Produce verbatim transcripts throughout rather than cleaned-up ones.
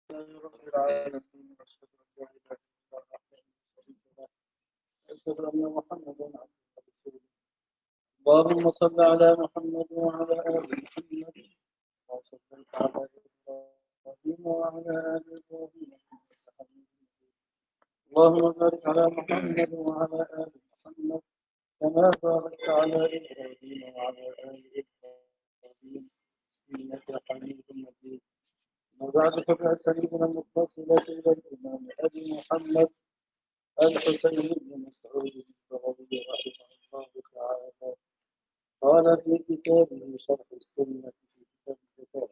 لله رب العالمين واشهد ان لا اله الا الله وحده لا شريك له واشهد ان محمدا عبده ورسوله. اللهم صل على محمد وعلى ال محمد كما صليت على ابراهيم وعلى ال ابراهيم انك حميد مجيد. اللهم بارك على محمد وعلى ال محمد كما باركت على ابراهيم وعلى ال ابراهيم انك حميد مجيد. وبعد فبأسانيد المتصلة إلى الإمام أبي محمد الحسين بن مسعود البغوي رحمه الله تعالى قال في كتابه شرح السنة في كتاب الزكاة: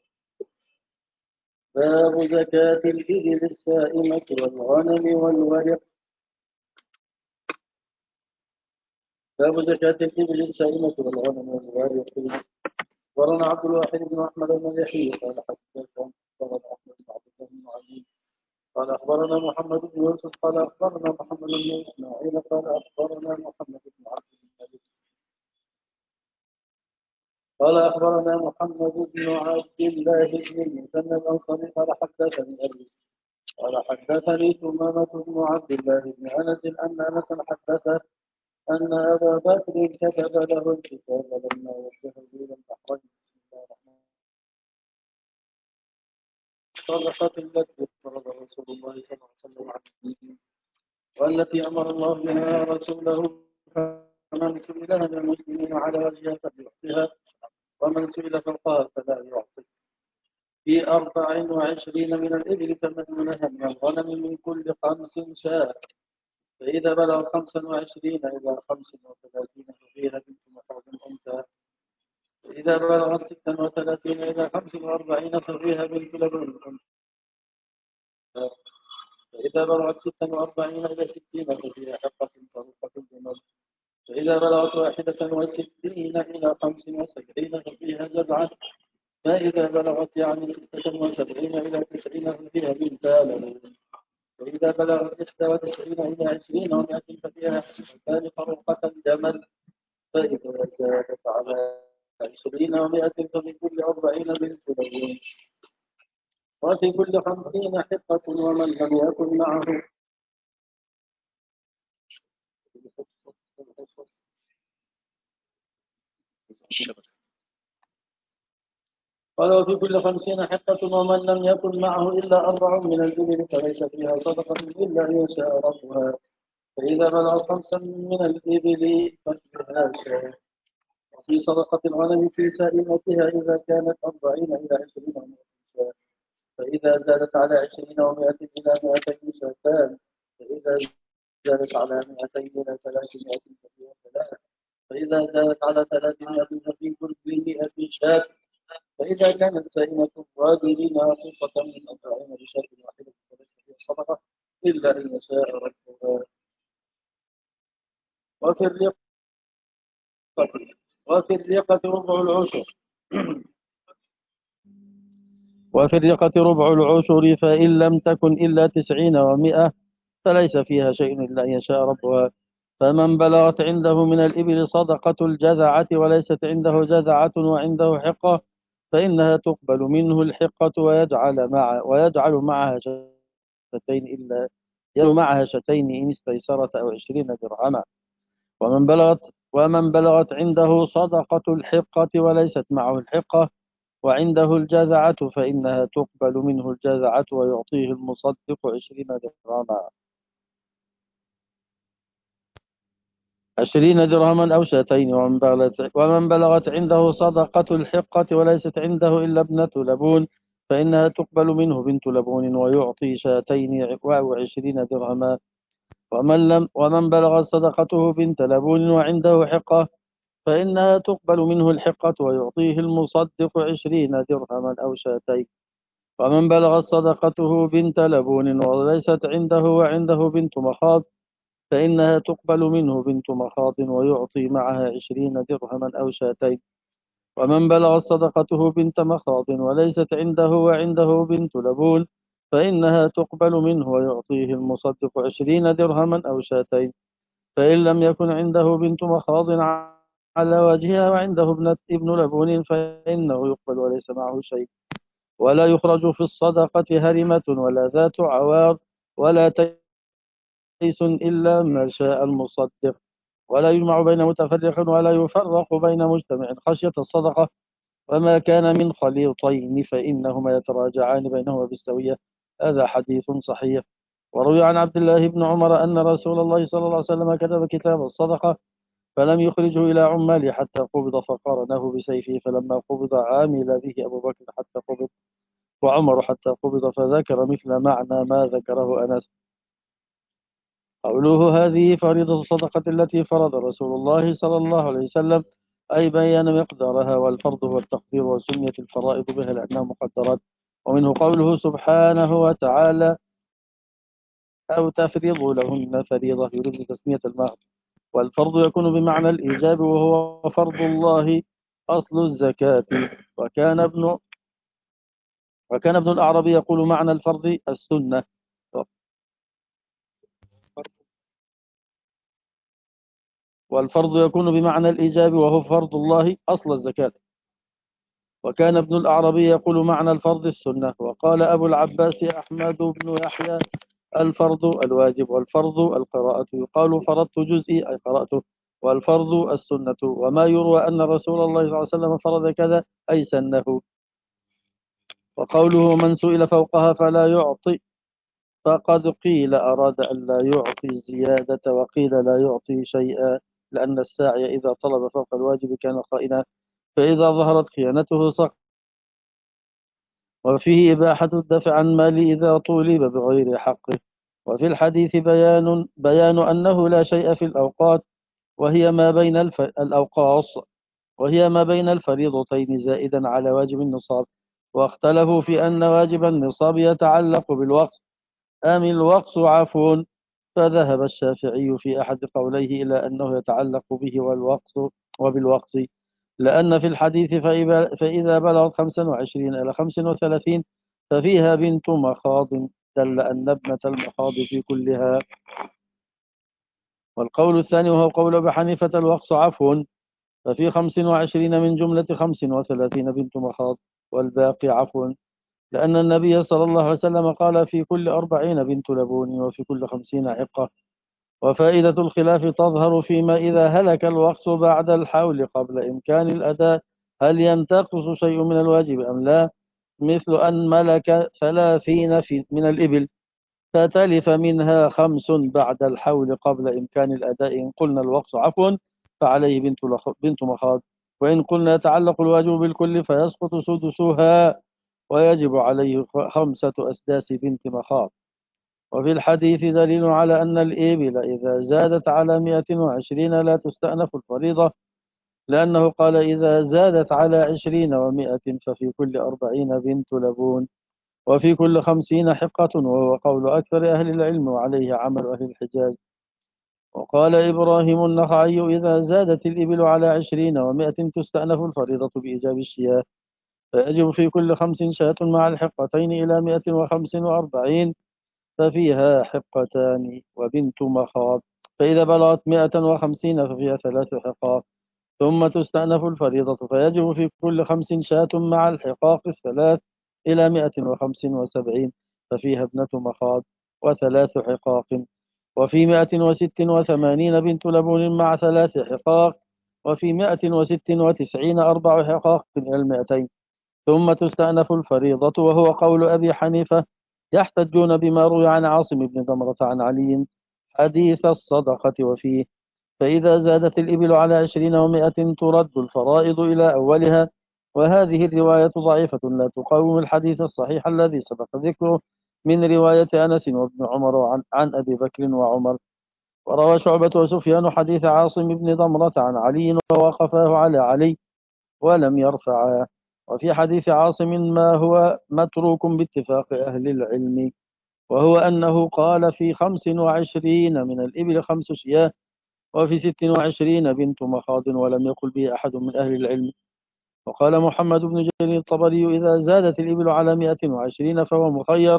باب زكاة الإبل السائمة والغنم والورق. باب زكاة الإبل السائمة والغنم والورق. ورنا عبد الواحد بن أحمد المليحي قال حدثنا قال أحمد بن عبد الله بن علي قال أخبرنا محمد بن يوسف قال أخبرنا محمد بن إسماعيل قال أخبرنا محمد بن عبد الملك قال أخبرنا محمد بن عبد الله بن المثنى الأنصاري قال حدثني أبي قال حدثني ثمامة بن عبد الله بن أنس أن أنسا حدثه أن أبا بكر كتب له الكتاب لما وجهه إلى البحرين. بسم الله الرحمن الرحيم. الصدقة التي افترض رسول الله صلى الله عليه وسلم على المسلمين والتي أمر الله بها رسوله، فمن سئل من المسلمين على وجهها فليعطها ومن سئل فقال فلا يعطي. في أربع وعشرين من الإبل ثمانونها من الغنم من كل خمس شاة، فإذا بلغ خمسا وعشرين إلى خمس وثلاثين ففيها بنت مخاض أنثى، فإذا بلغ ستا وثلاثين إلى خمس وأربعين ففيها بنت لبن أنثى، فإذا بلغت ستا وأربعين إلى ستين ففيها حقة طريقة الجمل، فإذا بلغت واحدة وستين إلى خمس وسبعين ففيها جذعة، فإذا بلغت يعني ستة وسبعين إلى تسعين ففيها بنتا لبن، فإذا بلغت إحدى وتسعين إلى عشرين ومائة ففيها حقتان طريقة الجمل، فإذا زادت على عشرين ومائة ففي كل أربعين بنت لبن، وفي كل خمسين حقة ومن لم يكن معه قال وفي كل خمسين حقة ومن لم يكن معه إلا أربع من الإبل فليس فيها صدقة إلا أن يشاء ربها، فإذا بلغ خمسا من الإبل ففيها شاة. وفي صدقة الغنم في سائمتها إذا كانت أربعين إلى عشرين ومائة شاة، فإذا زادت على عشرين ومائة إلى مائتين شاتان، فإذا زادت على مائتين إلى ثلاثمائة ففيها ثلاث، فإذا زادت على ثلاثمائة ففي كل مائة شاة، فإذا كانت سائمة الرجل ناقصة من أربعين بشاة واحدة فليس فيها صدقة إلا أن يشاء ربها. وفي الرقة وفي الرقة ربع العشر وفي الرقة ربع العشر فإن لم تكن إلا تسعين ومائة فليس فيها شيء إلا أن يشاء ربها. فمن بلغت عنده من الإبل صدقة الجذعة وليست عنده جذعة وعنده حقة فإنها تقبل منه الحقة ويجعل مع ويجعل معها شتين إلا يجعل معها شتين إن استيسرت أو عشرين درهما. ومن بلغت ومن بلغت عنده صدقة الحقة وليست معه الحقة وعنده الجذعة فإنها تقبل منه الجذعة ويعطيه المصدق عشرين درهما عشرين درهما أو شاتين. ومن بلغت, ومن بلغت عنده صدقة الحقة وليست عنده إلا ابنة لبون فإنها تقبل منه بنت لبون ويعطي شاتين وعشرين درهما. ومن, لم ومن بلغت صدقته بنت لبون وعنده حقة فإنها تقبل منه الحقة ويعطيه المصدق عشرين درهما أو شاتين. ومن بلغت صدقته بنت لبون وليست عنده وعنده بنت مخاض فإنها تقبل منه بنت مخاض ويعطي معها عشرين درهما أو شاتين. ومن بلغت صدقته بنت مخاض وليست عنده وعنده بنت لبون فإنها تقبل منه ويعطيه المصدق عشرين درهما أو شاتين. فإن لم يكن عنده بنت مخاض على وجهها وعنده ابنة ابن لبون فإنه يقبل وليس معه شيء. ولا يخرج في الصدقة هرمة ولا ذات عوار ولا تيس إلا ما شاء المصدق، ولا يجمع بين متفرق ولا يفرق بين مجتمع خشية الصدقة، وما كان من خليطين فإنهما يتراجعان بينهما بالسوية. هذا حديث صحيح. وروي عن عبد الله بن عمر أن رسول الله صلى الله عليه وسلم كتب كتاب الصدقة فلم يخرجه إلى عماله حتى قبض فقارنه بسيفه، فلما قبض عامل به أبو بكر حتى قبض وعمر حتى قبض، فذكر مثل معنى ما ذكره أنس. قوله هذه فريضة الصدقة التي فرض رسول الله صلى الله عليه وسلم، أي بيان مقدارها، والفرض هو التقدير، وسميت الفرائض بها لأنها مقدرات. ومنه قوله سبحانه وتعالى أو تفرضوا لهن فريضة، يريد تسمية المهر. والفرض يكون بمعنى الإيجاب وهو فرض الله أصل الزكاة. وكان ابن وكان ابن الأعرابي يقول معنى الفرض السنة. والفرض يكون بمعنى الإيجاب وهو فرض الله أصل الزكاة. وكان ابن الأعرابي يقول معنى الفرض السنة. وقال أبو العباس أحمد بن يحيى الفرض الواجب، والفرض القراءة. يقال فرضت جزئي أي قرأته، والفرض السنة. وما يروى أن رسول الله صلى الله عليه وسلم فرض كذا أي سنه. وقوله من سئل فوقها فلا يعطي، فقد قيل أراد أن لا يعطي الزيادة، وقيل لا يعطي شيئا، لأن الساعي إذا طلب فوق الواجب كان خائنا، فإذا ظهرت خيانته سقط. وفيه إباحة الدفع عن مال إذا طولب بغير حقه. وفي الحديث بيان بيان أنه لا شيء في الأوقات، وهي ما بين الف... الأوقاص وهي ما بين الفريضتين زائدا على واجب النصاب. واختلفوا في أن واجب النصاب يتعلق بالوقت أم الوقت عفو، فذهب الشافعي في أحد قوليه إلى أنه يتعلق به والوقت وبالوقت، لأن في الحديث فإذا بلغت خمسا وعشرين إلى خمس وثلاثين ففيها بنت مخاض، دل أن ابنة المخاض في كلها. والقول الثاني وهو قول أبي حنيفة الوقت عفو، ففي خمس وعشرين من جملة خمس وثلاثين بنت مخاض، والباقي عفو، لأن النبي صلى الله عليه وسلم قال في كل أربعين بنت لبون وفي كل خمسين عقة. وفائدة الخلاف تظهر فيما إذا هلك الوقت بعد الحول قبل إمكان الأداء، هل ينتقص شيء من الواجب أم لا؟ مثل أن ملك ثلاثين في من الإبل فتلف منها خمس بعد الحول قبل إمكان الأداء، إن قلنا الوقت عفو فعليه بنت بنت مخاض، وإن قلنا يتعلق الواجب بالكل فيسقط سدسها ويجب عليه خمسة أسداس بنت مخاض. وفي الحديث دليل على أن الإبل إذا زادت على مئة وعشرين لا تستأنف الفريضة، لأنه قال إذا زادت على عشرين ومائة ففي كل أربعين بنت لبون وفي كل خمسين حقة، وهو قول أكثر أهل العلم وعليه عمل أهل الحجاز. وقال إبراهيم النخعي إذا زادت الإبل على عشرين ومائة تستأنف الفريضة بإيجاب الشياه، فيجب في كل خمس شاة مع الحقتين إلى مائة وخمس وأربعين ففيها حقتان وبنت مخاض، فإذا بلغت مائة وخمسين ففيها ثلاث حقاق، ثم تستأنف الفريضة فيجب في كل خمس شاة مع الحقاق الثلاث إلى مائة وخمس وسبعين ففيها ابنة مخاض وثلاث حقاق، وفي مائة وست وثمانين بنت لبون مع ثلاث حقاق، وفي مائة وست وتسعين أربع حقاق إلى المائتين، ثم تستأنف الفريضة، وهو قول أبي حنيفة. يحتجون بما روي عن عاصم بن ضمرة عن علي حديث الصدقة وفيه فإذا زادت الإبل على عشرين ومائة ترد الفرائض إلى أولها، وهذه الرواية ضعيفة لا تقاوم الحديث الصحيح الذي سبق ذكره من رواية أنس وابن عمر عن, عن أبي بكر وعمر. وروى شعبة وسفيان حديث عاصم بن ضمرة عن علي ووقفاه على علي ولم يرفعاه. وفي حديث عاصم ما هو متروك باتفاق أهل العلم، وهو أنه قال في خمس وعشرين من الإبل خمس شياه وفي ست وعشرين بنت مخاض، ولم يقل به أحد من أهل العلم. وقال محمد بن جرير الطبري إذا زادت الإبل على مائة وعشرين فهو مخير،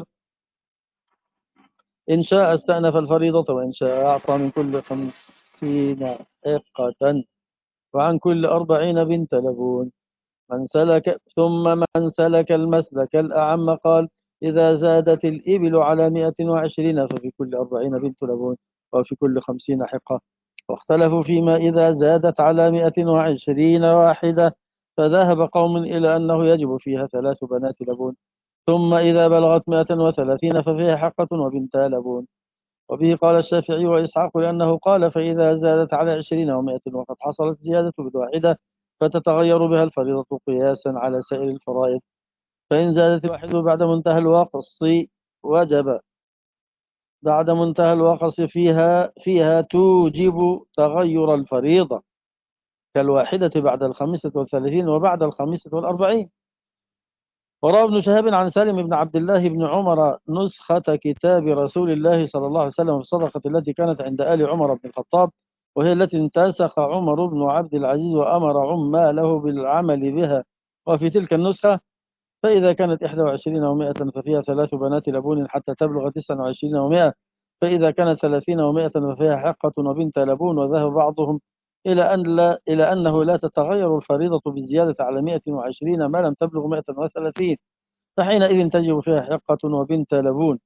إن شاء استأنف الفريضة وإن شاء أعطى من كل خمسين حقة وعن كل أربعين بنت لبون. من سلك ثم من سلك المسلك الأعم قال إذا زادت الإبل على مئة وعشرين ففي كل أربعين بنت لبون وفي كل خمسين حقة. واختلفوا فيما إذا زادت على مئة وعشرين واحدة، فذهب قوم إلى أنه يجب فيها ثلاث بنات لبون، ثم إذا بلغت مئة وثلاثين ففيها حقة وبنتا لبون. وبه قال الشافعي وإسحاق لأنه قال فإذا زادت على عشرين ومائة وقد حصلت زيادة بالواحدة فتتغير بها الفريضة قياسا على سائر الفرائض، فإن زادت الواحدة بعد منتهى الوقص وجب بعد منتهى الوقص فيها فيها توجب تغير الفريضة كالواحدة بعد الخامسة والثلاثين وبعد الخامسة والأربعين. وروى ابن شهاب عن سالم بن عبد الله بن عمر نسخة كتاب رسول الله صلى الله عليه وسلم في الصدقة التي كانت عند آل عمر بن الخطاب، وهي التي انتسخ عمر بن عبد العزيز وأمر عماله بالعمل بها. وفي تلك النسخة فإذا كانت إحدى وعشرين ومائة ففيها ثلاث بنات لبون حتى تبلغ تسعة وعشرين ومائة، فإذا كانت ثلاثين ومائة ففيها حقة وبنت لبون. وذهب بعضهم إلى أن لا إلى أنه لا تتغير الفريضة بالزيادة على مائة وعشرين ما لم تبلغ مائة وثلاثين، فحينئذ تجب فيها حقة وبنت لبون،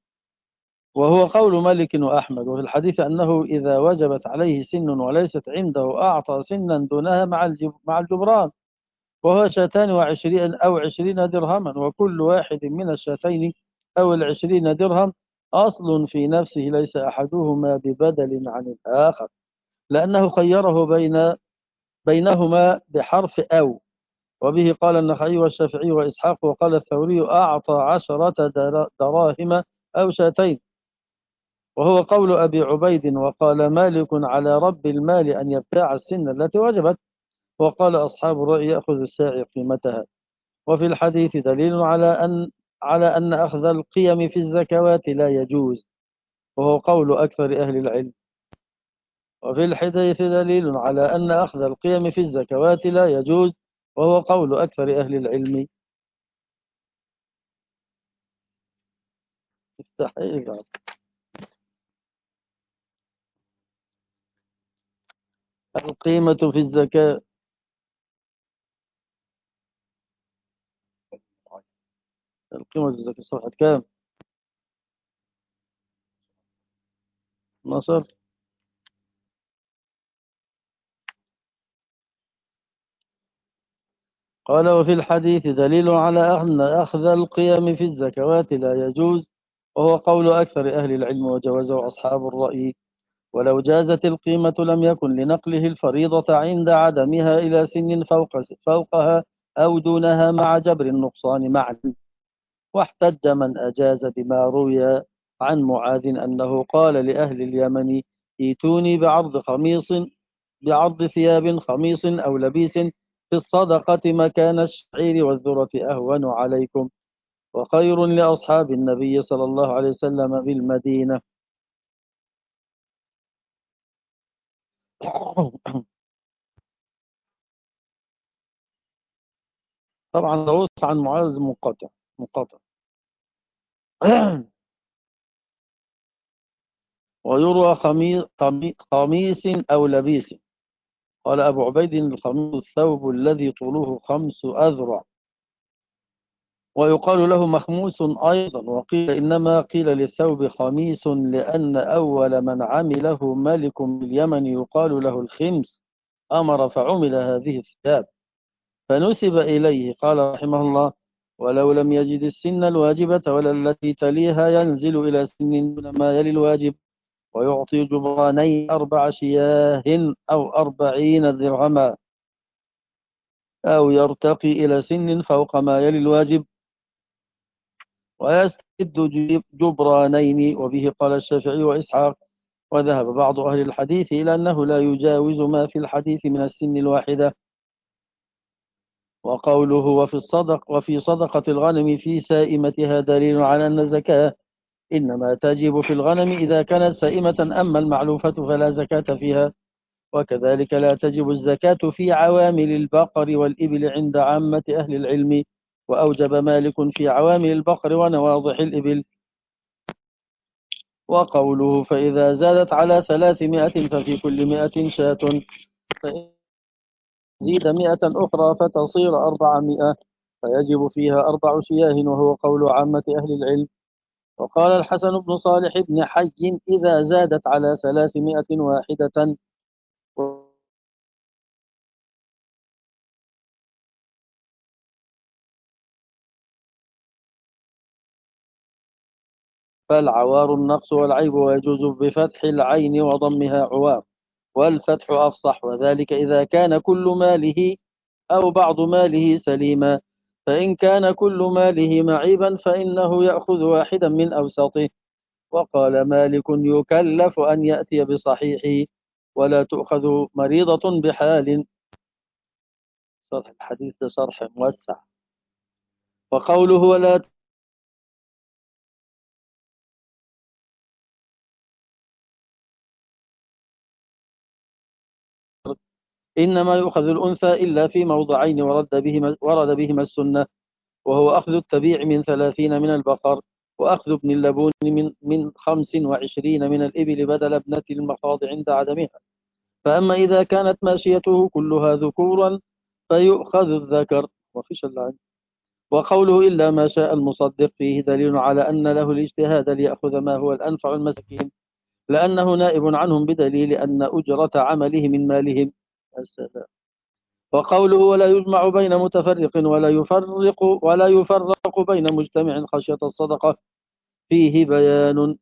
وهو قول مالك وأحمد. وفي الحديث أنه إذا وجبت عليه سن وليست عنده أعطى سنا دونها مع مع الجبران، وهو شاتان وعشرين أو عشرين درهما، وكل واحد من الشاتين أو العشرين درهم أصل في نفسه ليس أحدهما ببدل عن الآخر، لأنه خيره بين بينهما بحرف أو. وبه قال النخعي والشافعي وإسحاق، وقال الثوري أعطى عشرة دراهم أو شاتين، وهو قول أبي عبيد. وقال مالك على رب المال أن يبتاع السن التي وجبت، وقال أصحاب الرأي يأخذ الساعي قيمتها. وفي الحديث دليل على أن على أن أخذ القيم في الزكوات لا يجوز، وهو قول أكثر أهل العلم. وفي الحديث دليل على أن أخذ القيم في الزكوات لا يجوز، وهو قول أكثر أهل العلم. استحيل. القيمة في الزكاة القيمة في الزكاة صفحة كام؟ نصر. قال وفي الحديث دليل على أن أخذ القيم في الزكوات لا يجوز، وهو قول أكثر أهل العلم وجوزه أصحاب الرأي. ولو جازت القيمة لم يكن لنقله الفريضة عند عدمها إلى سن فوق فوقها أو دونها مع جبر النقصان معا. واحتج من أجاز بما روي عن معاذ أنه قال لأهل اليمن ائتوني بعرض خميص بعرض ثياب خميص أو لبيس في الصدقة مكان الشعير والذرة أهون عليكم، وخير لأصحاب النبي صلى الله عليه وسلم بالمدينة. طبعا روس عن معاذ منقطع منقطع. ويروى خميس خميس أو لبيس. قال أبو عبيد الخميس الثوب الذي طوله خمس أذرع، ويقال له مخموس أيضا. وقيل إنما قيل للثوب خميس لأن أول من عمله ملك باليمن يقال له الخمس أمر فعمل هذه الثياب فنسب إليه. قال رحمه الله ولو لم يجد السن الواجبة ولا التي تليها ينزل إلى سن دون ما يلي الواجب، ويعطي جبرانين أربع شياه أو أربعين درهما، أو يرتقي إلى سن فوق ما يلي الواجب ويستد جبرانين. وبه قال الشافعي وإسحاق. وذهب بعض أهل الحديث إلى أنه لا يجاوز ما في الحديث من السن الواحدة. وقوله وفي الصدق وفي صدقة الغنم في سائمتها دليل على أن الزكاة إنما تجب في الغنم إذا كانت سائمة، أما المعلوفة فلا زكاة فيها. وكذلك لا تجب الزكاة في عوامل البقر والإبل عند عامة أهل العلم، وأوجب مالك في عوامل البقر ونواضح الإبل. وقوله فإذا زادت على ثلاثمائة ففي كل مائة شاة، زيد مئة أخرى فتصير أربعمائة، فيجب فيها أربع شياه، وهو قول عامة أهل العلم. وقال الحسن بن صالح بن حي: إذا زادت على ثلاثمائة واحدة فالعوار النقص والعيب، ويجوز بفتح العين وضمها عوار، والفتح أفصح، وذلك إذا كان كل ماله أو بعض ماله سليما. فإن كان كل ماله معيبا فإنه يأخذ واحدا من أوساطه. وقال مالك: يكلف أن يأتي بصحيحه، ولا تؤخذ مريضة بحال. شرح الحديث شرح موسع. وقوله: ولا إنما يؤخذ الأنثى إلا في موضعين ورد بهما, ورد بهما السنة، وهو أخذ التبيع من ثلاثين من البقر، وأخذ ابن اللبون من, من خمس وعشرين من الإبل بدل ابنة المخاض عند عدمها. فأما إذا كانت ماشيته كلها ذكورا فيؤخذ الذكر. وفيش إلا عنه. وقوله: إلا ما شاء المصدق، فيه دليل على أن له الاجتهاد ليأخذ ما هو الأنفع المساكين، لأنه نائب عنهم بدليل أن أجرة عمله من مالهم. السلام. وقوله: ولا يجمع بين متفرق ولا يفرق ولا يفرق بين مجتمع خشية الصدقة، فيه بيان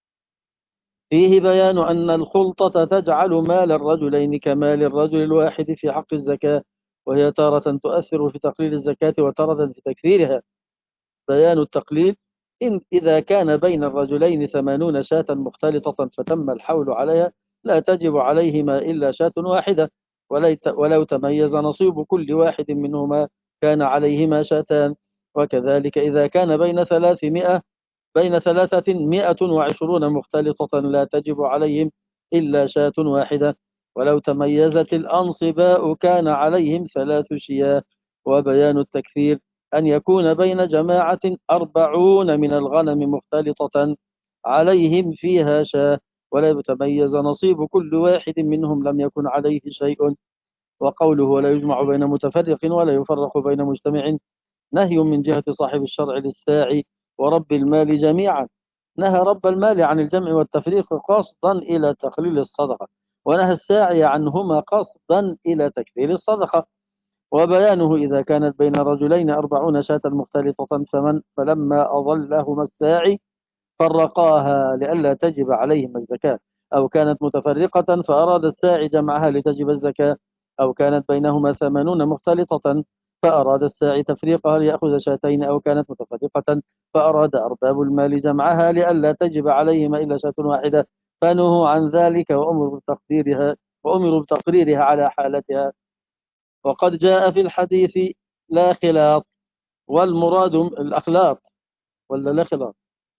فيه بيان أن الخلطة تجعل مال الرجلين كمال الرجل الواحد في حق الزكاة، وهي تارة تؤثر في تقليل الزكاة وتارة في تكثيرها. بيان التقليل: إن إذا كان بين الرجلين ثمانون شاة مختلطة فتم الحول عليها، لا تجب عليهما إلا شاة واحدة، ولو تميز نصيب كل واحد منهما كان عليهما شاتان. وكذلك إذا كان بين ثلاثمائة بين ثلاثة مائة وعشرون مختلطة لا تجب عليهم إلا شاة واحدة، ولو تميزت الأنصباء كان عليهم ثلاث شياه. وبيان التكثير: أن يكون بين جماعة أربعون من الغنم مختلطة عليهم فيها شاة، ولا يتميز نصيب كل واحد منهم لم يكن عليه شيء. وقوله: ولا يجمع بين متفرق ولا يفرق بين مجتمع، نهي من جهة صاحب الشرع للساعي ورب المال جميعا. نهى رب المال عن الجمع والتفريق قصدا إلى تقليل الصدقة، ونهى الساعي عنهما قصدا إلى تكثير الصدقة. وبيانه: إذا كانت بين رجلين أربعون شاة مختلطة فمن فلما أضلهما الساعي فرقاها لئلا تجب عليهما الزكاة، أو كانت متفرقة فأراد الساعي جمعها لتجب الزكاة، أو كانت بينهما ثمانون مختلطة فأراد الساعي تفريقها ليأخذ شاتين، أو كانت متفرقة فأراد أرباب المال جمعها لئلا تجب عليهما إلا شاة واحدة، فنهوا عن ذلك وأمروا بتقديرها وأمروا بتقريرها على حالتها. وقد جاء في الحديث: لا خلاط. والمراد الأخلاط، ولا لا خلاط؟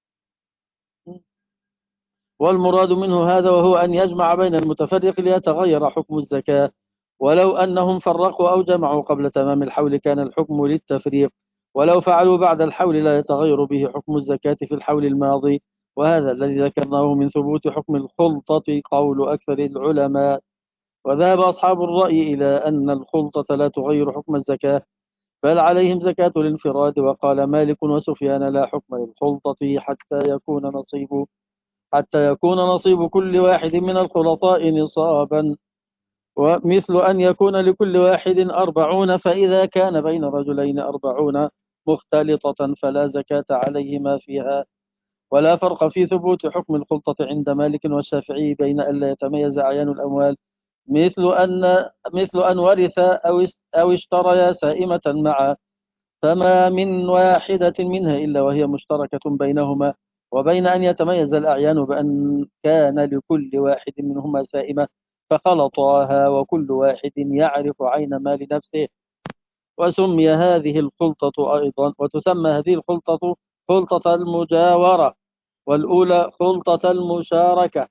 والمراد منه هذا، وهو أن يجمع بين المتفرق ليتغير حكم الزكاة. ولو أنهم فرقوا أو جمعوا قبل تمام الحول كان الحكم للتفريق، ولو فعلوا بعد الحول لا يتغير به حكم الزكاة في الحول الماضي. وهذا الذي ذكرناه من ثبوت حكم الخلطة قول أكثر العلماء. وذهب أصحاب الرأي إلى أن الخلطة لا تغير حكم الزكاة، بل عليهم زكاة الانفراد. وقال مالك وسفيان: لا حكم للخلطة حتى يكون نصيب حتى يكون نصيب كل واحد من الخلطاء نصابا، ومثل أن يكون لكل واحد أربعون، فإذا كان بين رجلين أربعون مختلطة فلا زكاة عليهما فيها. ولا فرق في ثبوت حكم الخلطة عند مالك والشافعي بين أن لا يتميز أعيان الأموال، مثل أن مثل أن ورث أو أو اشتريا سائمة معا، فما من واحدة منها إلا وهي مشتركة بينهما، وبين أن يتميز الأعيان بأن كان لكل واحد منهما سائمة فخلطاها وكل واحد يعرف عين مال نفسه. وسمي هذه الخلطة أيضا وتسمى هذه الخلطة خلطة المجاورة، والأولى خلطة المشاركة.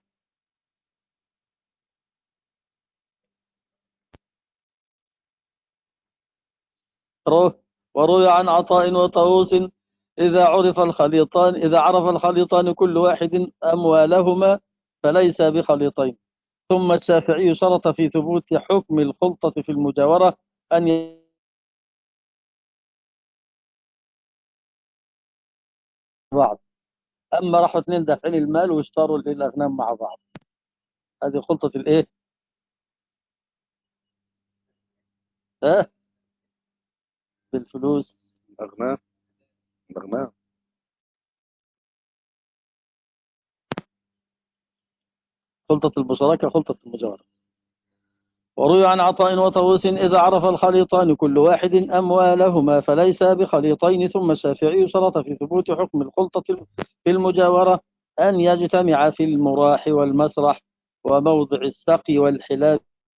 وروي عن عطاء وطاووس: إذا عرف الخليطان إذا عرف الخليطان كل واحد أموالهما فليس بخليطين. ثم الشافعي شرط في ثبوت حكم الخلطة في المجاورة أن بعض. أما راحوا اثنين دافعين المال واشتروا الأغنام مع بعض، هذه خلطة الإيه؟ ها؟ بالفلوس. أغنام. أغنام. خلطة المشاركة خلطة المجاورة. وروي عن عطاء وطاووس إذا عرف الخليطان كل واحد أموالهما فليس بخليطين. ثم الشافعي شرط في ثبوت حكم الخلطة في المجاورة أن يجتمع في المراح والمسرح وموضع السقي والحلاب.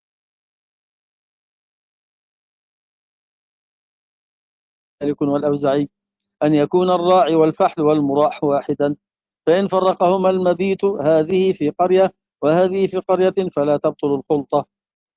مالك والأوزعي أن يكون الراعي والفحل والمراح واحدا، فإن فرقهما المبيت هذه في قرية وهذه في قرية فلا تبطل الخلطة.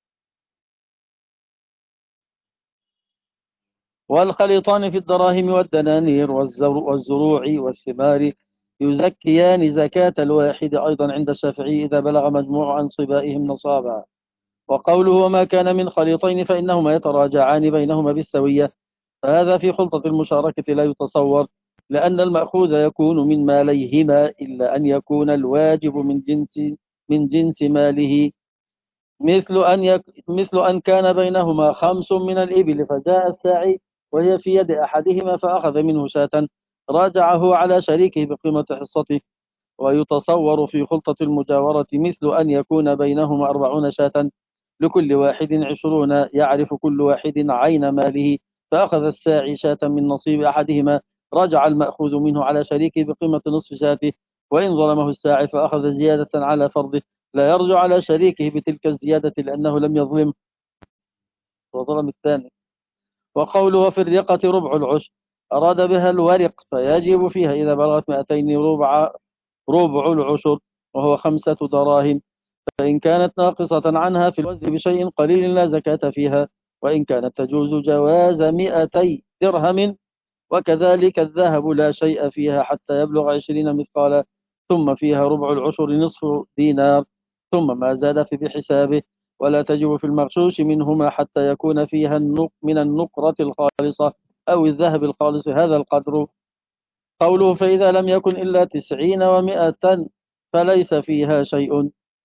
والخليطان في الدراهم والدنانير والزروع والثمار يزكيان زكاة الواحد أيضا عند الشافعي إذا بلغ مجموع أنصبائهم نصابا. وقوله وما كان من خليطين فإنهما يتراجعان بينهما بالسوية، فهذا في خلطة المشاركة لا يتصور، لأن المأخوذ يكون من ماليهما إلا أن يكون الواجب من جنس من جنس ماله، مثل أن يك... مثل أن كان بينهما خمس من الإبل فجاء الساعي وهي في يد أحدهما فأخذ منه شاة راجعه على شريكه بقيمة حصته. ويتصور في خلطة المجاورة مثل أن يكون بينهما أربعون شاة لكل واحد عشرون يعرف كل واحد عين ماله، فأخذ الساعي شاة من نصيب أحدهما رجع المأخوذ منه على شريكه بقيمة نصف شاته، وإن ظلمه الساعي فأخذ زيادة على فرضه لا يرجع على شريكه بتلك الزيادة لأنه لم يظلم وظلم الثاني. وقوله في الرقة ربع العشر أراد بها الورق فيجب فيها إذا بلغت مئتين ربع ربع العشر وهو خمسة دراهم، فإن كانت ناقصة عنها في الوزن بشيء قليل لا زكاة فيها، وإن كانت تجوز جواز مئتي درهم. وكذلك الذهب لا شيء فيها حتى يبلغ عشرين مثقالا، ثم فيها ربع العشر نصف دينار، ثم ما زاد في بحسابه. ولا تجب في المغشوش منهما حتى يكون فيها النق من النقرة الخالصة أو الذهب الخالص هذا القدر. قوله فإذا لم يكن إلا تسعين ومائة فليس فيها شيء.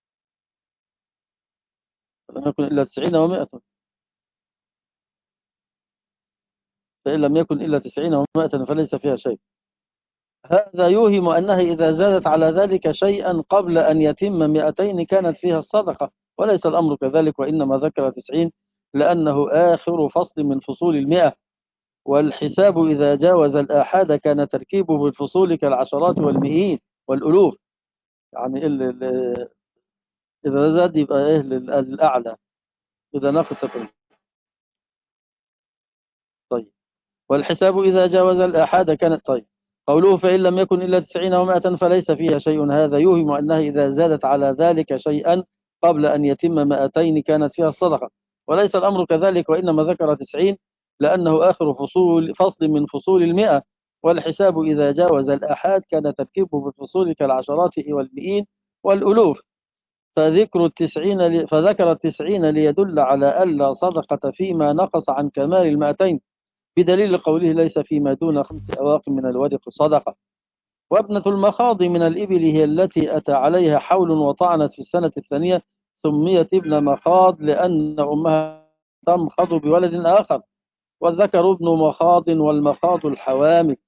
لم يكن إلا تسعين ومائة فإن لم يكن إلا تسعين ومائة فليس فيها شيء. هذا يوهم أنها إذا زادت على ذلك شيئا قبل أن يتم مئتين كانت فيها الصدقة، وليس الأمر كذلك، وإنما ذكر تسعين لأنه آخر فصل من فصول المئة. والحساب إذا جاوز الآحاد كان تركيبه بالفصول كالعشرات والمئين والألوف، يعني ال ال إذا زاد يبقى إيه الأعلى، إذا نقص كله. طيب والحساب إذا جاوز الآحاد كانت. طيب قوله فإن لم يكن إلا تسعين ومائة فليس فيها شيء، هذا يوهم أنها إذا زادت على ذلك شيئا قبل أن يتم مائتين كانت فيها الصدقة، وليس الأمر كذلك، وإنما ذكر تسعين لأنه آخر فصول فصل من فصول المئة. والحساب إذا جاوز الآحاد كان تركيبه بالفصول كالعشرات والمئين والألوف. فذكر التسعين فذكر التسعين ليدل على ألا صدقة فيما نقص عن كمال المائتين، بدليل قوله ليس فيما دون خمس أواق من الورق صدقة. وابنة المخاض من الإبل هي التي أتى عليها حول وطعنت في السنة الثانية، سميت ابن مخاض لأن أمها تمخض بولد آخر، والذكر ابن مخاض والمخاض الحوامل.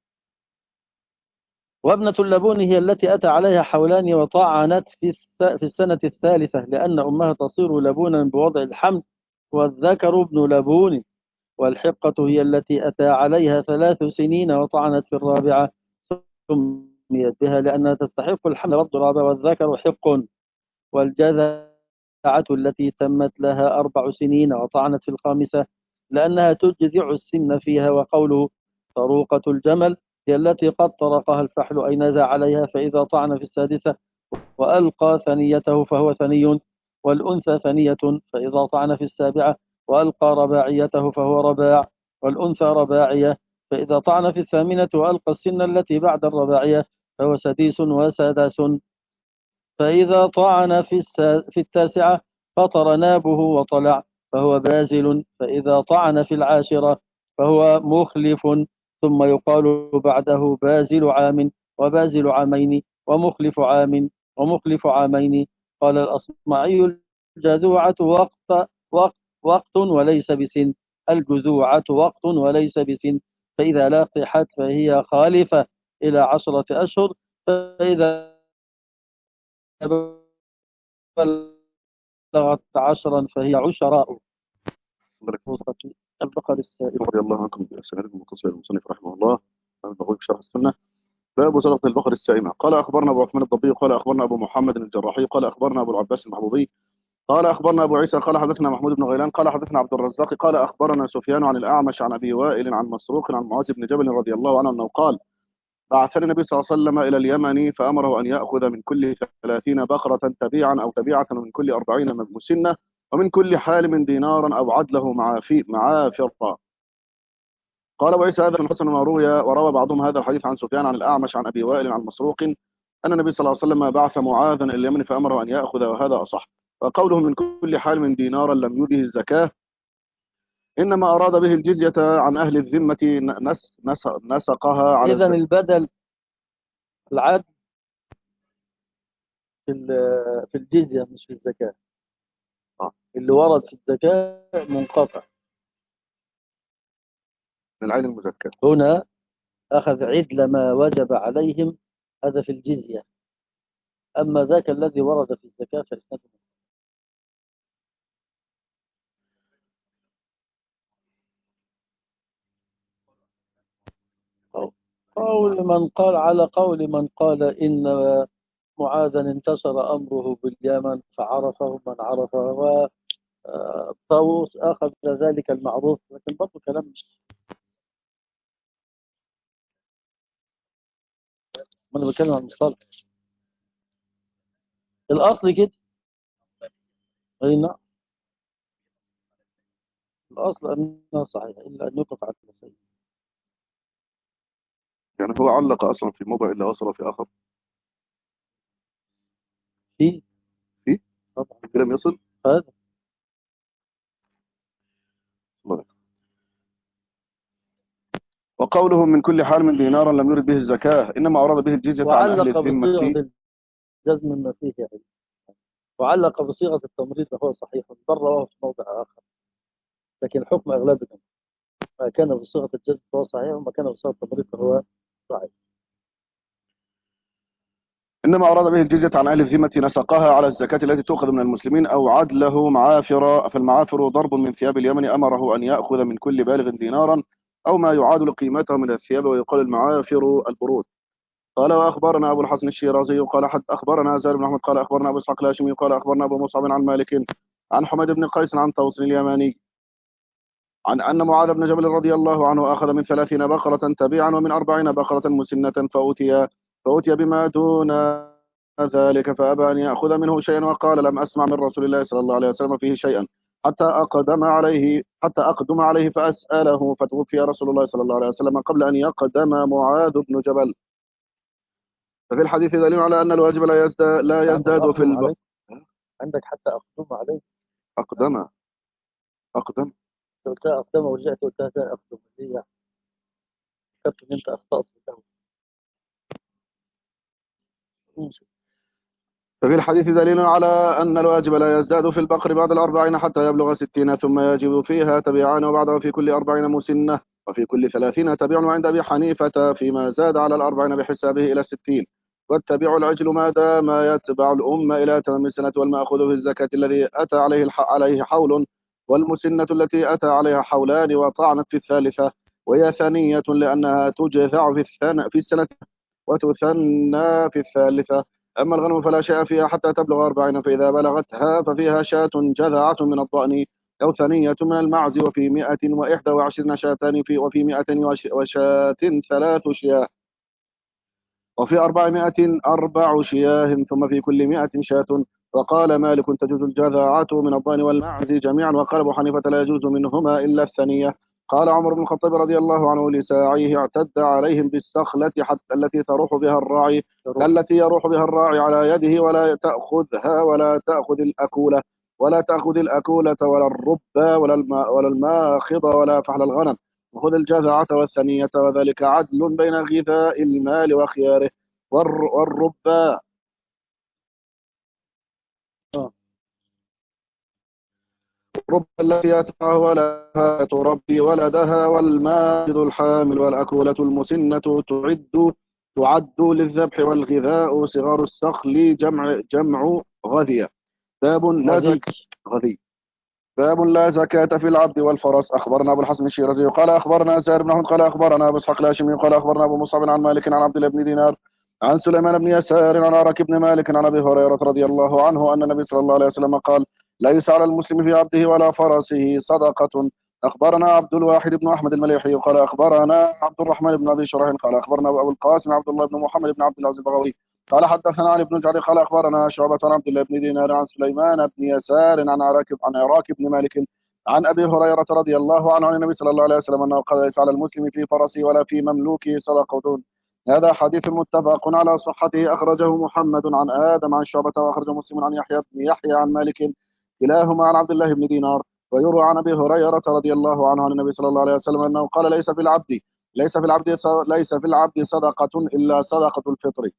وابنة اللبون هي التي أتى عليها حولان وطعنت في في السنة الثالثة لأن أمها تصير لبونا بوضع الحمل، والذكر ابن لبون. والحقة هي التي أتى عليها ثلاث سنين وطعنت في الرابعة، سميت بها لأنها تستحق الحمل والضراب، والذكر حق. والجذعة التي تمت لها أربع سنين وطعنت في الخامسة لأنها تجذع السن فيها. وقوله طروقة الجمل هي التي قد طرقها الفحل أي نزع عليها، فإذا طعن في السادسة وألقى ثنيته فهو ثني، والأنثى ثنية فإذا طعن في السابعة وألقى رباعيته فهو رباع، والأنثى رباعية فإذا طعن في الثامنة وألقى السن التي بعد الرباعية فهو سديس وسداس. فإذا طعن في, السا في التاسعة فطر نابه وطلع فهو بازل. فإذا طعن في العاشرة فهو مخلف. ثم يقال بعده بازل عام وبازل عامين ومخلف عام ومخلف عامين. قال الأصمعي: الجذوعة وقت, وقت, وقت وليس بسن. الجذوعة وقت وليس بسن. فإذا لقحت فهي خالفة إلى عشرة أشهر. فإذا بلغت عشرا فهي عشراء. بارك البقر السائل. رضي الله عنكم بأسئلة المتصل المصنف رحمه الله. أنا بقول بشرح السنة. باب سلطة البقر السائمة. قال أخبرنا أبو عثمان الضبي قال أخبرنا أبو محمد الجراحي قال أخبرنا أبو العباس المحبوبي قال أخبرنا أبو عيسى قال حدثنا محمود بن غيلان قال حدثنا عبد الرزاق قال أخبرنا سفيان عن الأعمش عن أبي وائل عن مسروق عن معاذ بن جبل رضي الله عنه أنه قال: بعثني النبي صلى الله عليه وسلم إلى اليمن فأمره أن يأخذ من كل ثلاثين بقرة تبيعا أو تبيعة ومن كل أربعين مسنة ومن كل حالم دينارا أو عدله معافي معافرا. قال أبو عيسى: هذا حسن ما روي، وروى بعضهم هذا الحديث عن سفيان عن الأعمش عن أبي وائل عن مسروق أن النبي صلى الله عليه وسلم بعث معاذا إلى اليمن فأمره أن يأخذ، وهذا أصح. وقوله من كل حال من دينارا لم يده الزكاة إنما أراد به الجزية عن أهل الذمة نس نس نسقها على إذن الزكاة. البدل العدل في في الجزية مش في الزكاة. آه. اللي ورد في الزكاة منقطع. من العين المزكاة. هنا أخذ عدل ما وجب عليهم، هذا في الجزية. أما ذاك الذي ورد في الزكاة فإسناده. قول من قال على قول من قال إن معاذا انتشر أمره باليمن فعرفه من عرفه، وطاووس أخذ ذلك المعروف، لكن برضه كلام مش. ما أنا بتكلم عن المصطلح الأصل كده. أي نعم، الأصل أنها صحيحة إلا أن يقف على المسيح. يعني هو علق أصلا في موضع إلا وصل في آخر. في في طبعا لم يصل هذا. وقوله من كل حال من دينارا لم يرد به الزكاة إنما أراد به الجزية عن أهل وعلق الذمة. بصيغة الجزم المسيح يعني. وعلق بصيغة التمريض وهو صحيح، بل رواه في موضع آخر، لكن الحكم أغلبنا ما كان بصيغة الجزم فهو صحيح، وما كان بصيغة التمريض فهو ضعيف. إنما أراد به الجزية عن أهل الذمة نسقها على الزكاة التي تؤخذ من المسلمين أو عدله معافر. فالمعافر ضرب من ثياب اليمن أمره أن يأخذ من كل بالغ دينارا أو ما يعادل قيمته من الثياب، ويقال المعافر البرود. قال وأخبرنا أبو الحسن الشيرازي قال حد أخبرنا زال بن أحمد قال أخبرنا أبو إسحاق الهاشمي قال أخبرنا أبو مصعب عن مالك عن حميد بن قيس عن طوس اليماني عن أن معاذ بن جبل رضي الله عنه أخذ من ثلاثين بقرة تبيعا ومن أربعين بقرة مسنة فأوتي فأوتي بما دون ذلك فأبى أن يأخذ منه شيئا، وقال لم أسمع من رسول الله صلى الله عليه وسلم فيه شيئا حتى أقدم عليه حتى أقدم عليه فأسأله، فتوفي رسول الله صلى الله عليه وسلم قبل أن يقدم معاذ بن جبل. ففي الحديث دليل على أن الواجب لا يزداد لا يزداد في البقر. عندك حتى أقدم عليه. أقدم أقدم قلتها أقدم ورجعت قلتها ثاني أقدم. ليه يعني؟ فكرت إن أنت أخطأت في الأول. ففي الحديث دليل على أن الواجب لا يزداد في البقر بعد الأربعين حتى يبلغ ستين، ثم يجب فيها تبيعان وبعده في كل أربعين مسنة وفي كل ثلاثين تبيع، وعند أبي حنيفة فيما زاد على الأربعين بحسابه إلى الستين. والتبيع العجل ما دام يتبع الأمة إلى تمام السنة، والمأخوذ في الزكاة الذي أتى عليه عليه حول، والمسنة التي أتى عليها حولان وطعنت في الثالثة، وهي ثانية لأنها تجذع في الثانية في السنة وتثنى في الثالثة. أما الغنم فلا شيء فيها حتى تبلغ أربعين، فإذا بلغتها ففيها شاة جذعة من الضأن أو ثنية من المعز، وفي مئة وإحدى وعشرين شاتان في وفي مئة وشاة ثلاث شياه، وفي أربعمائة أربع شياه، ثم في كل مئة شاة. وقال مالك تجوز الجذعة من الضأن والمعز جميعا، وقال أبو حنيفة لا يجوز منهما إلا الثنية. قال عمر بن الخطاب رضي الله عنه لساعيه: اعتد عليهم بالسخلة حتى التي تروح بها الراعي يروح. التي يروح بها الراعي على يده، ولا تأخذها ولا تأخذ الأكولة ولا تأخذ الأكولة ولا الربا ولا الماء ولا الماخض ولا فحل الغنم، وخذ الجذعة والثنية، وذلك عدل بين غذاء المال وخياره. والر- والربا آه. رب التي أتبعه ولها تربي ولدها، والماجد الحامل والأكولة المسنة تعد تعد للذبح، والغذاء صغار السخل جمع جمع غذية. باب لا غزي. زك غذي باب لا زكاة في العبد والفرس. أخبرنا أبو الحسن الشيرازي قال أخبرنا زهير بن أحمد قال أخبرنا أبو إسحاق الهاشمي قال أخبرنا أبو مصعب عن مالك عن عبد الله بن دينار عن سليمان بن يسار عن عراك بن مالك عن أبي هريرة رضي الله عنه أن النبي صلى الله عليه وسلم قال: ليس على المسلم في عبده ولا فرسه صدقة. أخبرنا عبد الواحد بن أحمد المليحي قال أخبرنا عبد الرحمن بن أبي شريح قال أخبرنا أبو القاسم عبد الله بن محمد بن عبد العزيز البغوي قال حدثنا علي بن الجعد قال أخبرنا شعبة عن عبد الله بن دينار عن سليمان بن يسار عن عراك عن عراك بن مالك عن أبي هريرة رضي الله عنه عن النبي صلى الله عليه وسلم أنه قال: ليس على المسلم في فرسه ولا في مملوكه صدقة. هذا حديث متفق على صحته، أخرجه محمد عن آدم عن شعبة، وأخرجه مسلم عن يحيى بن يحيى عن مالك كلاهما عن عبد الله بن دينار. ويروى عن أبي هريرة رضي الله عنه عن النبي صلى الله عليه وسلم أنه قال: ليس في العبد ليس في العبد ليس في العبد صدقة إلا صدقة الفطر.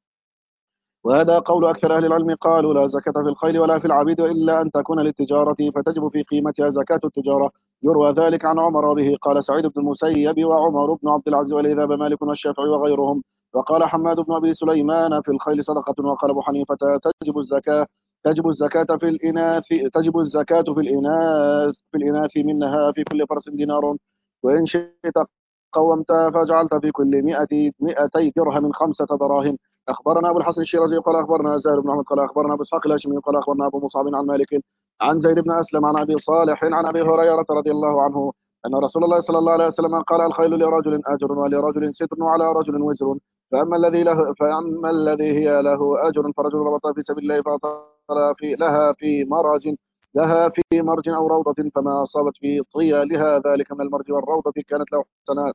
وهذا قول أكثر أهل العلم، قالوا: لا زكاة في الخيل ولا في العبيد إلا أن تكون للتجارة فتجب في قيمتها زكاة التجارة. يروى ذلك عن عمر وبه قال سعيد بن المسيب وعمر بن عبد العزيز ولذهب مالك والشافعي وغيرهم. وقال حماد بن أبي سليمان: في الخيل صدقة. وقال أبو حنيفة: تجب الزكاة تجب الزكاة في الإناث تجب الزكاة في الإناث في الإناث منها في كل فرس دينار، وإن شئت قومتها فجعلت في كل مئة مئتي درهم خمسة دراهم. أخبرنا أبو الحسن الشيرازي قال أخبرنا زهير بن أحمد قال أخبرنا أبو إسحاق الهاشمي قال أخبرنا أبو مصعب عن مالك عن زيد بن أسلم عن أبي صالح عن أبي هريرة رضي الله عنه أن رسول الله صلى الله عليه وسلم قال: الخيل لرجل أجر ولرجل ستر وعلى رجل وزر، فأما الذي له فأما الذي هي له أجر فرجل ربط في سبيل الله فأطال في لها في مرج لها في مرج أو روضة، فما أصابت في طيالها ذلك من المرج والروضة كانت له حسنات،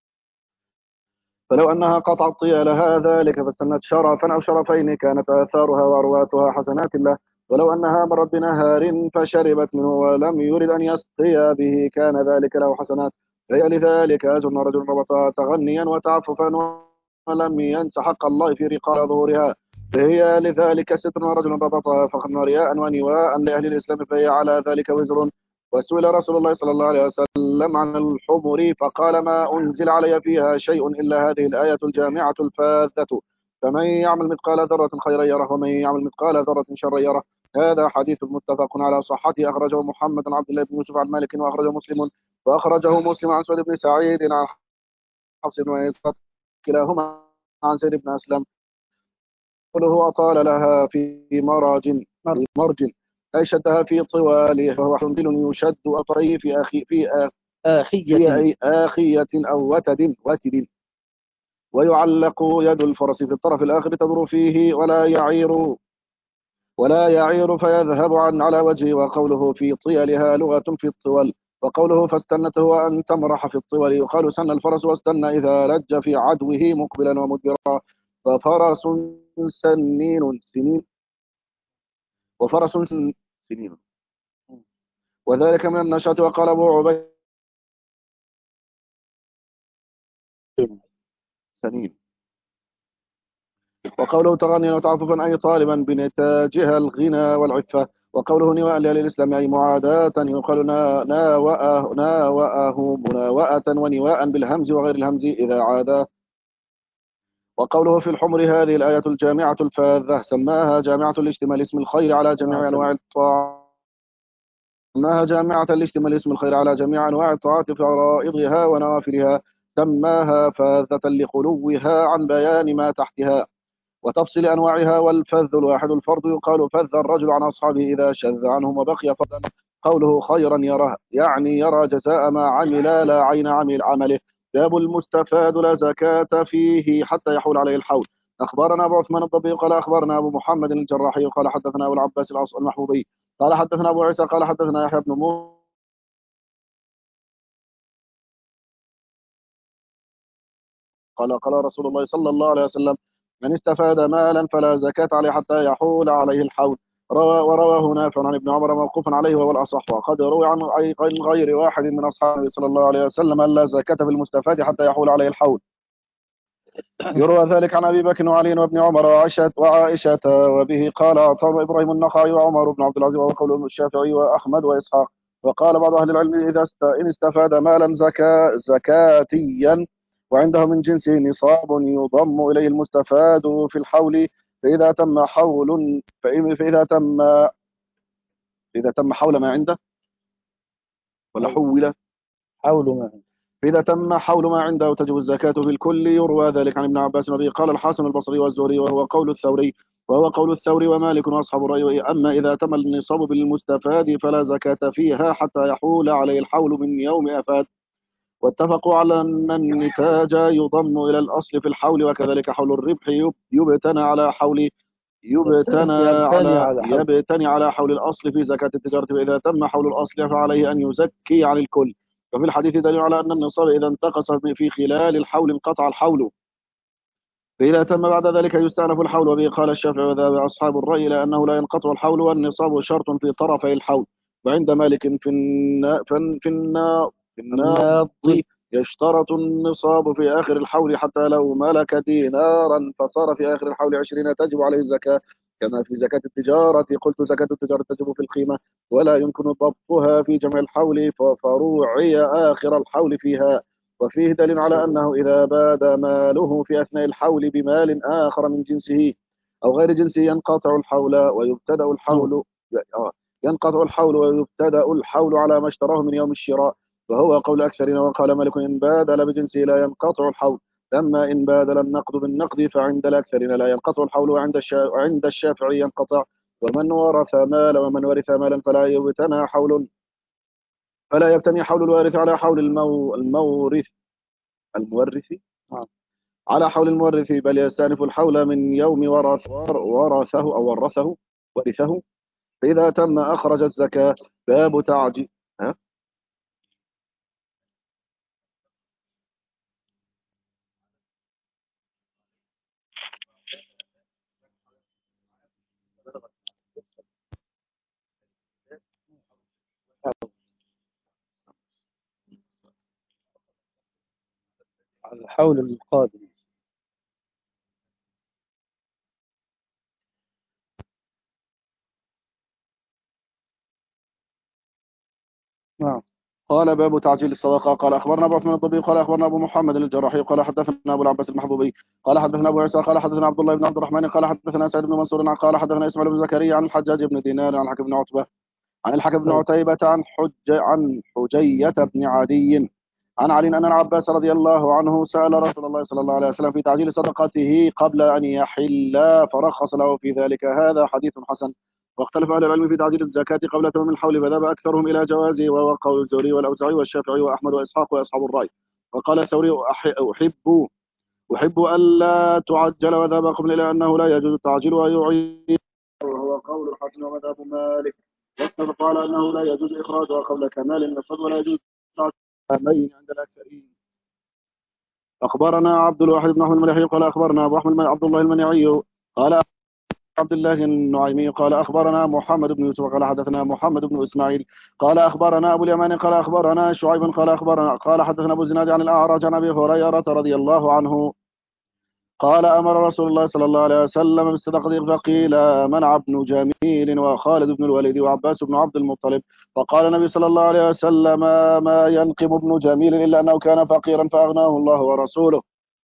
فلو أنها قطعت طيالها ذلك فاستنت شرفا أو شرفين كانت آثارها وأرواتها حسنات له، ولو أنها مرت بنهار فشربت منه ولم يرد أن يسقي به كان ذلك له حسنات. فهي لذلك أجر رجل ربطها تغنيا وتعففا ولم ينس حق الله في رقاب ظهورها، فهي لذلك ستر رجل ربطها فخرا رياء ونواء لأهل الإسلام، فهي على ذلك وزر. وسئل رسول الله صلى الله عليه وسلم عن الحمر فقال: ما أنزل علي فيها شيء إلا هذه الآية الجامعة الفاذة، فمن يعمل مثقال ذرة خيرا يره ومن يعمل مثقال ذرة شرا يره. هذا حديث متفق على صحته، أخرجه محمد عن عبد الله بن يوسف عن مالك وأخرجه مسلم وأخرجه مسلم عن سعيد بن سعيد عن حفص بن إسحاق كلاهما عن زيد بن أسلم قوله: أطال لها في مراج في مرج أي شدها في طوالها، وهو حمل يشد أطريه في أخي في آخ في آخية. أي آخية أو وتد وتد ويعلق يد الفرس في الطرف الآخر تدور فيه ولا يعير ولا يعير فيذهب عن على وجهه. وقوله في طيلها لغة في الطول. وقوله فاستنت هو أن تمرح في الطول. يقال سن الفرس واستنى إذا لج في عدوه مقبلا ومدبرا. ففرس سنين سنين وفرس سنين وذلك من النشاط. وقال أبو عبيد سنين. وقوله تغنيا وتعففا أي طالبا بنتاجها الغنى والعفة. وقوله نواء لأهل الإسلام أي معاداة. يقال نا- ناوأه ناوأه مناوأة ونواء بالهمز وغير الهمز إذا عادا. وقوله في الحمر هذه الآية الجامعة الفاذة سماها جامعة لاشتمال اسم الخير على جميع أنواع الطاعات سماها جامعة لاشتمال اسم الخير على جميع أنواع الطاعات فرائضها ونوافلها. سماها فاذة لخلوها عن بيان ما تحتها وتفصيل أنواعها. والفذ الواحد الفرد يقال فذ الرجل عن أصحابه إذا شذ عنهم وبقي فردا. قوله خيرا يره يعني يرى جزاء ما عمل لا عين عمل عمله. باب المستفاد لا زكاة فيه حتى يحول عليه الحول. أخبرنا أبو عثمان الضبي قال أخبرنا أبو محمد الجراحي قال حدثنا أبو العباس الأص- المحبوبي قال حدثنا أبو عيسى قال حدثنا يحيى بن موسى قال قال رسول الله صلى الله عليه وسلم: من استفاد مالا فلا زكاة عليه حتى يحول عليه الحول. روى ورواه نافع عن ابن عمر موقوفا عليه وهو الأصح، وقد روي عن عن غير واحد من أصحاب النبي صلى الله عليه وسلم أن لا زكاة في المستفاد حتى يحول عليه الحول. يروى ذلك عن ابي بكر وعلي وابن عمر وعائشه وعائشه وبه قال عطاء ابراهيم النخعي وعمر بن عبد العزيز وقول الشافعي واحمد واسحاق. وقال بعض اهل العلم: اذا است... ان استفاد مالا زكا... زكاتيا وعنده من جنسه نصاب يضم اليه المستفاد في الحول، فاذا تم حول فإن- فاذا تم اذا تم حول ما عنده ولا حول حول ما فإذا تم حول ما عنده تجب الزكاة في الكل. يروى ذلك عن ابن عباس وأبي قال الحسن البصري والزهري وهو قول الثوري وهو قول الثوري ومالك وأصحاب الرأي. أما إذا تم النصاب بالمستفاد فلا زكاة فيها حتى يحول عليه الحول من يوم أفاد. واتفقوا على أن النتاج يضم إلى الأصل في الحول، وكذلك حول الربح يب- يبتنى على حول يبتنى يبتني على على حول. يبتني على حول الأصل في زكاة التجارة، فإذا تم حول الأصل فعليه أن يزكي عن الكل. وفي الحديث دليل على أن النصاب إذا انتقص في خلال الحول انقطع الحول، فإذا تم بعد ذلك يستأنف الحول. وبه قال الشافعي وذهب أصحاب الرأي إلى أنه لا ينقطع الحول، والنصاب شرط في طرفي الحول. وعند مالك في النا في النا في النا في الناض الناض. يشترط النصاب في آخر الحول، حتى لو ملك دينارا فصار في آخر الحول عشرين تجب عليه الزكاة، كما في زكاة التجارة. قلت زكاة التجارة تجب في القيمة ولا يمكن ضبطها في جمع الحول، ف- فروعي آخر الحول فيها. وفيه دليل على أنه إذا باد ماله في أثناء الحول بمال آخر من جنسه أو غير جنسه ينقطع الحول ويبتدأ الحول آه، ينقطع الحول ويبتدأ الحول على ما اشتراه من يوم الشراء، وهو قول أكثرنا. وقال مالك: إن بادل بجنسه لا ينقطع الحول، أما إن بادل النقد بالنقد فعند الأكثرين لا ينقطع الحول، وعند الشا... وعند الشافعي ينقطع. ومن ورث مالا ومن ورث مالا فلا يبتنى حول فلا يبتني حول الوارث على حول المو... المورث المورث آه. على حول المورث، بل يستأنف الحول من يوم ورث ور- ورثه أو ورثه ورثه. فإذا تم أخرج الزكاة. باب تعجيل ها؟ الحول القادم. نعم. قال: باب تعجيل الصدقة. قال أخبرنا أبو عثمان الضبي قال أخبرنا أبو محمد الجراحي قال حدثنا أبو العباس المحبوبي قال حدثنا أبو عيسى قال حدثنا عبد الله بن عبد الرحمن قال حدثنا سعيد بن منصور قال حدثنا إسماعيل بن زكريا عن الحجاج بن دينار عن الحكم بن عتبة عن الحكم بن طيب. عتيبة عن حج عن حجية بن عدي عن علي أن العباس رضي الله عنه سأل رسول الله صلى الله عليه وسلم في تعجيل صدقته قبل أن يحل فرخص له في ذلك. هذا حديث حسن. واختلف أهل العلم في تعجيل الزكاة قبل تمام الحول، فذهب أكثرهم إلى جوازه، وهو قول الزهري والأوزاعي والشافعي وأحمد وإسحاق وأصحاب الرأي. وقال الثوري: أح- أحب أحب ألا تعجل، وذهب قبل إلى أنه لا يجوز التعجيل ويعيد، وهو قول الحسن ومذهب مالك. واتفق على أنه لا يجوز إخراجها قبل كمال النصب ولا يجوز تعجيل عند الأكثرين. أخبرنا عبد الواحد بن أحمد المليحي قال أخبرنا أبو أحمد عبد الله المنيعي قال عبد الله النعيمي قال أخبرنا محمد بن يوسف قال حدثنا محمد بن إسماعيل قال أخبرنا أبو اليمان قال أخبرنا شعيب قال أخبرنا قال حدثنا أبو الزناد عن الأعرج عن أبي هريرة رضي الله عنه قال: أمر رسول الله صلى الله عليه وسلم بالصدقة، فقيل: منع ابن جميل وخالد بن الوليد وعباس بن عبد المطلب. فقال النبي صلى الله عليه وسلم: ما ينقم ابن جميل إلا أنه كان فقيرا فأغناه الله ورسوله،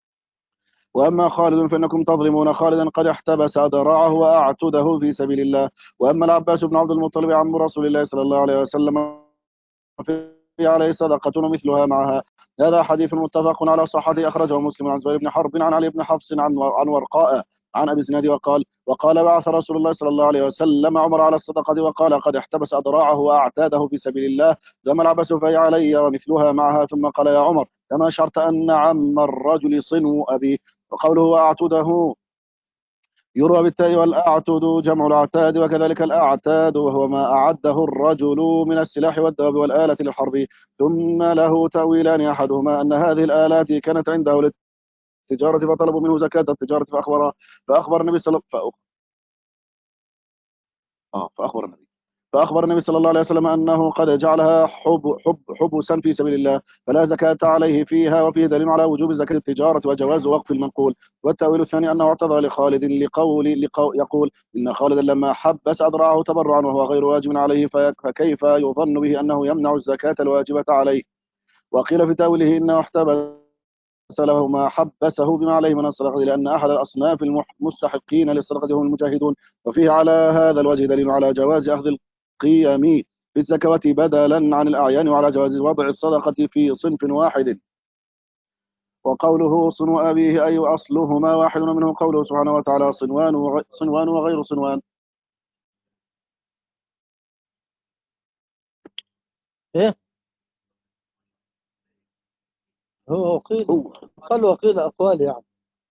وأما خالد فإنكم تظلمون خالدا قد احتبس ذراعه وأعتده في سبيل الله. وأما العباس بن عبد المطلب عم رسول الله صلى الله عليه وسلم في عليه صدقة ومثلها معها. هذا حديث متفق على صحته، أخرجه مسلم عن زهير بن حرب عن علي بن حفص عن عن ورقاء عن أبي زناد وقال: وقال بعث رسول الله صلى الله عليه وسلم عمر على الصدقة، وقال: قد احتبس أذراعه وأعتاده في سبيل الله. ثم العباس فهي علي ومثلها معها، ثم قال: يا عمر، كما أشرت أن عم الرجل صنو أبيه. وقوله وأعتده يروى بالتاء، والأعتد جمع الأعتاد، وكذلك الأعتاد وهو ما أعده الرجل من السلاح والدواب والآلة للحرب. ثم له تأويلان: أحدهما أن هذه الآلات كانت عنده التجارة فطلبوا منه زكاة التجارة فأخبر فأخبر النبي صلى الله اه فأخبر النبي فأخبر النبي صلى الله عليه وسلم أنه قد جعلها حب حب حبسا في سبيل الله فلا زكاة عليه فيها، وفيه دليل على وجوب زكاة التجارة وجواز وقف المنقول. والتأويل الثاني أنه اعتذر لخالد لقول لقو يقول إن خالدا لما حبس أدرعه تبرعا وهو غير واجب عليه، في- فكيف يظن به أنه يمنع الزكاة الواجبة عليه. وقيل في تأويله إنه احتبس له ما حبسه بما عليه من الصدقة، لأن أحد الأصناف المستحقين للصدقة هم المجاهدون. وفيه على هذا الوجه دليل على جواز أخذ القيم في الزكاة بدلا عن الأعيان، وعلى جواز وضع الصدقة في صنف واحد. وقوله صنو أبيه أي أصلهما واحد، منه قوله سبحانه وتعالى صنوان وغ- صنوان وغير صنوان. إيه هو قيل، هو قال وقيل أقوال يعني.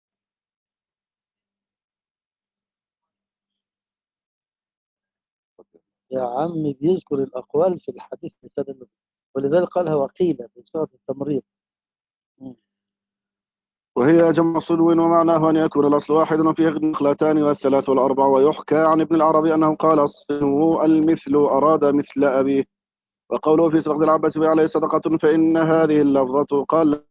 يا عم بيذكر الأقوال في الحديث مثال النبي، ولذلك قالها وقيل بصيغة التمريض. مم. وهي جمع صلو، ومعناه أن يكون الأصل واحد وفيه النخلتان والثلاث والأربع. ويحكى عن ابن العربي أنه قال الصنو المثل أراد مثل أبيه. وقوله في سرقة العباس عليه صدقة فإن هذه اللفظة قال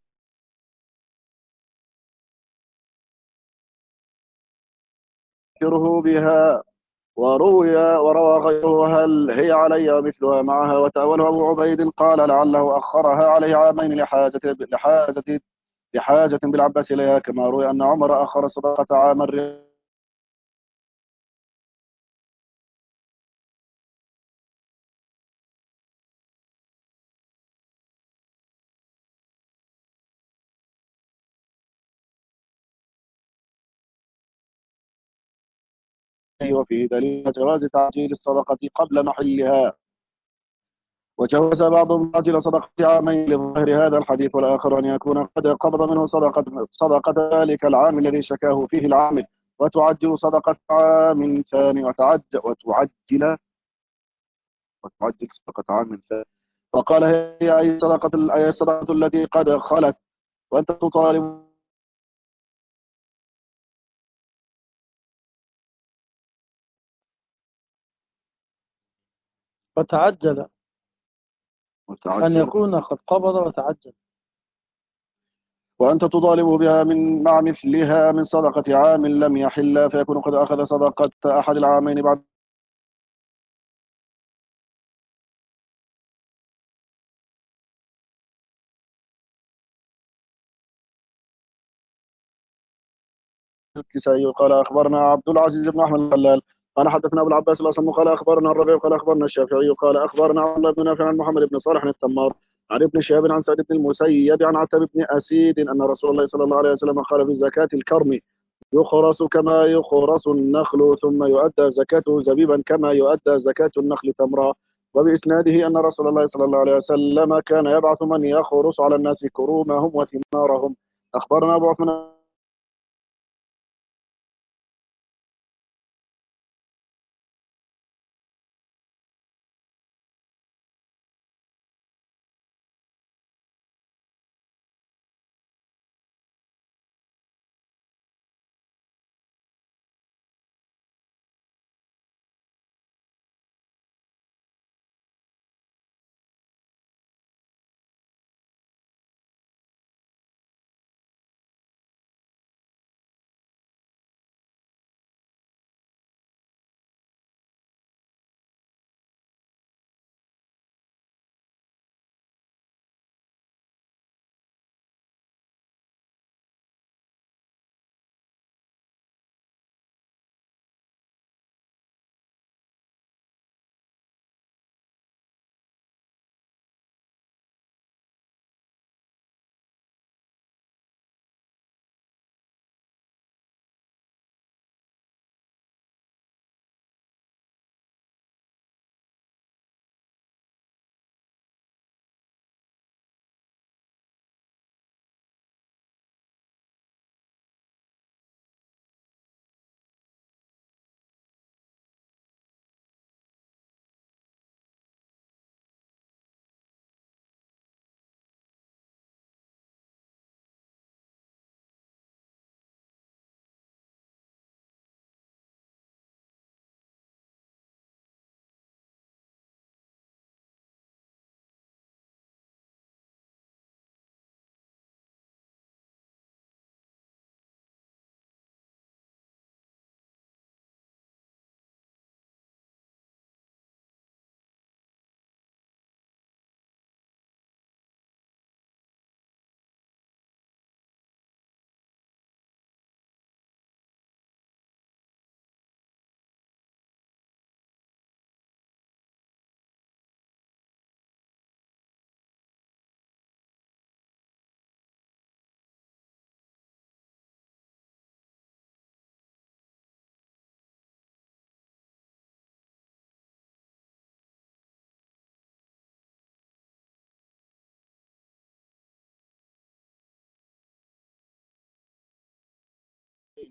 ذكره بها. وروي وروى غيره هل هي علي مثلها معها. وتأوله أبو عبيد قال لعله أخرها عليه عامين لحاجة لحاجة لحاجة بالعباس إليها، كما روي أن عمر أخر الصدقة عام الربا. وفيه دليل جواز تعجيل الصدقة قبل محلها، وجوز بعضهم تعجيل صدقة عامين لظاهر هذا الحديث، والآخر أن يكون قد قبض منه صدقة صدقة ذلك العام الذي شكاه فيه العامل، وتعجل صدقة عام ثاني وتعجل وتعجل وتعجل صدقة عام ثاني. وقال هي أي صدقة أي الصدقة التي قد خلت وأنت تطالب وتعجل أن وتعجل يكون قد قبض وتعجل. وأنت تطالبه بها من مع مثلها من صدقة عام لم يحل، فيكون قد أخذ صدقة أحد العامين بعد الكسائي. قال أخبرنا عبد العزيز بن أحمد الخلال قال حدثنا أبو العباس الأصم قال أخبرنا الربيع قال أخبرنا الشافعي قال أخبرنا عبد الله بن نافع عن محمد بن صالح التمار عن ابن شهاب عن سعيد بن المسيب عن عتاب بن أسيد أن رسول الله صلى الله عليه وسلم قال في زكاة الكرم يخرس كما يخرس النخل ثم يؤدى زكاته زبيبا كما يؤدى زكاة النخل تمرا. وبإسناده أن رسول الله صلى الله عليه وسلم كان يبعث من يخرس على الناس كرومهم وثمارهم. أخبرنا أبو عثمان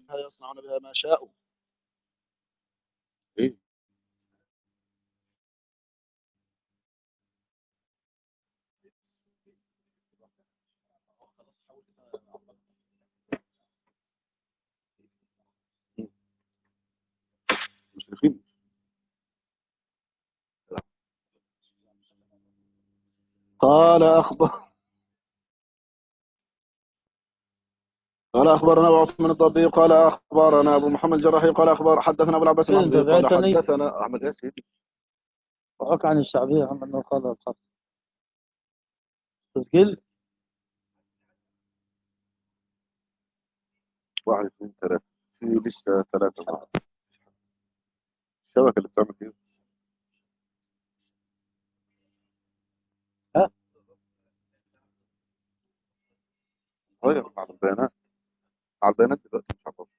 يصنعون بها ما شاءوا. إيه؟ مشرفين. قال أخبر قال أخبرنا أبو عثمان الضبي قال أخبرنا أبو محمد الجراحي قال أخبر حدثنا أبو العباس إيه، أنت المحبوبي قال بعتني حدثنا أحمد ياسين. وحكى عن الشعبية عن أنه قال الخط تسجيل. واحد اثنين ثلاثة، في لسه ثلاثة مع الشبكة اللي بتعمل كده. ها. غير على البيانات، على البيانات دلوقتي مش عارف.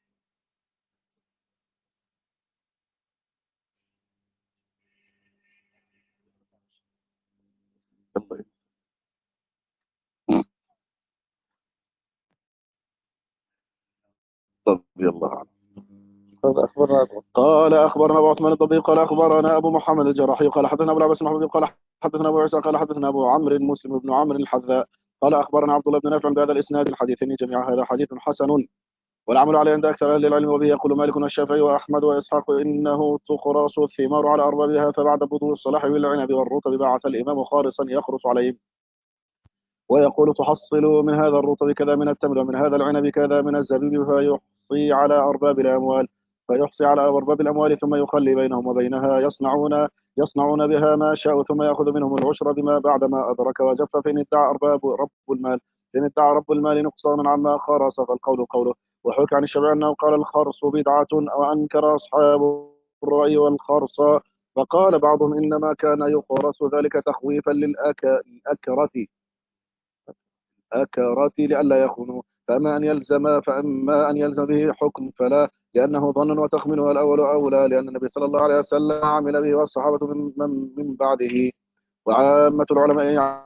يلا إيه. رضي الله عنه. قال أخبرنا أبو قال أخبرنا أبو عثمان الضبي قال أخبرنا أبو محمد الجراحي قال حدثنا أبو العباس المحبوبي قال حدثنا أبو عيسى قال حدثنا أبو عمرو مسلم بن عمرو الحذاء قال أخبرنا عبد الله بن نافع بهذا الإسناد الحديثين جميعا هذا حديث حسن والعمل عليه عند أكثر أهل العلم، وبه يقول مالك والشافعي وأحمد وإسحاق إنه تخرص الثمار على أربابها، فبعد بدو الصلاح بالعنب والرطب بعث الإمام خارصا يخرص عليهم ويقول تحصل من هذا الرطب كذا من التمر ومن هذا العنب كذا من الزبيب، فيحصي على أرباب الأموال فيحصي على أرباب الأموال ثم يخلي بينهم وبينها يصنعون يصنعون بها ما شاء ثم يأخذ منهم العشر بما بعدما أدرك وجف، فإن ادعى أرباب رب المال فإن ادعى رب المال نقصانا عما خرص فالقول قوله. وحكى عن الشافعي أنه قال الخرص بدعة وأنكر أصحاب الرأي والخرص، فقال بعضهم إنما كان يخرص ذلك تخويفا للأكرة أكرات لئلا يخونوا، فأما أن يلزم فأما أن يلزم به حكم فلا، لأنه ظن وتخمين والأول أولى، لأن النبي صلى الله عليه وسلم عمل به والصحابة من, من, من بعده. وعامة العلماء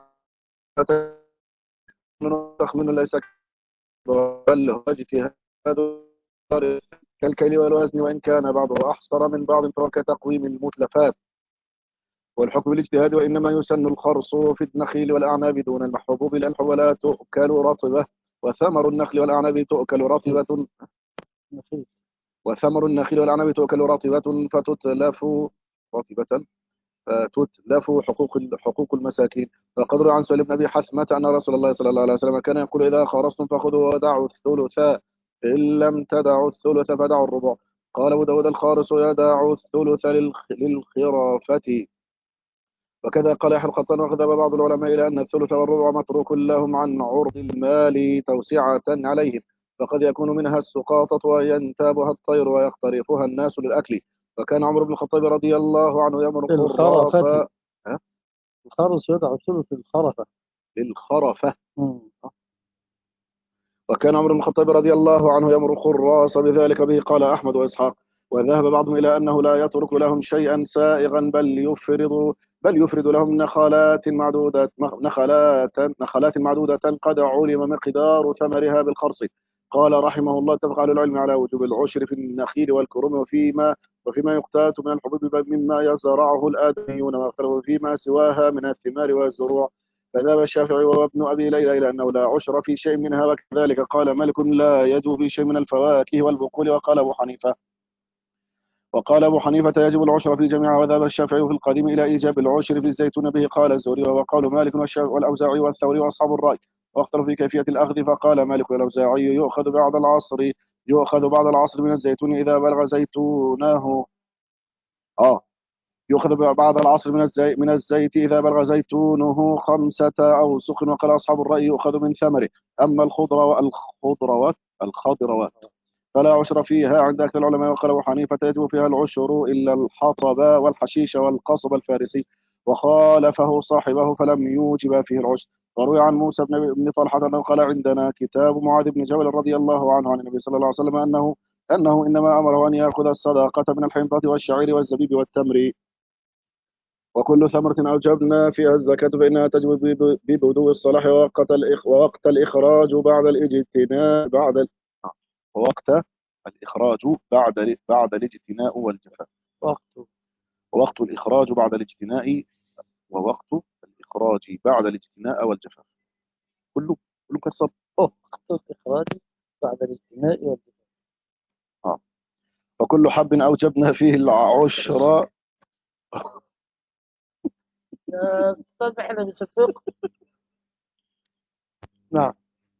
تخمين ليس بل هو اجتهاد كالكيل والوزن، وإن كان بعضه أحصر من بعض فهو كتقويم المتلفات. والحكم بالاجتهاد وإنما يسن الخرص في النخيل والأعناب دون المحبوب لأن ولا تؤكل رطبة، وثمر النخل والأعناب تؤكل رطبة نخيل. وثمر النخيل والأعناب تؤكل رطبة فتتلف رطبة فتتلف حقوق حقوق المساكين. وقد روى عن سهيل بن أبي حثمة أن رسول الله صلى الله عليه وسلم كان يقول إذا خرصتم فخذوا ودعوا الثلث، إن لم تدعوا الثلث فدعوا الربع. قال أبو داود الخارص يدع الثلث للخ- للخرافة. وكذا قال يحيى القطان وذهب بعض العلماء إلى أن الثلث والربع متروك لهم عن عرض المال توسعة عليهم، فقد يكون منها السقاطة وينتابها الطير ويقترفها الناس للأكل. وكان عمر بن الخطاب رضي الله عنه يأمر الخراص. الخرفة. ها؟ الخرس يدع ثلث الخرفة. للخرفة. مم. وكان عمر بن الخطاب رضي الله عنه يأمر الخراص بذلك به قال أحمد وإسحاق. وذهب بعضهم إلى أنه لا يترك لهم شيئا سائغا بل يفرض بل يفرد لهم نخلات معدودة نخلات نخلات معدودة قد علم مقدار ثمرها بالخرص. قال رحمه الله اتفق أهل العلم على وجوب العشر في النخيل والكرم وفيما وفيما يقتات من الحبوب مما يزرعه الآدميون، واختلفوا فيما سواها من الثمار والزروع. فذهب الشافعي وابن أبي ليلى إلى أنه لا عشر في شيء منها، وكذلك قال مالك لا يجب في شيء من الفواكه والبقول. وقال أبو حنيفة وقال أبو حنيفة يجب العشر في جميعها. وذهب الشافعي في القديم إلى إيجاب العشر في الزيتون به قال الزهري، وهو قول مالك والأوزاعي والثوري وأصحاب الرأي، واختلفوا في كيفية الأخذ. فقال مالك والأوزاعي يؤخذ بعد العصر يؤخذ بعد العصر من الزيتون إذا بلغ زيتونه آه يؤخذ بعد العصر من الزيت من الزيت إذا بلغ زيتونه خمسة أوسق. وقال أصحاب الرأي يؤخذ من ثمره. أما الخضر الخضروات الخضروات فلا عشر فيها عند أكثر العلماء. وقال أبو حنيفة يجب فيها العشر إلا الحطب والحشيش والقصب الفارسي، وخالفه صاحبه فلم يوجب فيه العشر. وروي عن موسى بن بن طلحة أنه قال عندنا كتاب معاذ بن جبل رضي الله عنه عن النبي صلى الله عليه وسلم أنه أنه إنما أمره أن يأخذ الصدقة من الحنطة والشعير والزبيب والتمر. وكل ثمرة أوجبنا فيها الزكاة فإنها تجب بب- ببدو الصلاح ووقت الإخ ووقت الإخراج بعد الاجتناء بعد ال- ووقت الإخراج بعد ال- بعد الاجتناء والجفاف. وقته. ووقت الإخراج بعد الاجتناء ووقت الإخراج بعد الاجتناء والجفاف. كله كله كسر. وقت الإخراج بعد الاجتماع والدفاع. آه. فكل حب أوجبنا فيه العشر. يا أستاذ إحنا بنصفق. نعم.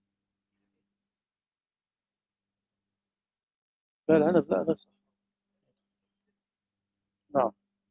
لا العنب لا بس. نعم.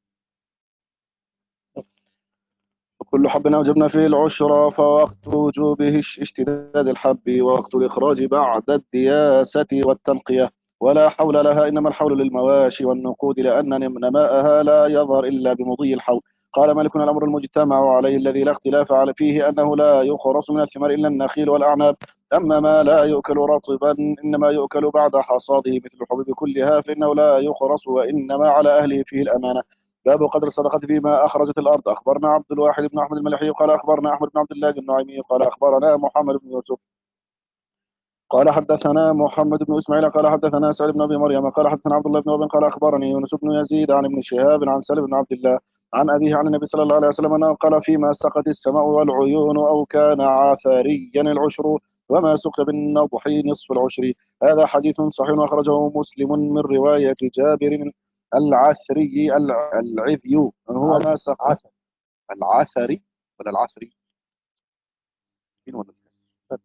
وكل حب أوجبنا فيه العشر، فوقت وجوبه اش- اشتداد الحب، ووقت الإخراج بعد الدياسة والتنقية. ولا حول لها، إنما الحول للمواشي والنقود، لأن نماءها لا يظهر إلا بمضي الحول. قال مالك الأمر المجتمع عليه الذي لا اختلاف على فيه أنه لا يخرص من الثمار إلا النخيل والأعناب. أما ما لا يؤكل رطبا إنما يؤكل بعد حصاده مثل الحبوب كلها، فإنه لا يخرص، وإنما على أهله فيه الأمانة. باب قدر الصدقة فيما أخرجت الأرض. أخبرنا عبد الواحد بن أحمد الملحي قال أخبرنا أحمد بن عبد الله النعيمي قال أخبرنا محمد بن يوسف قال حدثنا محمد بن إسماعيل قال حدثنا سعيد بن أبي مريم قال حدثنا عبد الله بن وهب قال أخبرني يونس بن يزيد عن ابن شهاب عن سالم بن عبد الله عن أبيه عن النبي صلى الله عليه وسلم أنه قال فيما سقت السماء والعيون أو كان عاثريا العشر، وما سقي بالنضح نصف العشر. هذا حديث صحيح أخرجه مسلم من رواية جابر العثري الع- العذي هو ما سقط. عسل. العثري ولا العثري؟ مين ولا فتح.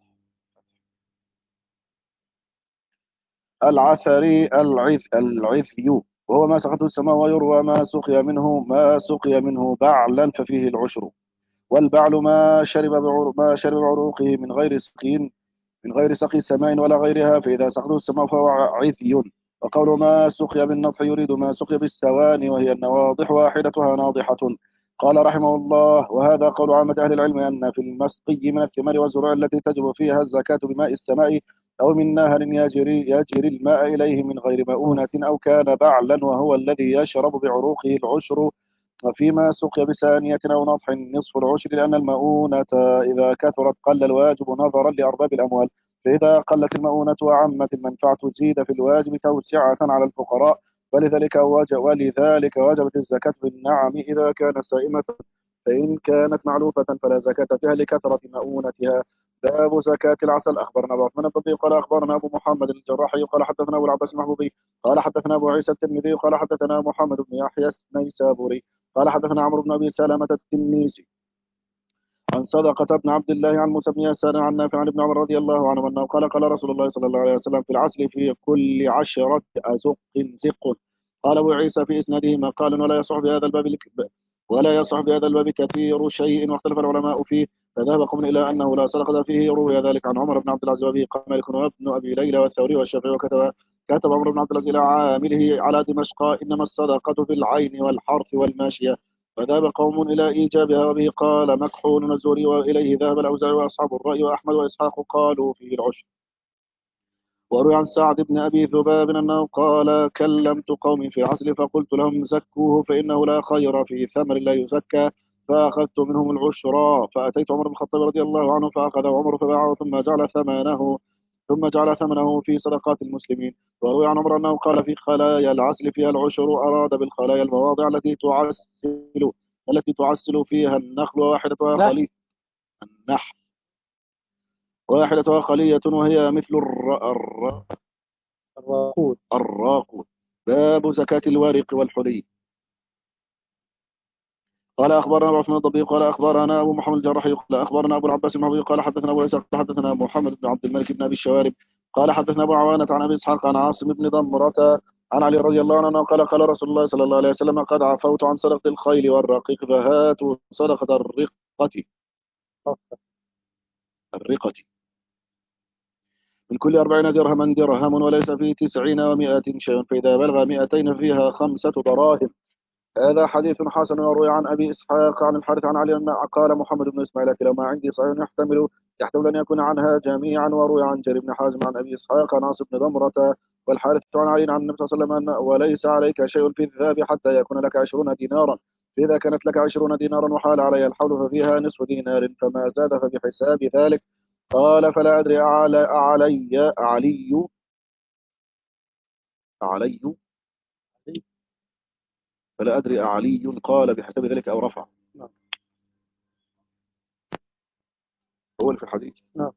العثري العث العثي، وهو ما سقطه السماء، ويروى ما سقي منه ما سقي منه بعلا ففيه العشر. والبعل ما شرب بعر ما شرب بعروقه من غير سقي من غير سقي سماء ولا غيرها، فإذا سقطه السماء فهو عثي. وقول ما سقي بالنضح يريد ما سقي بالسواني، وهي النواضح واحدتها ناضحة. قال رحمه الله: وهذا قول عامة أهل العلم أن في المسقي من الثمار والزروع التي تجب فيها الزكاة بماء السماء أو من نهر يجري يجري الماء إليه من غير مؤونة، أو كان بعلا وهو الذي يشرب بعروقه العشر. وفيما سقي بسانية أو نضح نصف العشر، لأن المؤونة إذا كثرت قل الواجب نظرا لأرباب الأموال، فإذا قلت المؤونة وعمت المنفعة زيد في الواجب توسعة على الفقراء. ولذلك وجب ولذلك وجبت الزكاة في النعم إذا كانت سائمة، فإن كانت معلوفة فلا زكاة فيها لكثرة مؤونتها. باب زكاة العسل. أخبرنا أبو عثمان الضبي قال أخبرنا أبو محمد الجراحي قال حدثنا أبو العباس المحبوبي قال حدثنا أبو عيسى الترمذي قال حدثنا محمد بن يحيى النيسابوري قال حدثنا عمرو بن أبي سلمة التنيسي عن صدقة بن عبد الله عن موسى بن يسار عن نافع عن ابن عمر رضي الله عنه أنه قال قال رسول الله صلى الله عليه وسلم: في العسل في كل عشرة أزق زق. قال أبو عيسى في إسناده مقال ولا يصح بهذا الباب الك- ولا يصح بهذا الباب كثير شيء، واختلف العلماء فيه، فذهب قوم إلى أنه لا صدقة فيه. روي ذلك عن عمر بن عبد العزيز وأبي قال مالك وابن أبي ليلى والثوري والشافعي. وكتب كتب عمر بن عبد العزيز إلى عامله على دمشق: إنما الصدقة في العين والحرث والماشية. فذهب قوم إلى إيجابها، وبه قال مكحول الزهري، وإليه ذهب الأوزاعي وأصحاب الرأي وأحمد وإسحاق قالوا فيه العشر. وروي عن سعد بن أبي ذباب أنه قال: كلمت قوم في العسل فقلت لهم زكوه فإنه لا خير في ثمر لا يزكى، فأخذت منهم العشرى. فأتيت عمر بن الخطاب رضي الله عنه فأخذه عمر فباعه، ثم جعل ثمنه ثم جعل ثمنه في صدقات المسلمين. وروي عن عمر أنه قال: في خلايا العسل فيها العشر. أراد بالخلايا المواضع التي تعسل التي تعسل فيها النخل، وواحدتها نحل. خلية النحل واحدتها خلية، وهي مثل الر... الر... الوقود. الراقود. باب زكاة الورق والحلي. قال أخبرنا أبو عثمان الضبي قال أخبرنا أبو محمد الجراحي قال أخبرنا أبو العباس المهوي قال حدثنا أبو إسحاق قال حدثنا محمد بن عبد الملك بن أبي الشوارب قال حدثنا أبو عوانة عن أبي إسحاق عن عاصم بن ضمرة عن علي رضي الله عنه قال قال رسول الله صلى الله عليه وسلم: قد عفوت عن صدقة الخيل والرقيق، فهاتوا صدقة الرقة الرقة من كل أربعين درهما درهم، وليس في تسعين ومائة شيء، فإذا بلغ مائتين فيها خمسة دراهم. هذا حديث حسن. وروي عن ابي اسحاق عن الحارث عن علي أن قال محمد بن اسماعيل: كلاهما عندي صحيح يحتمل يحتمل ان يكون عنها جميعا. وروي عن جرير بن حازم عن ابي اسحاق عن عاصم بن ضمرة والحارث عن علي عن النبي صلى الله عليه وسلم أن: وليس عليك شيء في الذهب حتى يكون لك عشرون دينارا، فإذا كانت لك عشرون دينارا وحال علي الحول ففيها نصف دينار، فما زاد فبحساب ذلك. قال: فلا أدري أعلى أعلي أعلي علي فلا أدري أعلي قال بحسب ذلك أو رفع. نعم. هو اللي في الحديث. نعم.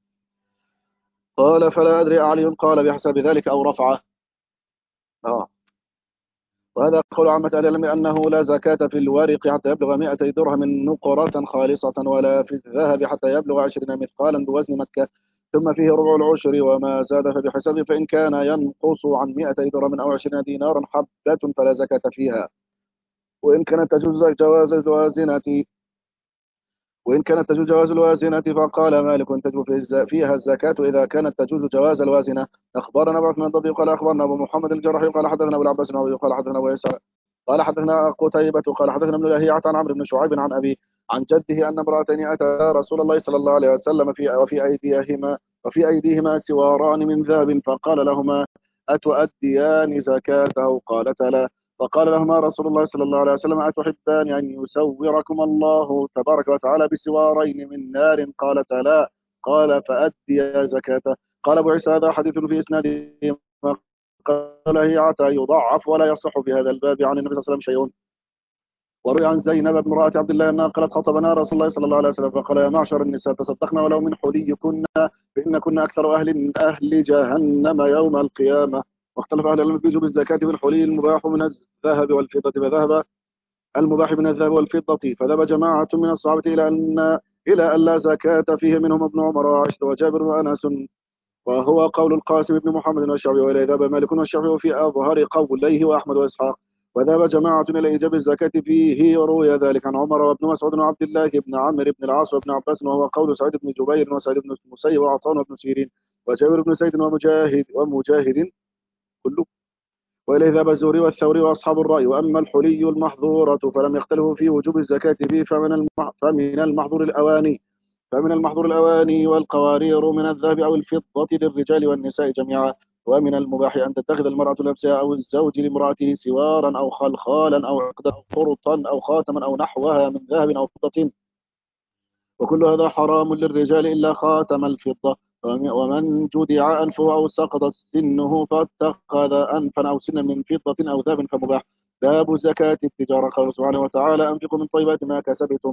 قال فلا أدري أعلي قال بحسب ذلك أو رفعه. آه. وهذا قول عامة أهل العلم أنه لا زكاة في الورق حتى يبلغ مائتي درهم نقرة خالصة، ولا في الذهب حتى يبلغ عشرين مثقالا بوزن مكة، ثم فيه ربع العشر وما زاد فبحسبه، فإن كان ينقص عن مائتي درهم أو عشرين دينارا حبة فلا زكاة فيها. وإن كانت تجوز جواز الوازنة وإن كانت تجوز جواز الوازنة فقال مالك تجوز في الز- فيها الزكاة إذا كانت تجوز جواز الوازنة. أخبرنا أبو عثمان الضبي قال أخبرنا أبو محمد الجرحي قال حدثنا أبو العباس النووي قال حدثنا أبو عيسى قال حدثنا قتيبة قال حدثنا ابن لهيعة عن عمرو بن شعيب عن أبي عن جده أن امرأتين أتى رسول الله صلى الله عليه وسلم في وفي أيديهما وفي أيديهما سواران من ذهب، فقال لهما أتؤديان زكاته؟ قالتا لا. فقال لهما رسول الله صلى الله عليه وسلم أتحبان أن يسوركم الله تبارك وتعالى بسوارين من نار؟ قالتا لا. قال فأديا زكاته. قال أبو عيسى هذا حديث في إسناده قال هي عتا يضعف ولا يصح في هذا الباب عن النبي صلى الله عليه وسلم شيء. وروي عن زينب بن امرأة عبد الله أنها قالت خطبنا رسول الله صلى الله عليه وسلم فقال يا معشر النساء تصدقنا ولو من حليكن فإن كنا أكثر أهل من أهل جهنم يوم القيامة. واختلف أهل العلم في وجوب الزكاة في الحلي المباح من الذهب والفضة، فذهب المباح من الذهب والفضة فذهب جماعة من الصحابة إلى أن إلى أن لا زكاة فيه، منهم ابن عمر وعائشة وجابر وأنس، وهو قول القاسم بن محمد والشافعي، وإلى ذهب مالك والشافعي في أظهر قوليه وأحمد وإسحاق، وذهب جماعة إلى إيجاب الزكاة فيه، وروي ذلك عن عمر وابن مسعود وعبد الله بن عمرو بن العاص وابن عباس، وهو قول سعيد بن جبير وسعيد بن المسيب وعطان وابن سيرين وجابر بن زيد ومجاهد ومجاهد كله، وإليه ذهب الزهري والثوري وأصحاب الرأي. وأما الحلي المحظورة فلم يختلفوا في وجوب الزكاة فيه، فمن المح- فمن المحظور الأواني فمن المحظور الأواني والقوارير من الذهب أو الفضة للرجال والنساء جميعا. ومن المباح أن تتخذ المرأة لنفسها أو الزوج لامرأته سوارا أو خلخالا أو عقدة قرطا أو خاتما أو نحوها من ذهب أو فضة، وكل هذا حرام للرجال إلا خاتم الفضة. ومن جدع أنفه أو سقطت سنه فاتخذ أنفا أو سنا من فضة أو ذهب فمباح. باب زكاة التجارة. قال سبحانه وتعالى أنفقوا من طيبات ما كسبتم.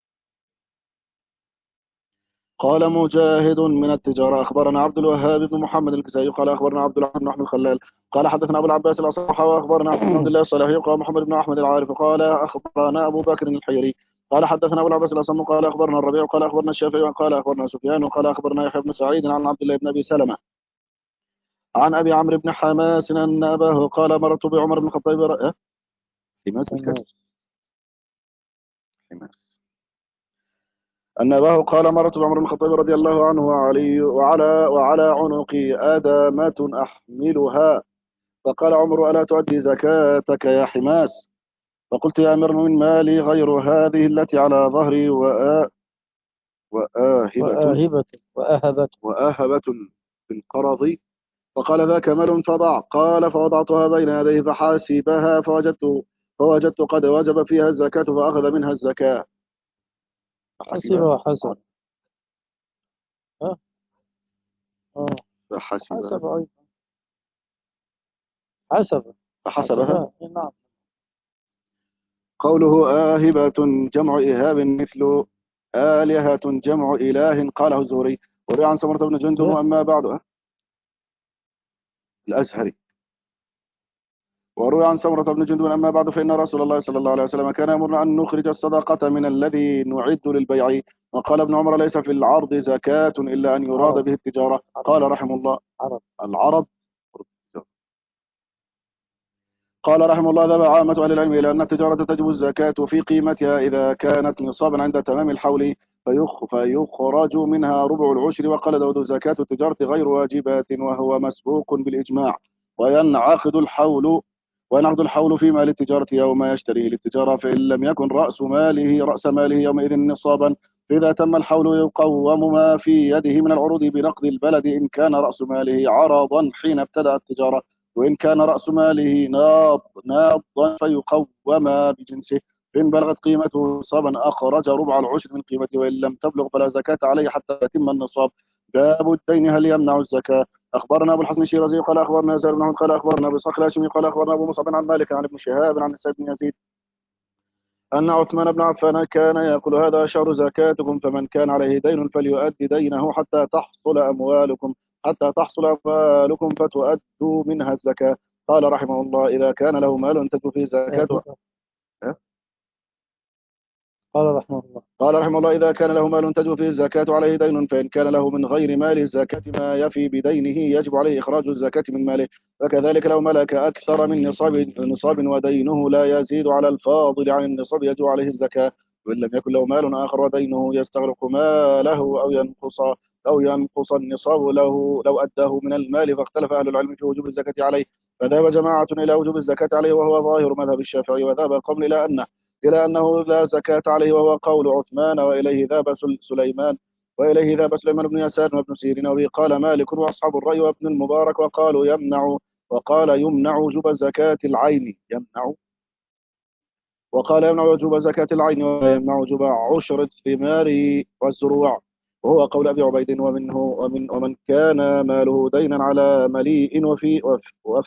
قال مجاهد من التجارة. أخبرنا عبد الوهاب بن محمد الكسائي قال أخبرنا عبد الرحمن بن أحمد الخلال قال حدثنا أبو العباس الأصح وأخبرنا أحمد بن عبد الله الصالحي قال محمد بن أحمد العارف قال أخبرنا أبو بكر الحيري قال حدثنا أبو العباس الأصم قال أخبرنا الربيع قال أخبرنا الشافعي قال أخبرنا سفيان قال أخبرنا يحيى بن سعيد عن عبد الله بن أبي سلمة عن أبي عمرو بن حماس أن أباه قال مررت بعمر بن الخطاب ر- حماس بالكسر حماس أن أباه قال مررت بعمر بن الخطاب رضي الله عنه وعلي وعلى وعلى عنقي آدمة أحملها، فقال عمر ألا تؤدي زكاتك يا حماس؟ فقلت يا أمير المؤمنين مالي غير هذه التي على ظهري وآ وآهبة وآهبة وآهبة وآهبة بالقرض. فقال ذاك مال فضع. قال فوضعتها بين يديه فحاسبها فوجدت فوجدت قد وجب فيها الزكاة فأخذ منها الزكاة. حسب فحسبها وحسب. ها. آه. فحسبها حسب أيضا. حسب. فحسبها. حسبها. نعم. قوله آهبة جمع إيهاب مثل آلهة جمع إله قاله الزهري. وروي عن سمرة بن جندب إيه؟ وأما بعد الأزهري. وروي عن سمرة بن جندب أما بعد فإن رسول الله صلى الله عليه وسلم كان يأمرنا أن نخرج الصدقة من الذي نعد للبيع. وقال ابن عمر ليس في العرض زكاة إلا أن يراد عرب. به التجارة. عرب. قال رحمه الله عرب. العرض. قال رحمه الله ذهب عامة أهل العلم إلى أن التجارة تجب الزكاة في قيمتها إذا كانت نصابا عند تمام الحول فيخ فيخرج منها ربع العشر. وقال داود زكاة التجارة غير واجبات وهو مسبوق بالإجماع. وينعقد الحول وينعقد الحول في مال التجارة يوم يشتريه للتجارة، فإن لم يكن رأس ماله رأس ماله يومئذ نصابا فإذا تم الحول يقوم ما في يده من العروض بنقد البلد إن كان رأس ماله عرضا حين ابتدأ التجارة، وإن كان رأس ماله ناض ناضا فيقوم بجنسه، فإن بلغت قيمته نصابا أخرج ربع العشر من قيمته، وإن لم تبلغ فلا زكاة عليه حتى يتم النصاب. باب الدين هل يمنع الزكاة؟ أخبرنا أبو الحسن الشيرازي قال أخبرنا زهير بن عمرو قال أخبرنا أبو إسحاق الهاشمي قال أخبرنا أبو مصعب عن مالك عن ابن شهاب عن السيد بن يزيد أن عثمان بن عفان كان يقول هذا شهر زكاتكم فمن كان عليه دين فليؤدي دينه حتى تحصل أموالكم حتى تحصل أموالكم فتؤدوا منها الزكاة. قال رحمه الله إذا كان له مال تجب فيه زكاة. قال رحمه الله قال رحمه الله إذا كان له مال تجب فيه الزكاة عليه دين فإن كان له من غير مال الزكاة ما يفي بدينه يجب عليه إخراج الزكاة من ماله. وكذلك لو ملك أكثر من نصاب نصاب ودينه لا يزيد على الفاضل عن النصاب يجب عليه الزكاة. وإن لم يكن له مال آخر ودينه يستغرق ماله أو ينقص أو ينقص النصاب له لو أداه من المال فاختلف أهل العلم في وجوب الزكاة عليه. فذهب جماعة إلى وجوب الزكاة عليه وهو ظاهر مذهب الشافعي وذهب القوم إلى أنه إلى أنه لا زكاة عليه وهو قول عثمان وإليه ذهب سليمان وإليه ذهب سليمان بن يسار وابن سيرين وبه قال مالك وأصحاب الرأي وابن المبارك وقالوا يمنع وقال يمنع وجوب زكاة العين يمنع وقال يمنع وجوب زكاة العين ويمنع وجوب عشر الثمار والزروع وهو قول أبي عبيد ومنه ومن ومن كان ماله دينا على مليء وفي وف وف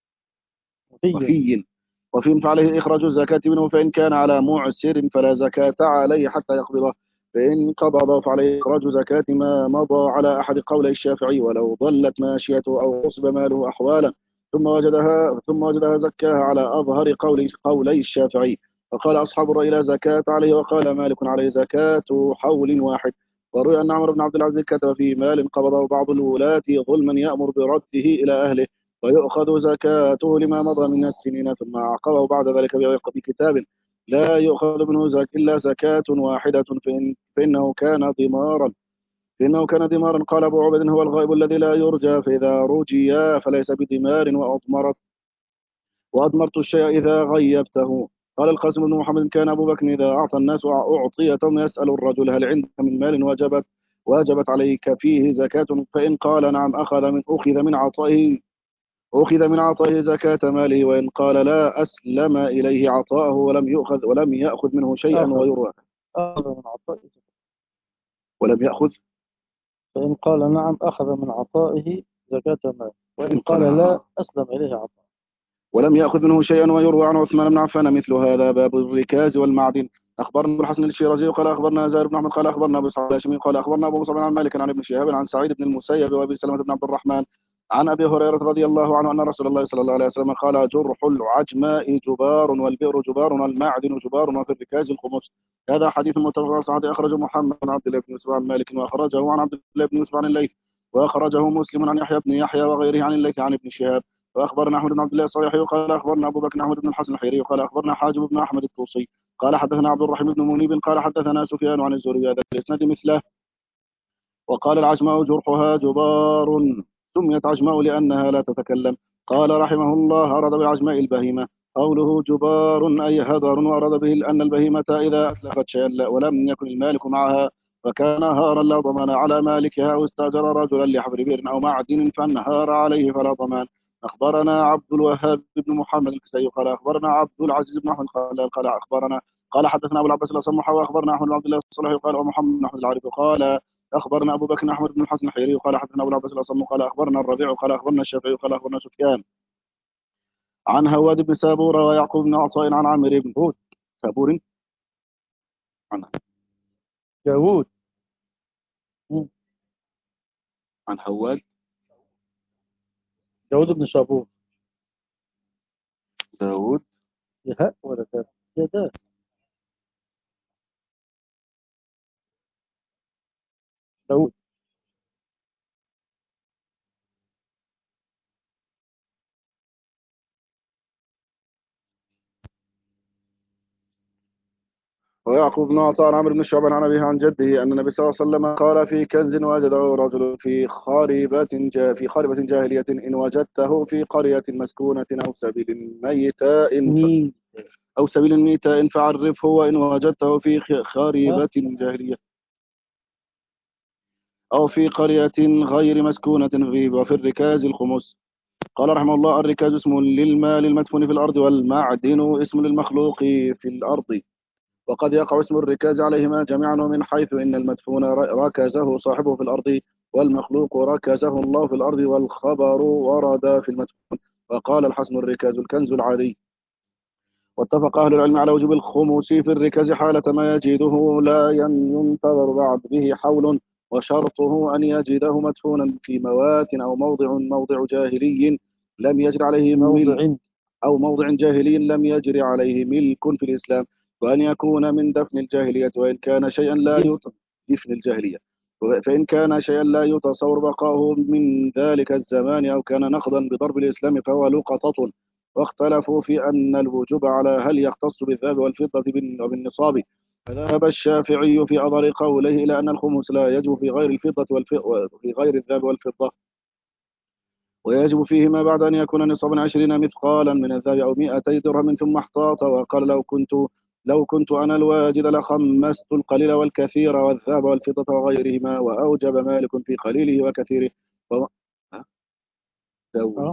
وفي وفي فعليه إخراج الزكاة منه فإن كان على معسر فلا زكاة عليه حتى يقبضه فإن قبض فعليه إخراج زكاة ما مضى على أحد قولي الشافعي ولو ضلت ماشيته أو نصب ماله أحوالا ثم وجدها ثم وجدها زكاها على أظهر قولي قولي الشافعي. وقال أصحاب الرأي لا زكاة عليه وقال مالك عليه زكاة حول واحد. وروي أن عمر بن عبد العزيز كتب في مال قبضه بعض الولاة ظلما يأمر برده إلى أهله ويؤخذ زكاته لما مضى من السنين ثم عقبه بعد ذلك بكتاب لا يؤخذ منه زك إلا زكاة واحدة فإن فإنه كان ضمارا فإنه كان ضمارا. قال أبو عبيد هو الغائب الذي لا يرجى فإذا رجي فليس بضمار وأضمرت وأضمرت الشيء إذا غيبته. قال القاسم بن محمد كان أبو بكر إذا أعطى الناس أعطيتهم يسأل الرجل هل عندك من مال وجبت وجبت عليك فيه زكاة فإن قال نعم أخذ من أخذ من عطائه أخذ من عطائه زكاة ماله وإن قال لا أسلم إليه عطاءه ولم يؤخذ ولم يأخذ منه شيئا أخذ ويروى أخذ من عطائه ولم يأخذ فإن قال نعم أخذ من عطائه زكاة مال وإن إن قال قال لا نعم أسلم إليه عطاء ولم يأخذ منه شيئا ويروى عن عثمان بن عفان مثل هذا باب الركاز والمعدن. أخبرنا أبو الحسن الشيرازي قال أخبرنا زهير بن أحمد قال أخبرنا أبو إسحاق الهاشمي قال أخبرنا أبو مصعب عن مالك عن ابن شهاب عن سعيد بن المسيب وأبي سلمة بن عبد الرحمن عن أبي هريرة رضي الله عنه أن رسول الله صلى الله عليه وسلم قال جرح العجماء جبار والبئر جبار والمعدن جبار وفي الركاز الخمس. هذا حديث متفق على صحته أخرجه محمد بن عبد الله بن يوسف عن مالك وأخرجه عن عبد الله بن يوسف عن الليث وأخرجه مسلم عن يحيى بن يحيى وغيره عن الليث عن ابن شهاب. واخبرنا احمد بن عبد الله الصريحي وقال اخبرنا ابو بكر احمد بن الحسن الحيري وقال اخبرنا حاجب بن احمد الطوسي قال حدثنا عبد الرحيم بن منيب قال حدثنا سفيان عن الزهري هذا الاسناد مثله. وقال العجماء جرحها جبار سميت عجماء لانها لا تتكلم. قال رحمه الله اراد بالعجماء البهيمه قوله جبار اي هدر واراد به ان البهيمه اذا اتلفت شيئا ولم يكن المالك معها فكان هارا لا ضمان على مالكها او استاجر رجلا لحفر بئر او معدن فانهار عليه فلا ضمان. اخبرنا عبد الوهاب بن محمد الكسائي قال اخبرنا عبد العزيز بن احمد قال قال اخبرنا قال حدثنا ابو العباس الاصم واخبرنا احمد بن عبد الله الصالحي قال ومحمد بن احمد العارف قال اخبرنا ابو بكر احمد بن الحسن الحيري قال حدثنا ابو العباس الاصم قال اخبرنا الربيع قال اخبرنا الشافعي قال اخبرنا سفيان عن هواد بن سابور ويعقوب بن عطاء عن عامر بن هود سابور عن داوود عن هواد داوود بن شابور داود يهاء ولا دال يا دال داوود ويعقوب بن عطاء عن عمرو بن شعبان عن أبيه عن جده أن النبي صلى الله عليه وسلم قال في كنز وجده رجل في خاربة جا في خاربة جاهلية إن وجدته في قرية مسكونة أو سبيل ميتاء مين أو سبيل ميتاء فعرفه وإن وجدته في خاربة جاهلية أو في قرية غير مسكونة فيه وفي الركاز الخمس. قال رحمه الله الركاز اسم للمال المدفون في الأرض والمعدن اسم للمخلوق في الأرض وقد يقع اسم الركاز عليهما جميعا من حيث إن المدفون ركزه صاحبه في الأرض والمخلوق ركزه الله في الأرض، والخبر ورد في المدفون. وقال الحسن: الركاز الكنز العلي. واتفق أهل العلم على وجوب الخمس في الركاز حالة ما يجده لا ينتظر بعد به حول، وشرطه أن يجده مدفونا في موات أو موضع موضع جاهلي لم يجر عليه ملك، موضع أو موضع جاهلي لم يجر عليه ملك في الإسلام، وأن يكون من دفن الجاهلية، وإن كان شيئا لا يت... دفن الجاهلية، فإن كان شيئا لا يتصور بقاؤه من ذلك الزمان، أو كان نقضا بضرب الإسلام، فهو لقطة. واختلفوا في أن الوجوب على هل يختص بالذهب والفضة بالن- وبالنصاب. فذهب الشافعي في أظهر قوله إلى أن الخمس لا يجب في غير الفضة والف... وفي غير الذهب والفضة، ويجب فيه ما بعد أن يكون نصابا عشرين مثقالا من الذهب أو مائتي درهم ثم احتاط. وقال: لو كنت لو كنت أنا الواجد لخمست القليل والكثير والذهب والفضة وغيرهما. وأوجب مالك في قليله وكثيره. و... ها؟ دو- اه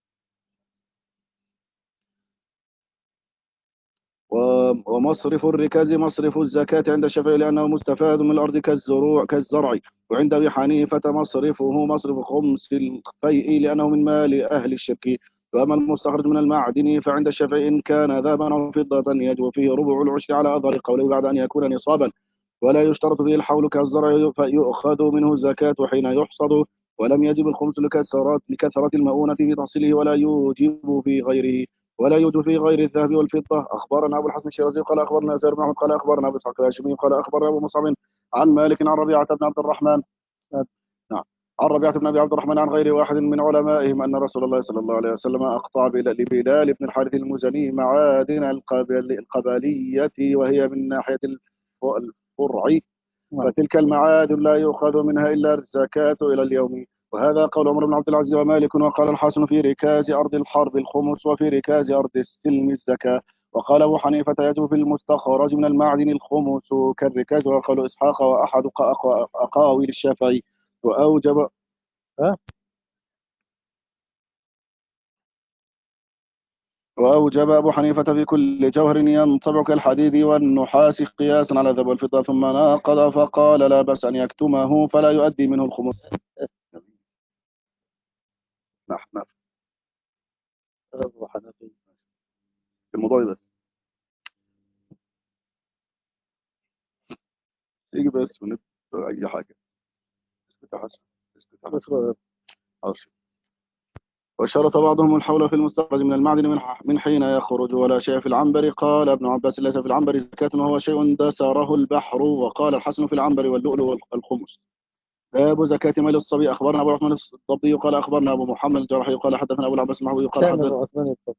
و- ومصرف الركاز مصرف الزكاة عند الشافعي، لأنه مستفاد من الأرض كالزروع كالزرع. وعند أبي حنيفة مصرفه مصرف خمس الفيء، لأنه من مال أهل الشرك. وأما المستخرج من المعدن فعند الشافعي إن كان ذهبا أو فضة يجب فيه ربع العشر على أظهر قوله بعد أن يكون نصابا، ولا يشترط فيه الحول كالزرع فيؤخذ منه الزكاة حين يحصد. ولم يجب الخمس لكثرة لكثرة المؤونة في تحصيله، ولا يوجب في غيره ولا يوجد في غير الذهب والفضة. أخبرنا أبو الحسن الشيرازي قال أخبرنا زهير بن أحمد قال أخبرنا أبو إسحاق الهاشمي قال أخبرنا أبو مصعب عن مالك عن ربيعة بن عبد الرحمن. نعم. عن ربيعة بن أبي عبد الرحمن عن غير واحد من علمائهم أن رسول الله صلى الله عليه وسلم أقطع بلال- لبلال بن الحارث المزني معادن القبل- القبلية، وهي من ناحية الف- الفرع، نعم. فتلك المعاد لا يؤخذ منها إلا الزكاة إلى اليوم. وهذا قول عمر بن عبد العزيز ومالك. وقال الحسن: في ركاز أرض الحرب الخمس، وفي ركاز أرض السلم الزكاة. وقال أبو حنيفة: يجب في المستخرج من المعدن الخمس كالركاز. وقال إسحاق وأحد أقا- أقاويل الشافعي. وأوجب ها وأوجب أبو حنيفة في كل جوهر ينطبع كالحديد والنحاس قياسا على الذهب والفضة، ثم ناقض فقال: لا بأس أن يكتمه فلا يؤدي منه الخمس. نحن أبو حنفي. في الموضوع بس يجي بس ونبدأ أي حاجة. اسكت يا حسن، اسكت يا حسن. بس- أرشد. وشرط بعضهم الحول في المستخرج من المعدن من من حين يخرج. ولا شيء في العنبر. قال ابن عباس: ليس في العنبر زكاة وهو شيء دسره البحر. وقال الحسن: في العنبر واللؤلؤ الخمس. باب زكاة مال الصبي. أخبرنا أبو الرحمن الضبي قال أخبرنا أبو محمد الجرحي قال حدثنا أبو العباس المعوي قال كان حدث أبو عثمان الطب.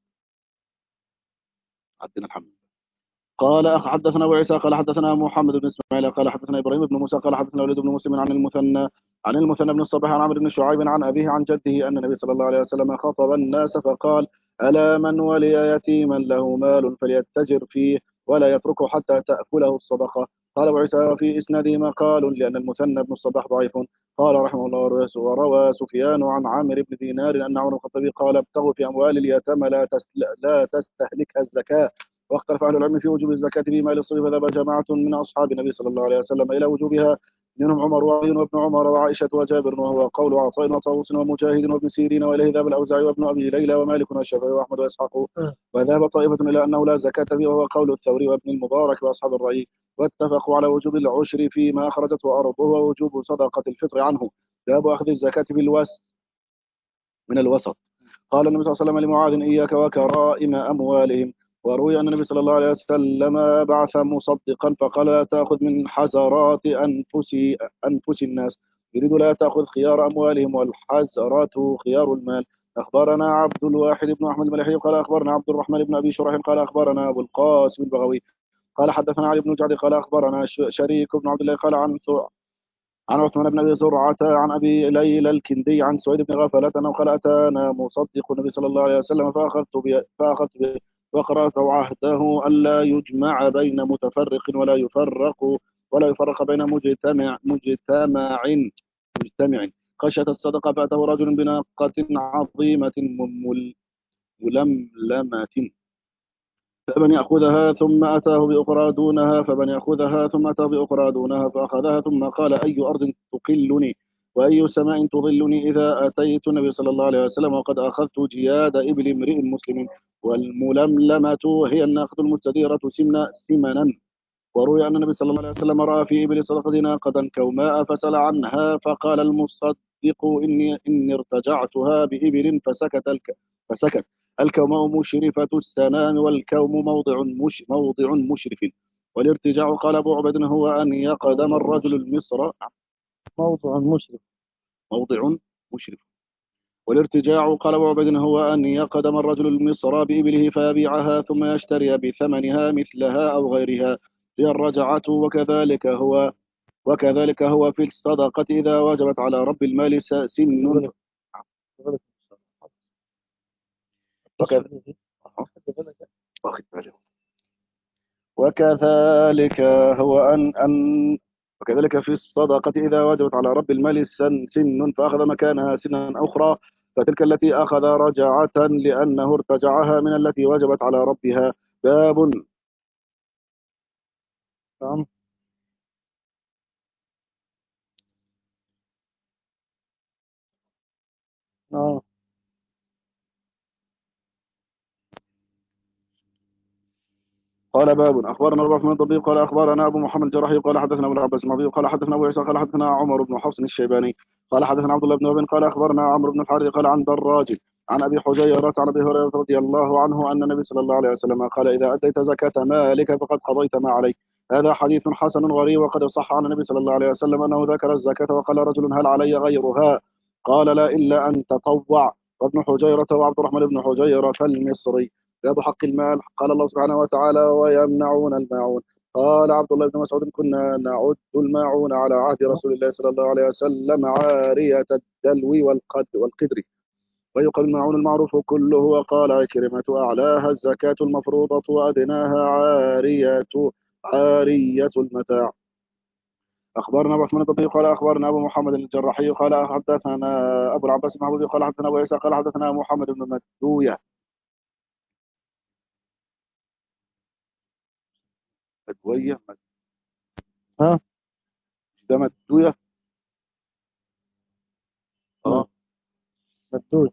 عبدنا الحمد. قال أخ حدثنا أبو عيسى قال حدثنا محمد بن إسماعيل قال حدثنا إبراهيم بن موسى قال حدثنا وليد بن مسلم عن المثنى عن المثنى بن الصباح عن عمرو بن شعيب عن أبيه عن جده أن النبي صلى الله عليه وسلم خاطب الناس فقال: ألا من ولي يتيما له مال فليتجر فيه ولا يتركه حتى تأكله الصدقة. قال أبو عيسى: وفي إسناده مقال لأن المثنى بن الصباح ضعيف. قال رحمه الله: وروى سفيان عن عامر بن دينار أن عمر الخطابي قال: ابتغوا في أموال اليتامى لا تستهلكها لا تستهلكها الزكاة. واختلف أهل العلم في وجوب الزكاة في مال الصبي، فذهب جماعة من أصحاب النبي صلى الله عليه وسلم إلى وجوبها، منهم عمر وعلي وابن عمر وعائشة وجابر، وهو قول عطاء وطاووس ومجاهد وابن سيرين، وإليه ذهب الأوزاعي وابن أبي ليلى ومالك والشافعي وأحمد وإسحاق. آه. وذهب طائفة إلى أنه لا زكاة فيه، وهو قول الثوري وابن المبارك وأصحاب الرأي. واتفقوا على وجوب العشر فيما أخرجته أرضه ووجوب صدقة الفطر عنه. باب أخذ الزكاة بالوس من الوسط. قال النبي صلى الله عليه وسلم لمعاذ: إياك وكرائم أموالهم. وروي أن النبي صلى الله عليه وسلم بعث مصدقا فقال: لا تأخذ من حزرات أنفس أنفس الناس، يريد لا تأخذ خيار أموالهم، والحزرات خيار المال. أخبرنا عبد الواحد بن أحمد المليحي قال أخبرنا عبد الرحمن بن أبي شريح قال أخبرنا أبو القاسم البغوي قال حدثنا علي بن جعد قال أخبرنا شريك بن عبد الله قال عن عن عثمان بن ابي زرعه عن ابي ليلى الكندي عن سويد بن غفلة انه قال: اتانا مصدق النبي صلى الله عليه وسلم فاخذت بي فاخذت به وقرات عهده الا يجمع بين متفرق ولا يفرق ولا يفرق بين مجتمع مجتمع مجتمع خشية الصدقة. فأتاه رجل بناقة عظيمة مل- ململمة فمن يأخذها ثم أتاه بأخرى دونها فمن يأخذها ثم أتاه بأخرى دونها فأخذها ثم قال: أي أرض تقلني؟ وأي سماء تظلني إذا أتيت النبي صلى الله عليه وسلم وقد أخذت جياد إبل امرئ مسلم. والململمة هي الناقة المستديرة سمنا سمنا. وروي أن النبي صلى الله عليه وسلم رأى في إبل صدقة ناقة كوماء فسأل عنها فقال المصدق إني إني ارتجعتها بإبل فسكت الك فسكت. الكوماء مشرفة السنام والكوم موضع مش موضع مشرف. والارتجاع قال أبو عبيد هو أن يقدم الرجل المصر. موضع مشرف. موضع مشرف. والارتجاع قال أبو عبيد هو أن يقدم الرجل المصر بإبله فيبيعها ثم يشتري بثمنها مثلها أو غيرها. هي الرجعة. وكذلك هو وكذلك هو في الصدقة إذا وجبت على رب المال س- سن. غلط. غلط. وكذا خد بالك. واخد بالي. وكذلك هو أن أن وكذلك في الصدقة إذا وجبت على رب المال سن سن فأخذ مكانها سنا أخرى فتلك التي أخذ رجعة لأنه ارتجعها من التي وجبت على ربها. باب. تمام. اه. قال باب. اخبرنا ابو عثمان الضبي قال اخبرنا ابو محمد الجراحي قال حدثنا ابو العباس المعبي قال حدثنا ابو عيسى قال حدثنا عمر بن حفص الشيباني قال حدثنا عبد الله بن وهب قال اخبرنا عمرو بن الحارث قال عن دراج عن ابي حجيره عن ابي هريره رضي الله عنه ان النبي صلى الله عليه وسلم قال اذا اديت زكاه مالك فقد قضيت ما عليك. هذا حديث حسن غريب وقد صح عن النبي صلى الله عليه وسلم انه ذكر الزكاه وقال رجل هل علي غيرها قال لا الا ان تطوع. وابن حجيره وعبد الرحمن بن حجيره المصري. باب حق المال. قال الله سبحانه وتعالى ويمنعون الماعون. قال عبد الله بن مسعود كنا نعد الماعون على عهد رسول الله صلى الله عليه وسلم عارية الدلو والقد والقدر. ويقال الماعون المعروف كله. وقال عكرمة أعلاها الزكاة المفروضة وأدناها عارية عارية المتاع. أخبرنا أبو عثمان الضبي قال أخبرنا أبو محمد الجراحي قال حدثنا أبو العباس المعبودي قال حدثنا أبو عيسى قال حدثنا محمد بن مدوية. مدوية. ها. ده مدوية. نعم. اه مدود.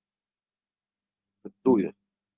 مدوية.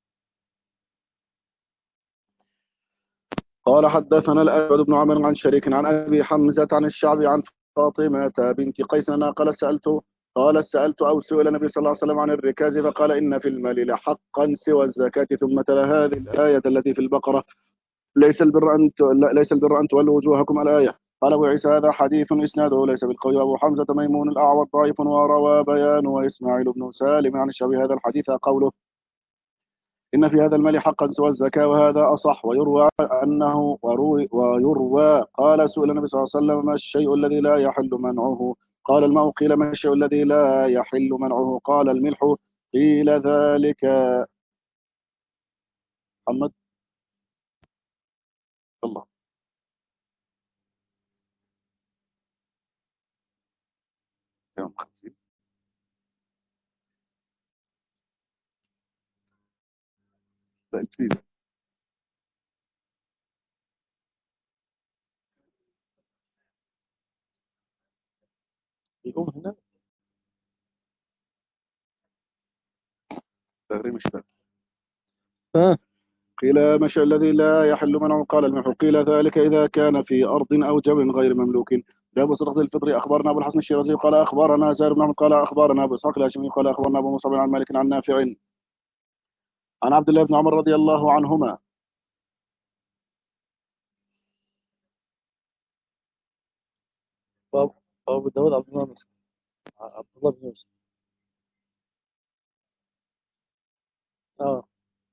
قال حدثنا الأسود بن عمرو عن شريك عن أبي حمزة عن الشعبي عن فاطمة بنت قيس أنها قال سألت قال سألت أو سئل النبي صلى الله عليه وسلم عن الركاز فقال إن في المال لحقا سوى الزكاة ثم تلا هذه الآية التي في البقرة ليس البر أن ت- لا- ليس البر أن تولوا وجوهكم الآية. قال أبو عيسى هذا حديث إسناده ليس بالقوي. أبو حمزة ميمون الأعور ضعيف وروى بيان وإسماعيل بن سالم عن الشعبي هذا الحديث قوله إن في هذا المال حقا سوى الزكاة وهذا أصح. ويروى أنه وروي ويروى قال سئل النبي صلى الله عليه وسلم ما الشيء الذي لا يحل منعه قال الماء قيل ما الشيء الذي لا يحل منعه قال الملح قيل ذلك. محمد الله يوم خمسين لا يكفي. يقوم هنا. تغريم مش فاهم. ها. قيل ما الشيء الذي لا يحل منعه قال الملح قيل ذلك إذا كان في أرض أو جبل غير مملوك. باب صدقة الفطر. أخبرنا أبو الحسن الشيرازي قال أخبرنا زهير بن عمرو قال أخبرنا أبو إسحاق الهاشمي قال أخبرنا أبو مصعب عن مالك عن نافع عن عبد الله بن عمر رضي الله عنهما. وأبو وأبو داود عبد الله بن عبد الله بن يوسف. اه.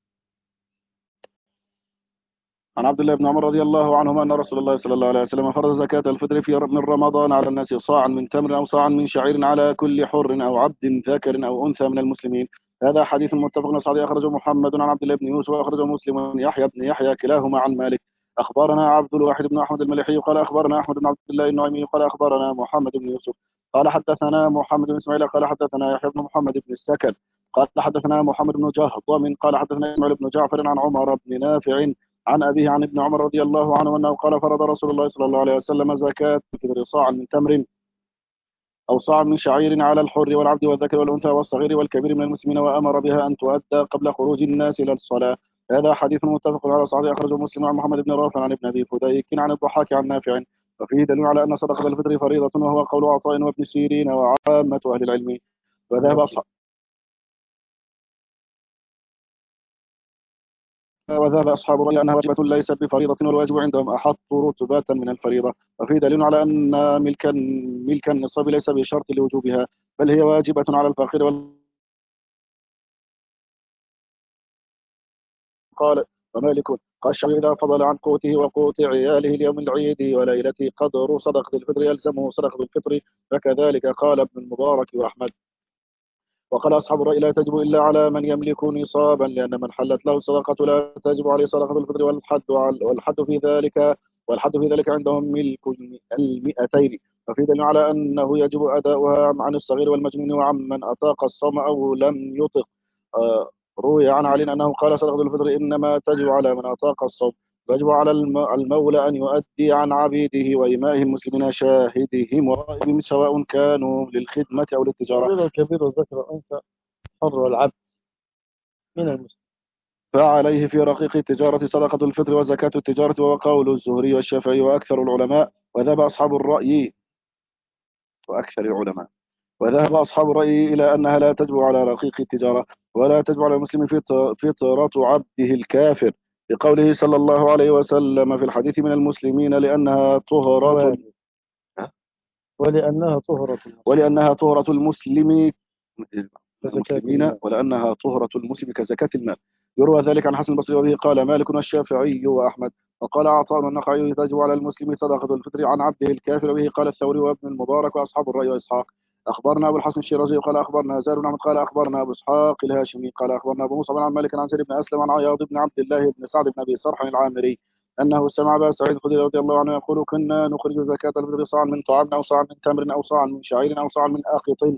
عن عبد الله بن عمر رضي الله عنهما أن رسول الله صلى الله عليه وسلم فرض زكاة الفطر في من رمضان على الناس صاعا من تمر أو صاعا من شعير على كل حر أو عبد ذكر أو أنثى من المسلمين. هذا حديث متفق صحيح أخرجه محمد عن عبد الله بن يوسف وأخرجه مسلم يحيى بن يحيى كلاهما عن مالك. أخبرنا عبد الواحد بن أحمد المليحي قال أخبرنا أحمد بن عبد الله النعيمي قال أخبرنا محمد بن يوسف قال حدثنا محمد بن إسماعيل قال حدثنا يحيى بن محمد بن السكن قال حدثنا محمد بن جهضم قال حدثنا إسماعيل بن جعفر عن عمر بن نافع عن أبيه عن ابن عمر رضي الله عنه أنه قال فرض رسول الله صلى الله عليه وسلم زكاة الفطر صاعا من تمر أو صاعا من شعير على الحر والعبد والذكر والأنثى والصغير والكبير من المسلمين، وأمر بها أن تؤدى قبل خروج الناس إلى الصلاة. هذا حديث متفق على صحيح، أخرجه مسلم عن محمد بن رافع عن ابن أبي فديك عن الضحاك عن نافع. وفيه دليل على أن صدقة الفطر فريضة، وهو قول عطاء وابن سيرين وعامة أهل العلم. وذهب أصحاب وذهب أصحاب الرأي أنها واجبة ليست بفريضة، والواجب عندهم أحط رتبة من الفريضة. وفي دليل على أن ملك ملك النصاب ليس بشرط لوجوبها، بل هي واجبة على الفقير وال... قال ومالك قال الشرع إذا فضل عن قوته وقوت عياله ليوم العيد وليلة قدر صدقة الفطر يلزمه صدقة الفطر، فكذلك قال ابن المبارك وأحمد. وقال أصحاب الرأي لا تجب إلا على من يملك نصابا، لأن من حلت له الصدقة لا تجب عليه صدقة الفطر، والحد والحد في ذلك والحد في ذلك عندهم ملك المئتين. وفي دليل على أنه يجب أداؤها عن الصغير والمجنون وعمن أطاق الصوم أو لم يطق. آه، روي عن علي أنه قال صدقة الفطر إنما تجب على من أطاق الصوم، ويجب على الم- المولى أن يؤدي عن عبيده وإمائه المسلمين شاهدهم وغائبهم سواء كانوا للخدمة أو للتجارة. صغير وكبير وذكر وأنثى، حر والعبد من المسلم. فعليه في رقيق التجارة صدقة الفطر وزكاة التجارة، وهو قول الزهري والشافعي وأكثر العلماء. وذهب أصحاب الرأي وأكثر العلماء وذهب أصحاب الرأي إلى أنها لا تجب على رقيق التجارة، ولا تجب على المسلم فط- فطرة عبده الكافر، لقوله صلى الله عليه وسلم في الحديث من المسلمين لأنها طهرة واجب، ولأنها طهرة المسلم ولأنها طهرة المسلم كزكاة المسلمين المال. ولأنها طهرة المسلم كزكاة المال. يروى ذلك عن حسن البصري وبه قال مالك والشافعي وأحمد. وقال عطاء والنخعي تجب على المسلم صدقة الفطر عن عبده الكافر، وبه قال الثوري وابن المبارك وأصحاب الرأي وإسحاق. أخبرنا أبو الحسن الشيرازي قال أخبرنا زار بن عمرو قال أخبرنا أبو إسحاق الهاشمي قال أخبرنا أبو موسى عن مالك عن زيد بن أسلم عن عياض بن عبد الله بن سعد بن أبي صرح العامري أنه سمع أبا سعيد الخدري رضي الله عنه يقول كنا نخرج زكاة الفطر صاعا من طعام أو صاعا من تمر أو صاعا من شعير أو صاعا من آقط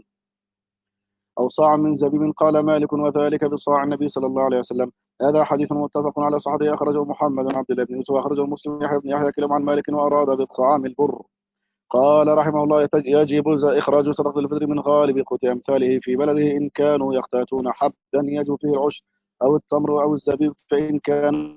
أو صاع من زبيب. قال مالك وذلك بصاع النبي صلى الله عليه وسلم. هذا حديث متفق على صحته، أخرجه محمد بن عبد الله بن يوسف وأخرجه مسلم يحيى بن يحيى كلام عن مالك وأراد بالطعام البر. قال رحمه الله يتج- يجب ز- إخراج صدقة الفطر من غالب قوت أمثاله في بلده إن كانوا يقتاتون حبا يجب فيه العشر، أو التمر أو الزبيب، فإن كان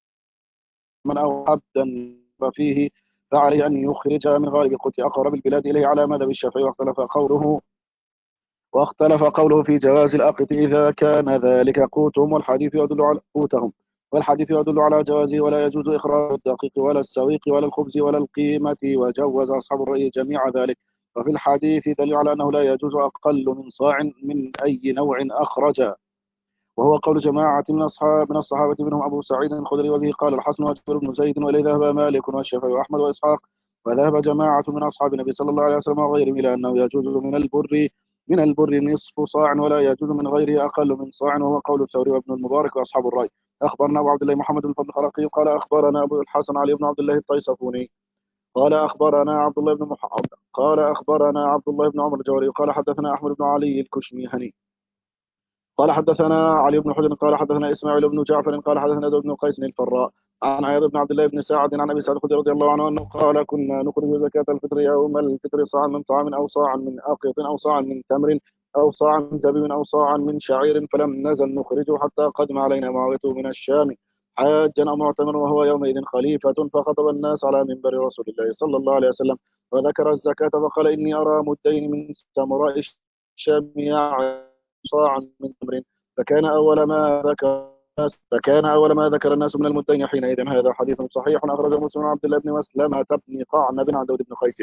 من أو حبا فيه فعليه أن يخرج من غالب قوت أقرب البلاد إليه على مذهب الشافعي. واختلف قوله واختلف قوله في جواز الأقط إذا كان ذلك قوتهم، والحديث يدل على قوتهم والحديث يدل على جوازه، ولا يجوز إخراج الدقيق ولا السويق ولا الخبز ولا القيمة، وجوز أصحاب الرأي جميع ذلك. وفي الحديث دليل على أنه لا يجوز أقل من صاع من أي نوع أخرج، وهو قول جماعة من أصحاب من الصحابة منهم أبو سعيد الخدري، وبه قال الحسن وجبر بن زيد، وإليه ذهب مالك والشافعي وأحمد وإسحاق. وذهب جماعة من أصحاب النبي صلى الله عليه وسلم وغيرهم إلى أنه يجوز من البر من البر نصف صاع، ولا يجوز من غيره أقل من صاع، وهو قول الثوري وابن المبارك وأصحاب الرأي. أخبرنا أبو عبد الله محمد بن فضل الخرقي قال أخبرنا أبو الحسن علي بن عبد الله الطيسفوني قال أخبرنا عبد الله بن محمد قال أخبرنا عبد الله بن عمر الجوهري قال حدثنا أحمد بن علي الكشميهني قال حدثنا علي بن حجر قال حدثنا اسماعيل بن جعفر قال حدثنا داود بن قيس الفراء عن عياض بن عبد الله بن سعد عن ابي سعد الخدري رضي الله عنه انه قال كنا نخرج زكاة الفطر يوم الفطر صاعا من طعام او صاعا من اقط او صاعا من تمر او صاعا من زبيب او صاعا من شعير، فلم نزل نخرجه حتى قدم علينا معاوية من الشام حاجا او معتمرا وهو يومئذ خليفة، فخطب الناس على منبر رسول الله صلى الله عليه وسلم وذكر الزكاة فقال إني أرى مدين من سمراء الشام صاعا من تمر، فكان أول ما ذكر فكان أول ما ذكر الناس من المدين حينئذ. هذا حديث صحيح أخرجه مسلم عن عبد الله بن مسلمة بن قعنب عن داود بن قيس.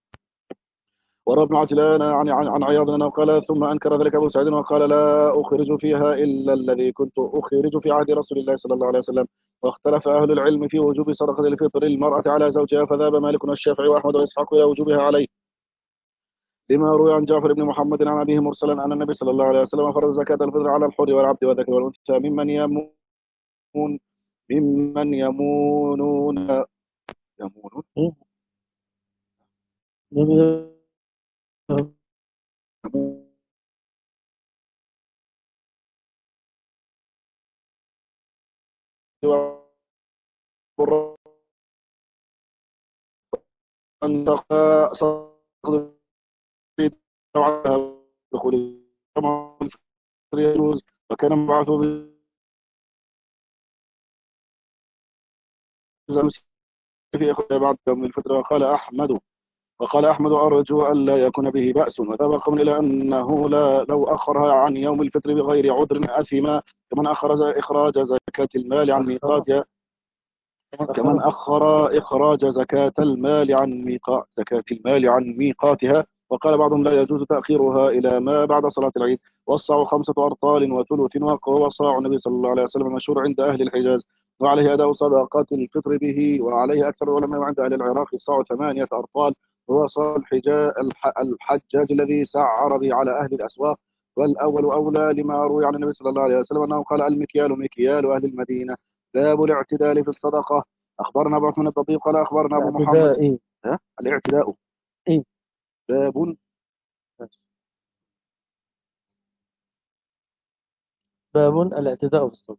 وروى ابن عجلان عن عن عن عياض انه قال ثم انكر ذلك ابو سعيد وقال لا اخرج فيها الا الذي كنت اخرج في عهد رسول الله صلى الله عليه وسلم. واختلف اهل العلم في وجوب صدقه الفطر المراه على زوجها، فذهب مالك والشافعي واحمد واسحاق الى وجوبها عليه، لما روي عن جعفر بن محمد عن أبيه مرسلا أن النبي صلى الله عليه وسلم فرض زكاة الفطر على الحر والعبد والذكر والأنثى ممن يمون ممن يمونون يمونون وعلى دخول رمضان يجوز، وكان مبعث في إخراج بعد يوم الفطر. وقال أحمد وقال أحمد أرجو أن لا يكون به بأس. وذهب قوم إلى أنه لا لو أخرها عن يوم الفطر بغير عذر أثم، كمن أخر إخراج زكاة المال عن ميقاتها كمن أخر إخراج زكاة المال عن ميقات زكاة المال عن ميقاتها. وقال بعضهم لا يجوز تأخيرها إلى ما بعد صلاة العيد. والصاع خمسة أرطال وثلث، وهو صاع النبي صلى الله عليه وسلم المشهور عند أهل الحجاز، وعليه أداء صدقات الفطر به، وعليه أكثر العلماء. وعند أهل العراق الصاع ثمانية أرطال، وهو صاع الحجاج, الحجاج الذي سعر به على أهل الأسواق. والأول أولى لما روي عن النبي صلى الله عليه وسلم أنه قال المكيال مكيال أهل المدينة. باب الاعتدال في الصدقة. أخبرنا أبو عثمان الضبي قال أخبرنا أبو محمد. اعتدائي. ها؟ الاعتداء. إيه. باب باب الاعتداء في الصدقة.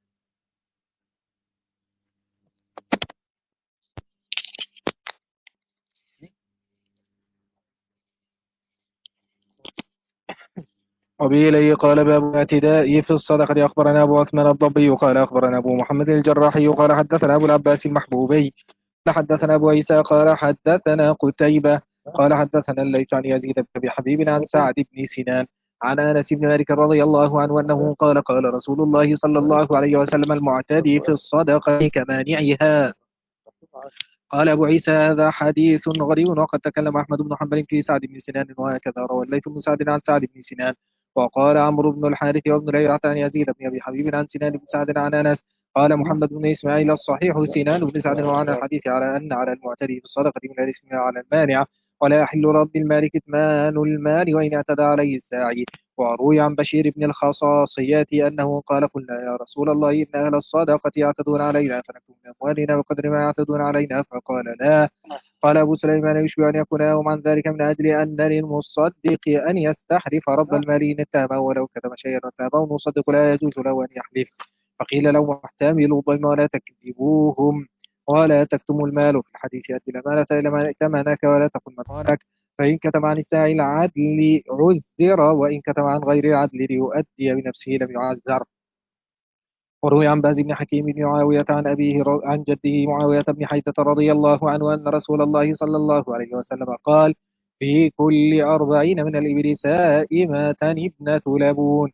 وبه إليه قال باب الاعتداء في الصدقة. أخبرنا أبو عثمان الضبي قال أخبرنا أبو محمد الجراحي قال حدثنا أبو العباس المحبوبي قال حدثنا أبو عيسى قال حدثنا قتيبة قال حدثنا الليث عن يزيد بن أبي حبيب عن سعد بن سنان عن أنس بن مالك رضي الله عنه أنه قال قال رسول الله صلى الله عليه وسلم المعتدي في الصدقة كمانعها. قال أبو عيسى هذا حديث غريب. وقد تكلم أحمد بن حنبل في سعد بن سنان وهكذا روى الليث بن سعد عن سعد بن سنان. وقال عمرو بن الحارث وابن ليلة عن يزيد بن أبي حبيب عن سنان بن سعد عن أنس. قال محمد بن إسماعيل الصحيح سنان بن سعد وعن الحديث على أن على المعتدي في الصدقة من الإثم على المانع، ولا يحل رب المال كتمان المال وإن اعتدى عليه الساعي. وروي عن بشير بن الخصاصيات أنه قال قلنا يا رسول الله إن أهل الصدقة يعتدون علينا فنكتب من أموالنا بقدر ما يعتدون علينا، فقال لا. قال أبو سليمان يشبه أن يكون يوم عن ذلك من أجل أن للمصدق أن يستحلف رب المال إن اتهمه ولو كتم شيئا واتهمه المصدق لا يجوز له أن يحلف. فقيل له محتمل الضيم ولا تكذبوهم ولا تكتموا المال. في الحديث أدي الأمانة إلى من ائتمنك ولا تكن مضمونك، فإن كتم عن الساعي العدل عزر وإن كتم عن غير العدل ليؤدي بنفسه لم يعزر. وروي عن باز بن حكيم بن معاوية عن أبيه عن جده معاوية بن حيدة رضي الله عنه أن رسول الله صلى الله عليه وسلم قال في كل أربعين من الإبل سائمة ابنة لبون،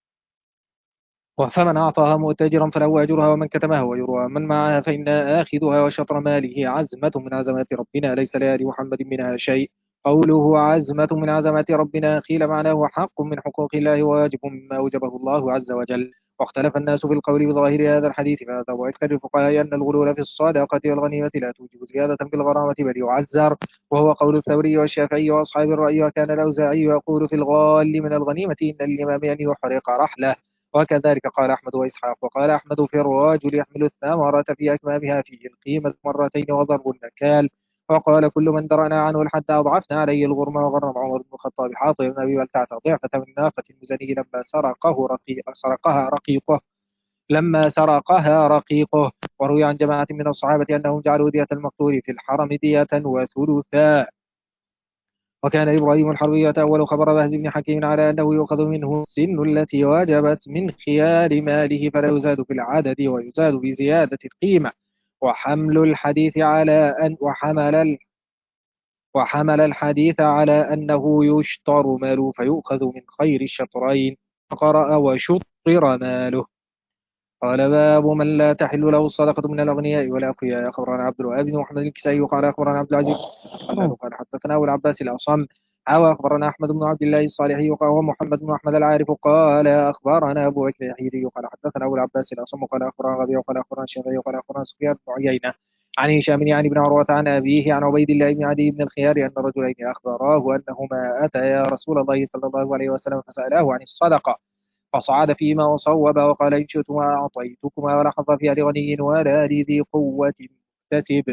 فمن أعطاها مؤتجرا فله أجرها ومن كتمها ويروى من معها فإن آخذها وشطر ماله عزمة من عزمات ربنا ليس لآل محمد منها شيء. قوله عزمة من عزمات ربنا قيل معناه حق من حقوق الله وواجب مما أوجبه الله عز وجل. واختلف الناس في القول بظاهر هذا الحديث، فهذا وأكثر الفقهاء أن الغلول في الصدقة والغنيمة لا توجب زيادة في الغرامة بل يعزر، وهو قول الثوري والشافعي وأصحاب الرأي. وكان الأوزاعي يقول في الغال من الغنيمة إن الإمام أن يحرق رحله، وكذلك قال أحمد وإسحاق. وقال أحمد في الرجل يحمل الثمرة في أكمامها فيه القيمة مرتين وضرب النكال. وقال كل من درأنا عنه الحد أضعفنا عليه الغرمة. وغرم عمر بن الخطاب حاطب بن أبي بلتعة ضعفة من ناقة المزني لما سرقه رقي سرقها رقيقه لما سرقها رقيقه. وروي عن جماعة من الصحابة أنهم جعلوا دية المقتول في الحرم دية وثلثا. وكان إبراهيم الحربي يتأول خبر بهز بن حكيم على أنه يؤخذ منه السن التي وجبت من خيار ماله فلا يزاد في العدد ويزاد بزيادة القيمة. وحمل الحديث على أن وحمل ال وحمل الحديث على أنه يشطر ماله فيؤخذ من خير الشطرين، فقرأ وشطر ماله. قال باب من لا تحل له الصدقة من الأغنياء والأقوياء. أخبرنا عبد الوهاب بن محمد الكسائي قال أخبرنا عبد العزيز قال حدثنا أبو العباس الأصم أو أخبرنا أحمد بن عبد الله الصالحي وهو محمد بن أحمد العارف قال أخبرنا أبو بكر الحيري قال حدثنا أبو العباس الأصم قال أخبرنا ربيع قال أخبرنا الشافعي قال أخبرنا سفيان بن عيينة عن هشام يعني بن عروة عن أبيه عن عبيد الله بن عدي بن الخيار أن رجلين أخبراه أنهما أتيا رسول الله صلى الله عليه وسلم فسألاه عن الصدقة، فصعد فيما وصوب وقال إن شئتما أعطيتكما ولا حظ فيها لغني ولا لذي قوة مكتسب.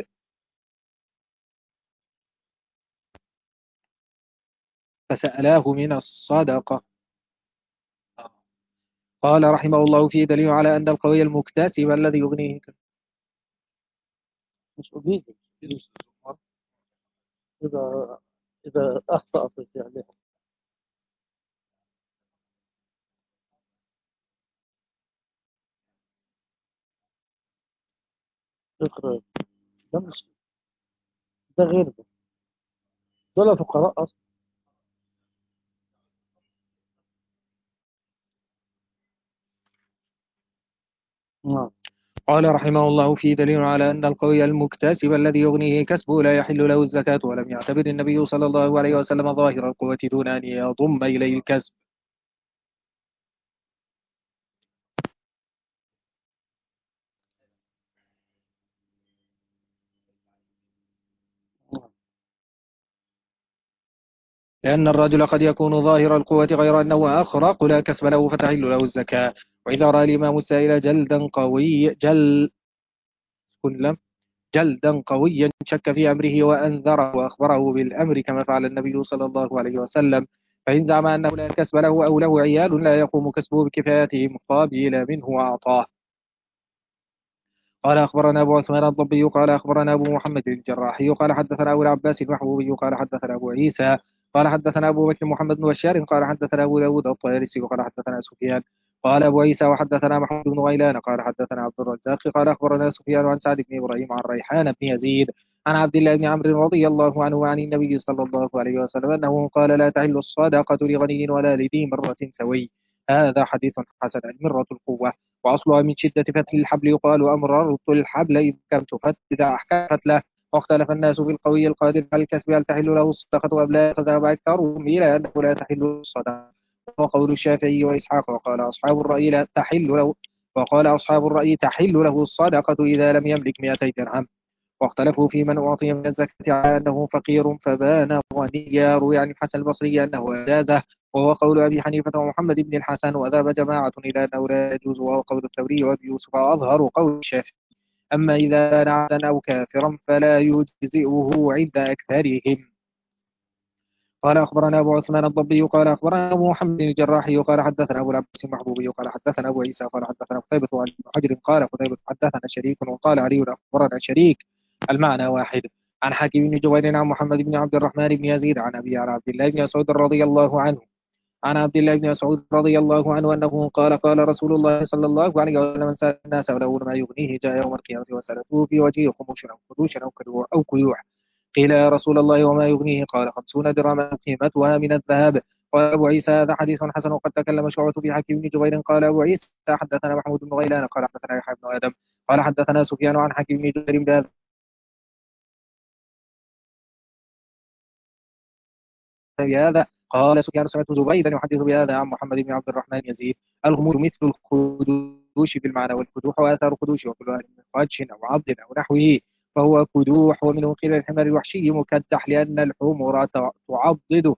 فسألاه من الصدقة. قال رحمه الله فيه دليل على أن القوي المكتسب الذي يغنيه مش أبيزي إذا إذا أخطأ في فعله شيخ ده مش ده غير ده، دول فقراء أصلا. نعم. قال رحمه الله: في دليل على أن القوي المكتسب الذي يغنيه كسبه لا يحل له الزكاة، ولم يعتبر النبي صلى الله عليه وسلم ظاهر القوة دون أن يضم إليه الكسب. لأن الرجل قد يكون ظاهر القوة غير أنه أخرق لا كسب له فتحل له الزكاة. وإذا رأى الإمام السائل جلدا قوي جل كل جلدا قويا شك في أمره وأنذره وأخبره بالأمر كما فعل النبي صلى الله عليه وسلم، فإن زعم أنه لا كسب له أو له عيال لا يقوم كسبه بكفايته مقابل منه وأعطاه. قال أخبرنا أبو عثمان الضبي قال أخبرنا أبو محمد الجراحي قال حدثنا أبو العباس المحبوبي قال حدثنا أبو عيسى قال حدثنا أبو بكر محمد بن بشار قال حدثنا أبو داود الطيالسي قال حدثنا سفيان قال أبو عيسى وحدثنا محمود بن غيلان قال حدثنا عبد الرزاق قال أخبرنا سفيان عن سعد بن إبراهيم عن ريحان بن يزيد عن عبد الله بن عمرو رضي الله عنه وعن النبي صلى الله عليه وسلم أنه قال: لا تحل الصدقة لغني ولا لذي مرة سوي. هذا حديث حسن. المرة القوة، وأصلها من شدة فتح الحبل، يقال أمررت الحبل إذ كنت فت إذا أحكم فتله. واختلف الناس في القوي القادر على الكسب هل تحل له الصدقة أم لا، فذهب أكثرهم إلى أنه لا تحل الصدقة، وقول الشافعي وإسحاق. وقال أصحاب الرأي لا تحل له وقال أصحاب الرأي تحل له الصدقة إذا لم يملك مئتي درهم. واختلفوا في من أعطي من الزكاة على أنه فقير فبان غنيا. روي عن الحسن البصري أنه أجازه، وهو قول أبي حنيفة ومحمد بن الحسن، وذهب جماعة إلى أنه لا يجوز، وهو قول الثوري وأبي يوسف أظهر قول الشافعي. أما إذا كان عبدا أو كافرا فلا يجزئه عند أكثرهم. قال أخبرنا أبو عثمان الضبي قال أخبرنا أبو محمد الجراحي قال حدثنا أبو العباس المحبوبي قال حدثنا أبو عيسى قال حدثنا قتيبة عن ابن حجر قال قتيبة حدثنا شريك وقال علي أخبرنا شريك، المعنى واحد. عن حكيم بن جبير عن محمد بن عبد الرحمن بن يزيد عن أبي عن عبد الله بن مسعود رضي الله عنه عن عبد الله بن مسعود رضي الله عنه أنه قال: قال رسول الله صلى الله عليه وسلم: من سأل الناس ولو ما يغنيه جاء يوم القيامة وسألته في وجهه خموش أو خدوش أو كدوع أو كيوح. قيل: يا رسول الله وما يغنيه؟ قال: خمسون درهما قيمتها من الذهب. قال أبو عيسى: هذا حديث حسن. وقد تكلم شعبة في حكيم بن جبير. قال أبو عيسى: حدثنا محمود بن غيلان قال حدثنا يحيى بن آدم قال حدثنا سفيان عن حكيم بن جبير بهذا بهذا. قال سفيان: سمعت زبيدا يحدث بهذا عن محمد بن عبد الرحمن يزيد. الغموس مثل الخدوش بالمعنى، والكدوح وآثار الخدوش، وكل واحد من خدش أو عض أو نحوه فهو كدوح. ومنه قيل الحمار الوحشي مكدح لأن الحمر تعضد.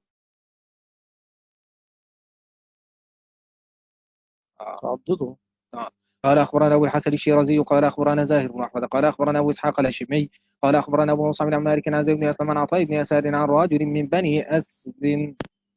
تعضده. آه. قال أخبرنا أبو الحسن الشيرازي قال أخبرنا زاهر بن أحمد قال أخبرنا أبو إسحاق الهاشمي قال أخبرنا أبو مصعب بن مالك عن زيد بن أسلم عن عطاء بن يسار عن رجل من بني أسد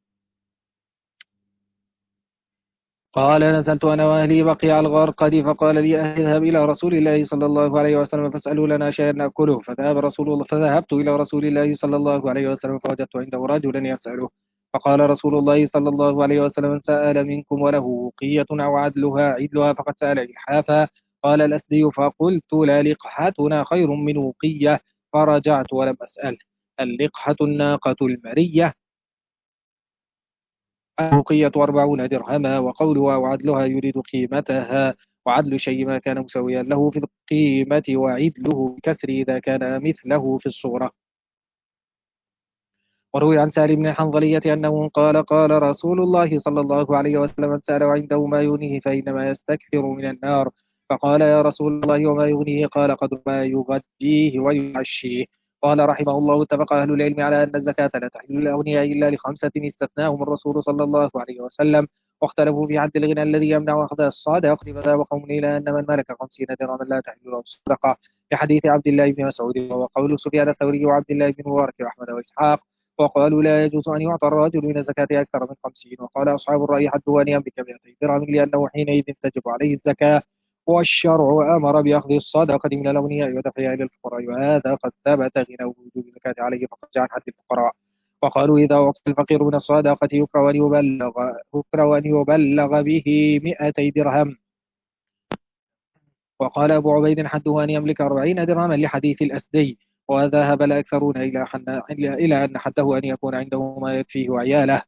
قال: نزلت أنا وأهلي بقيع الغرقد، فقال لي أهل: اذهب إلى رسول الله صلى الله عليه وسلم فاسألوا لنا شيئا نأكله. فذهب رسول الله فذهبت إلى رسول الله صلى الله عليه وسلم فوجدت عنده رجلا يسأله. فقال رسول الله صلى الله عليه وسلم: من سأل منكم وله وقية أو عدلها عدلها فقد سأل إلحافا. قال الأسدي: فقلت: لا، لقحتنا خير من وقية. فرجعت ولم أسأل. اللقحة الناقة المرية، الوقية أربعون درهما. وقولها وعدلها يريد قيمتها، وعدل شيء ما كان مسويا له في القيمة، وعدله بكسر إذا كان مثله في الصورة. وروي عن سالم بن الحنظلية أنه قال: قال رسول الله صلى الله عليه وسلم: من سأل عنده ما يغنيه فإنما يستكثر من النار. فقال: يا رسول الله وما يغنيه؟ قال: قدر ما يغديه ويعشيه. قال رحمه الله: اتفق أهل العلم على أن الزكاة لا تحل للأغنياء إلا لخمسة استثناهم الرسول صلى الله عليه وسلم. واختلفوا في حد الغنى الذي يمنع أخذ الصدقة، فذهب قوم إلى أن من ملك خمسين درهما لا تحل له الصدقة، في حديث عبد الله بن مسعود، وهو قول سفيان الثوري وعبد الله بن مبارك وأحمد وإسحاق. وقالوا: لا يجوز أن يعطى الرجل من الزكاة أكثر من خمسين. وقال أصحاب الرأي: حده أن يملك مئتي درهم، لأنه حينئذ تجب عليه الزكاة، والشرع أمر بأخذ الصدقة من الأغنياء ودفعها إلى الفقراء، وهذا قد ثبت غنى وجوب الزكاة عليه فخرج عن حد الفقراء. وقالوا: إذا أعطي الفقير من الصدقة يكره أن يبلغ يكره أن يبلغ به مئتي درهم. وقال أبو عبيد حده أن يملك أربعين درهما لحديث الأسدي. وذهب الأكثرون إلى حن- إلى أن حده أن يكون عنده ما يكفيه وعياله،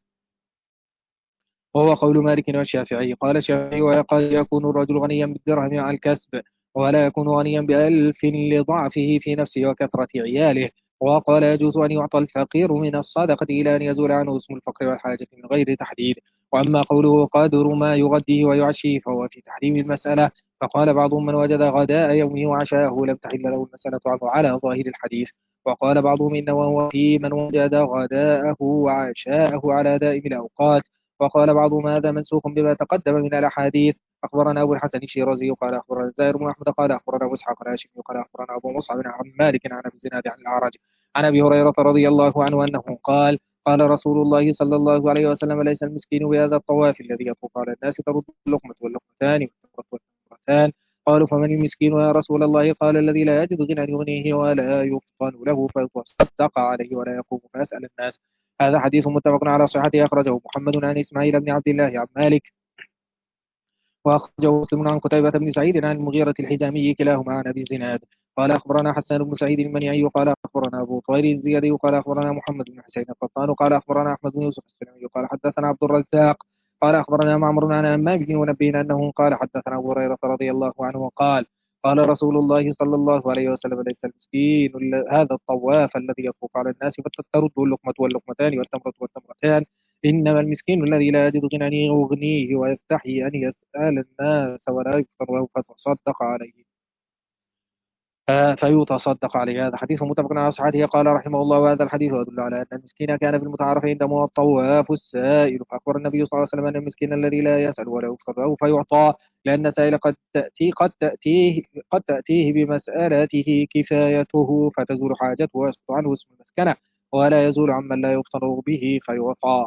وهو قول مالك والشافعي. قال الشافعي: وقد يكون الرجل غنيا بالدرهم على الكسب، ولا يكون غنيا بألف لضعفه في نفسه وكثرة عياله. وقال: يجوز أن يعطى الفقير من الصدقة إلى أن يزول عنه اسم الفقر والحاجة من غير تحديد. وأما قوله قدر ما يغديه ويعشيه فهو في تحريم المسألة. فقال بعضهم: من وجد غداء يومه وعشاءه لم تحل له المسألة عنه على ظاهر الحديث. وقال بعضهم: إنه هو في من وجد غداءه وعشاءه على دائم الأوقات. وقال بعضهم: هذا منسوخ بما تقدم من الأحاديث. أخبرنا أبو الحسن الشيرازي قال أخبرنا الزائر بن أحمد قال أخبرنا أبو إسحاق الهاشمي قال أخبرنا أبو مصعب عن مالك عن أبي الزناد عن الأعرج عن أبي هريرة رضي الله عنه أنه قال: قال رسول الله صلى الله عليه وسلم: ليس المسكين بهذا الطواف الذي يطوف على الناس ترد اللقمة واللقمتان والتمرة والتمرتان. قالوا: فمن المسكين يا رسول الله؟ قال: الذي لا يجد غنى يغنيه ولا يفطن له فيتصدق عليه ولا يقوم فيسأل الناس. هذا حديث متفق على صحته، أخرجه محمد عن إسماعيل بن عبد الله عن مالك، وأخرجه مسلم عن قتيبة بن سعيد عن المغيرة الحزامي كلاهما عن أبي الزناد. قال أخبرنا حسان بن سعيد المنيعي قال أخبرنا أبو طير الزيادي قال أخبرنا محمد بن حسين القطان قال أخبرنا أحمد بن يوسف السلمي قال حدثنا عبد الرزاق قال أخبرنا معمر عن همام بن منبه أنه قال حدثنا أبو هريرة رضي الله عنه قال: قال رسول الله صلى الله عليه وسلم: ليس المسكين هذا الطواف الذي يطوف على الناس فترد اللقمة واللقمتان والتمرة والتمرتان، إنما المسكين الذي لا يجد غنى يغنيه ويستحي أن يسأل الناس ولا يفطر له فتصدق عليه آه، فيتصدق عليه. هذا حديث متفق على صحته. قال رحمه الله: وهذا الحديث يدل على أن المسكين كان في المتعارف عنده الطواف السائل. فأخبر النبي صلى الله عليه وسلم أن المسكين الذي لا يسأل ولا يفطر له فيعطى، لأن السائل قد تأتي قد تأتيه قد تأتيه بمسألته كفايته فتزول حاجته ويسقط عنه اسم المسكنة، ولا يزول عمن لا يفطر به فيعطى.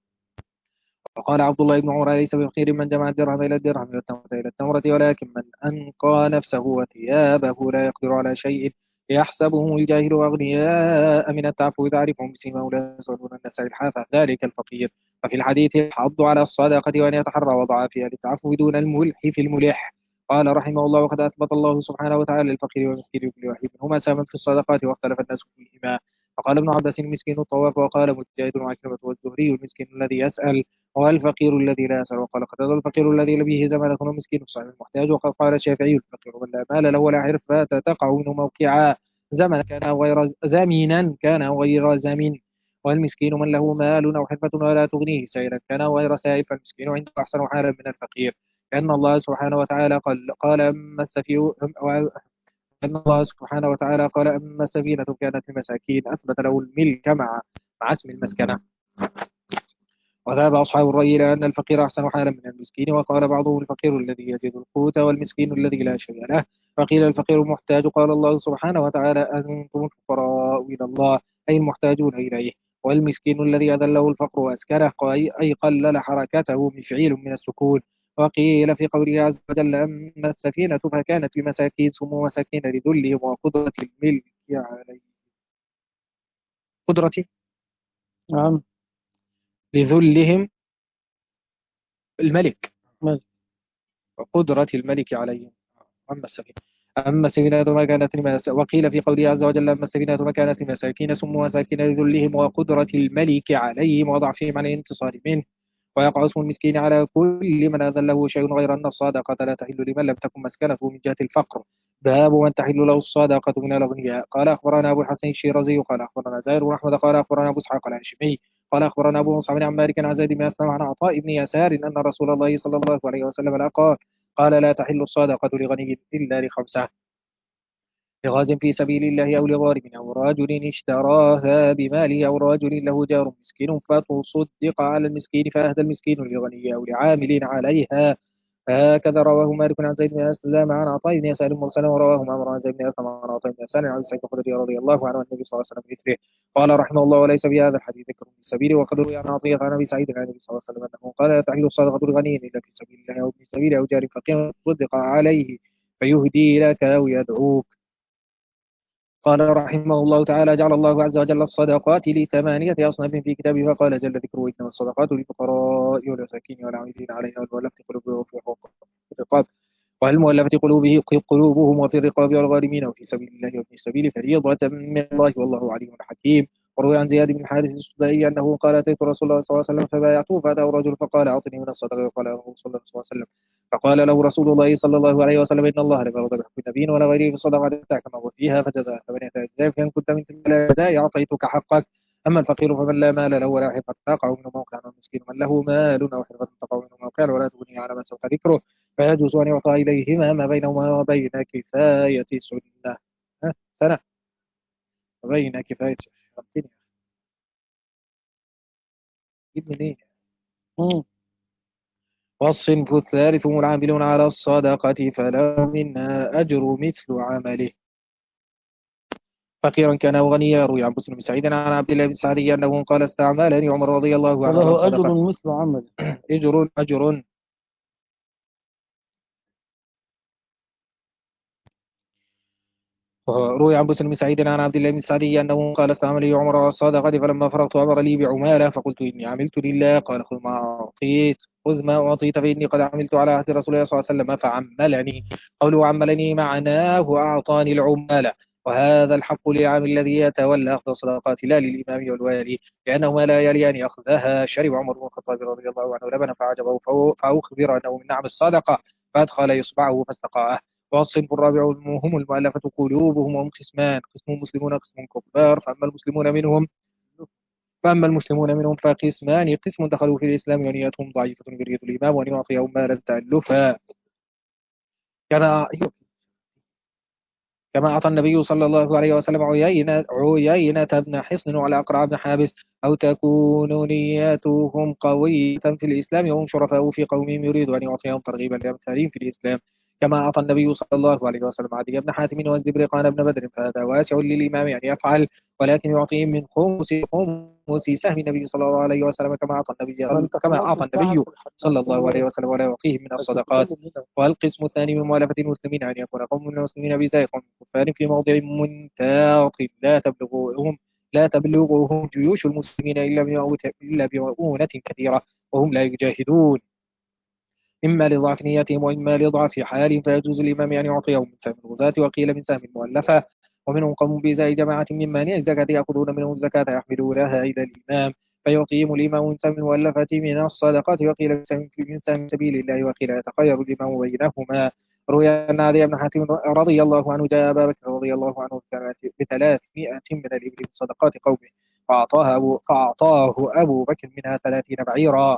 وقال عبد الله بن عمر: ليس بخير من جمع الدرهم إلى الدرهم والتمرة إلى التمرة، ولكن من أنقى نفسه وثيابه لا يقدر على شيء يحسبهم الجاهل أغنياء من التعفف تعرفهم بسيماهم لا يسألون الناس إلحافا ذلك الفقير. وفي الحديث الحض على الصدقة وأن يتحرى وضعافها للتعفف دون الملح في الملح. قال رحمه الله: وقد أثبت الله سبحانه وتعالى للفقير والمسكين وكل واحد منهما سهما في الصدقات، واختلف الناس فيهما. فقال ابن عباس: المسكين الطواف، وقال مجاهد وعكرمة والزهري: المسكين الذي يسأل، والفقير الذي لا يسأل. وقال قتادة: الفقير الذي به زمانة والمسكين الصحيح المحتاج. وقد قال الشافعي: الفقير من لا مال له ولا حرفة تقع منه موقعا، زمن كان أو غير زمينا كان أو غير زمين. والمسكين من له مال أو حرفة ولا تغنيه سائلا كان أو غير سائل، فالمسكين عنده أحسن حالا من الفقير. لأن الله سبحانه وتعالى قال قال أما السفيه أن الله سبحانه وتعالى قال: أما السفينة كانت لمساكين أثبت له الملك مع مع اسم المسكنة. وذهب أصحاب الرأي إلى أن الفقير أحسن حالا من المسكين. وقال بعضهم: الفقير الذي يجد القوت، والمسكين الذي لا شيء له. فقيل: الفقير المحتاج. قال الله سبحانه وتعالى: أنتم الفقراء إلى الله، أي المحتاجون إليه. والمسكين الذي أذله الفقر وأسكنه، أي قلل حركته، مفعيل من السكون. وقيل في قوله عز وجل: أما السفينة فكانت لمساكين سموا مساكين لذلهم وقدرة الملك عليه قدرة نعم. لذلهم الملك مال. وقدرة الملك عليهم. أما السفينة أما السفينة ما كانت لمس... وقيل في قوله عز وجل: أما السفينة ما كانت لمساكين سموا مساكين لذلهم وقدرة الملك عليهم وضعفهم عن الانتصار منه. ويقع اسم المسكين على كل من أذله شيء، غير أن الصدقة لا تحل لمن لم تكن مسكنته من جهة الفقر. باب من تحل له الصدقة من الأغنياء. قال أخبرنا أبو الحسن الشيرازي قال أخبرنا زاهر بن أحمد قال أخبرنا أبو إسحاق الهاشمي قال أخبرنا أبو مصعب عن مالك عن زيد بن أسلم عن عطاء بن يسار أن رسول الله صلى الله عليه وسلم قال: قال: لا تحل الصدقة لغني إلا لخمسة: لغاز في سبيل الله، أو لغارم، أو رجل اشتراها بماله، أو رجل له جار مسكين فتصدق على المسكين فأهدى المسكين للغني، أو لعامل عليها. هكذا رواه مالك عن زيد بن أسلم عن عطاء بن يسار مرسلا، ورواه معمر عن زيد بن أسلم عن عطاء بن يسار عن سعيد الخدري رضي الله عنه عن النبي صلى الله عليه وسلم مثله. قال رحمه الله: وليس بهذا الحديث ذكر في السبيل. وقد روي عن عطية عن أبي سعيد عن النبي صلى الله عليه وسلم أنه قال: لا تحل الصدقة لغني إلا في سبيل الله، أو ابن سبيل، أو جار فقير تصدق عليه فيهدي لك أو يدعوك. قال رحمه الله تعالى: جعل الله عز وجل الصدقات لثمانية أصناف في كتابه، فقال جل ذكره: إنما الصدقات للفقراء والمساكين والعاملين عليها والمؤلفة قلوبهم وفي الرقاب والمؤلفة قلوبه قلوبهم وفي الرقاب والغارمين وفي سبيل الله وابن السبيل فريضة من الله والله عليم حكيم. وروي عن زياد بن الحارث السدائي أنه قال: أتيت رسول الله صلى الله عليه وسلم فبايعته فأتاه رجل فقال: أعطني من الصدقة. فقال له رسول الله صلى الله عليه وسلم فقال له رسول الله صلى الله عليه وسلم: إن الله لم يرضى بحكم النبيين ولا غيره في الصدقة حتى كما هو فيها فجزاء ثمانية أجزاء فإن كنت من تلك الأجزاء أعطيتك حقك. أما الفقير فمن لا مال له ولا حرفة تقع منه موقعا، والمسكين من له مال أو حرفة تقع منه موقعا ولا تغني على ما سوف ذكره فيجوز أن يعطى إليهما ما بينهما وبين كفاية سنة. ها؟ سنة وبين كفاية سنة. جيب منين؟ مم. والصنف الثالث هم العاملون على الصدقة فله منها أجر مثل عمله فقيرا كان أو غنيا. يروي عن مسلم بن سعيد عن عبد الله بن سعدي أنه قال: استعملني عمر رضي الله عنه على فله أجر الصدقة. مثل عمله. أجر أجر روي عن مسلم بن سعيد عن عبد الله بن سعدي أنه قال: استعملني عمر على الصدقة فلما فرغت أمر لي بعمالة فقلت: إني عملت لله. قال: خذ ما أعطيت خذ ما أعطيت فإني قد عملت على عهد رسول الله صلى الله عليه وسلم فعملني. قوله عملني معناه أعطاني العمالة، وهذا الحق للعامل الذي يتولى أخذ الصدقات لا للإمام والوالي، لأنهما لا يليان أخذها. شرب عمر بن الخطاب رضي الله عنه لبنا فعجبه فأخبر أنه من نعم الصدقة فأدخل إصبعه فاستقاه. والصنف الرابع هم المؤلفة قلوبهم وهم قسمان: قسم مسلمون قسم كفار. فأما المسلمون منهم فأما المسلمون منهم فقسمان: قسم دخلوا في الإسلام ونيتهم ضعيفة يريد الإمام أن يعطيهم مالا تألفا كما كما أعطى النبي صلى الله عليه وسلم عيينة عيينة بن حصن وعلى أقرع بن حابس. أو تكون نياتهم قوية في الإسلام وهم شرفاء في قومهم يريد أن يعطيهم ترغيبا لأمثالهم في الإسلام، كما أعطى النبي صلى الله عليه وسلم عدي بن حاتم والزبرقان بن بدر. فهذا واسع للإمام أن يفعل، ولكن يعطيهم من خمس خمس سهم النبي صلى الله عليه وسلم كما أعطى النبي كما أعطى النبي صلى الله عليه وسلم ولا يعطيهم من الصدقات. والقسم الثاني من مؤلفة المسلمين أن يكون قوم من المسلمين بزاي قوم كفار في موضع منتاط لا تبلغهم لا تبلغهم جيوش المسلمين إلا بمؤونة إلا بمؤونة كثيرة وهم لا يجاهدون، إما لضعف نيتهم وإما لضعف حالهم، فيجوز الإمام أن يعطيهم من سهم الغزاة وقيل من سهم المؤلفة. ومنهم قوم بإزاء جماعة من مانع الزكاة يأخذون منهم الزكاة يحملونها إلى الإمام فيعطيهم الإمام من سهم المؤلفة من الصدقة، وقيل من سهم من سهم سبيل الله، وقيل يتخير الإمام بينهما. روي أن علي بن حاتم رضي الله عنه جاء أبا بكر رضي الله عنه بثلاثمائة من الإبل من صدقات قومه فأعطاها أبو فأعطاه أبو بكر منها ثلاثين بعيرا.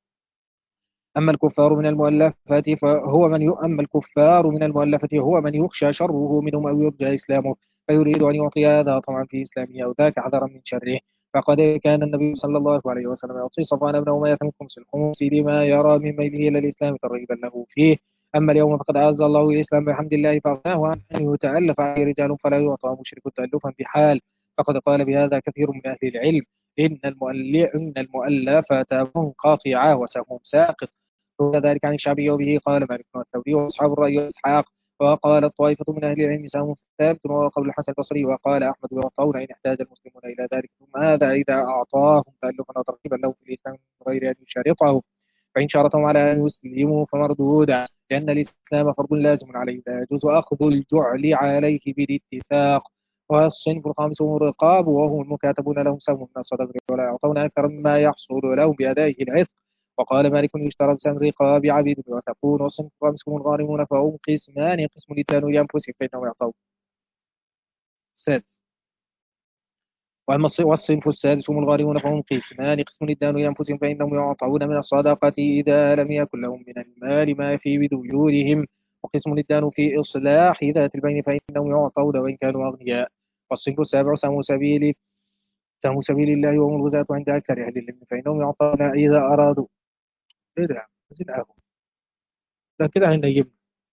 أما الكفار من المؤلفة فهو من ي... أما الكفار من المؤلفة هو من يخشى شره منهم أو يرجى إسلامه فيريد أن يعطي هذا طمعا في إسلامه أو ذاك حذرا من شره. فقد كان النبي صلى الله عليه وسلم يعطي صفوان بن أمية من خمس الخمس لما يرى من ميله إلى الإسلام ترغيبا له فيه. أما اليوم فقد أعز الله الإسلام بحمد الله فأغناه عن أن يتألف عليه رجال فلا يعطى مشرك تألفا بحال. فقد قال بهذا كثير من أهل العلم: إن المؤلف إن المؤلفة منقطعة وسهم ساقط. وكذلك عن الشعبي وبه قال مالك والثوري وأصحاب الرأي وإسحاق. وقال الطائفة من أهل العلم سهم ثابت، وهو قول الحسن البصري. وقال أحمد يعطون إن احتاج المسلمون إلى ذلك، ثم هذا إذا أعطاهم تألفا وترغيبا له في الإسلام من غير أن يشارطه، فإن شرطهم على أن يسلموا فمردودا، لأن الإسلام فرض لازم عليه لا يجوز أخذ الجعل عليه بالاتفاق. والصنف الخامس هم الرقاب وهم المكاتبون لهم سهم من الصدقة ولا يعطون أكثر مما يحصل لهم بأدائه العتق. وقال مالك يشترى بسهم رقاب عبيد وتكون. والصنف الخامس هم الغارمون فهم قسمان: قسم للدان لأنفسهم فإنهم يعطون. السادس وأما الص- والصنف السادس هم الغارمون فهم قسمان: قسم للدان لأنفسهم فإنهم يعطون من الصدقة إذا لم يكن لهم من المال ما في بديونهم، وقسم للدان في إصلاح ذات البين فإنهم يعطون وإن كانوا أغنياء. والصنف السابع سهم سبيل سهم سبيل الله وهم الغزاة عند أكثر أهل العلم فإنهم يعطون إذا أرادوا. إيه ده؟ عايزين قهوة. ده كده هنجيب.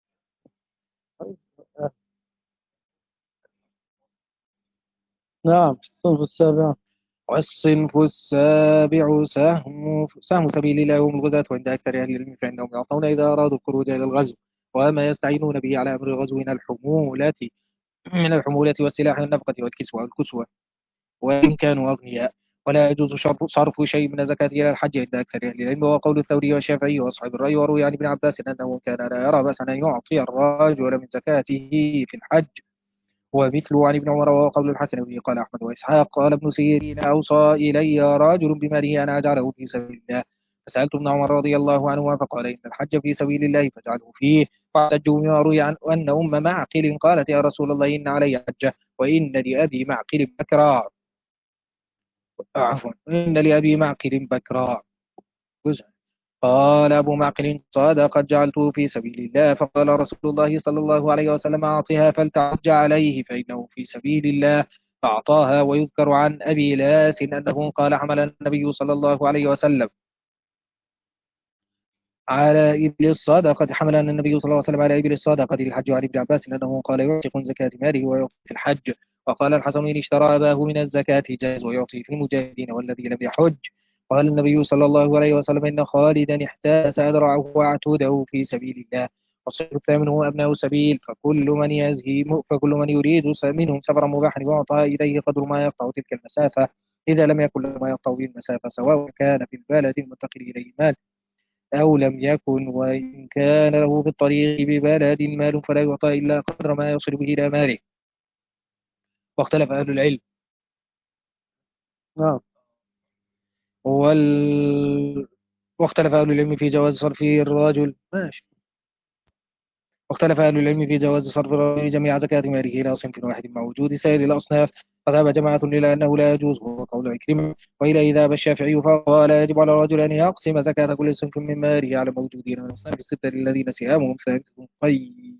نعم. الصنف السابع والصنف السابع سهم سهم سبيل الله هم الغزاة عند أكثر أهل العلم فإنهم يعطون إذا أرادوا الخروج إلى الغزو، وما يستعينون به على أمر الغزو من الحمولة من الحمولة والسلاح والنفقة والكسوة والكسوة وإن كانوا أغنياء. ولا يجوز شرط- صرف شيء من الزكاة إلى الحج عند أكثر أهل العلم، وقول الثوري والشافعي وأصحاب الرأي. وروي عن ابن عباس أنه كان لا يرى بأسا أن يعطي الرجل من زكاته في الحج، ومثله عن ابن عمر وقول الحسن به. قال أحمد وإسحاق قال ابن سيرين أوصى إلي رجل بماله أن أجعله في سبيل الله، فسألت ابن عمر رضي الله عنهما فقال إن الحج في سبيل الله فاجعله فيه. واحتجوا بما روي عن أن أم معقل قالت يا رسول الله إن علي حجة وإن لأبي معقل بكرا، عفوا إن لأبي معقل بكرا جزء. قال أبو معقل صدقت جعلته في سبيل الله. فقال رسول الله صلى الله عليه وسلم أعطها فلتعج عليه فإنه في سبيل الله، فأعطاها. ويذكر عن أبي لاس أنه قال حمل النبي صلى الله عليه وسلم على إبل الصدقة حمل النبي صلى الله عليه وسلم على إبل الصدقة للحج. عن ابن عباس أنه قال يعتق زكاة ماله ويعطي في الحج. وقال الحسن إن اشترى أباه من الزكاة جاز ويعطي في المجاهدين والذي لم يحج. قال النبي صلى الله عليه وسلم إن خالدا احتاس أدرعه وعتوده في سبيل الله. والصيد الثامن هو أبناء السبيل، فكل من يزهي فكل من يريد منهم سفرا مباحا يعطى إليه قدر ما يقطع تلك المسافة، إذا لم يكن له ما يقطع به المسافة، سواء كان في البلد المنتقل إليه مال أو لم يكن. وإن كان له في الطريق ببلد مال فلا يعطى إلا قدر ما يصل به إلى ماله. واختلف أهل العلم نعم. وال... واختلف أهل العلم في جواز صرف الرجل ماشي واختلف أهل العلم في جواز صرف الرجل جميع زكاة ماله إلى صنف واحد مع وجود سائر الأصناف، فذهب جماعة إلى أنه لا يجوز وهو قول عكرمة، وإلى ذهب الشافعي فقال يجب على الرجل أن يقسم زكاة كل صنف من ماله على موجودين من الأصناف الستة الذين سهامهم ثابتة قي-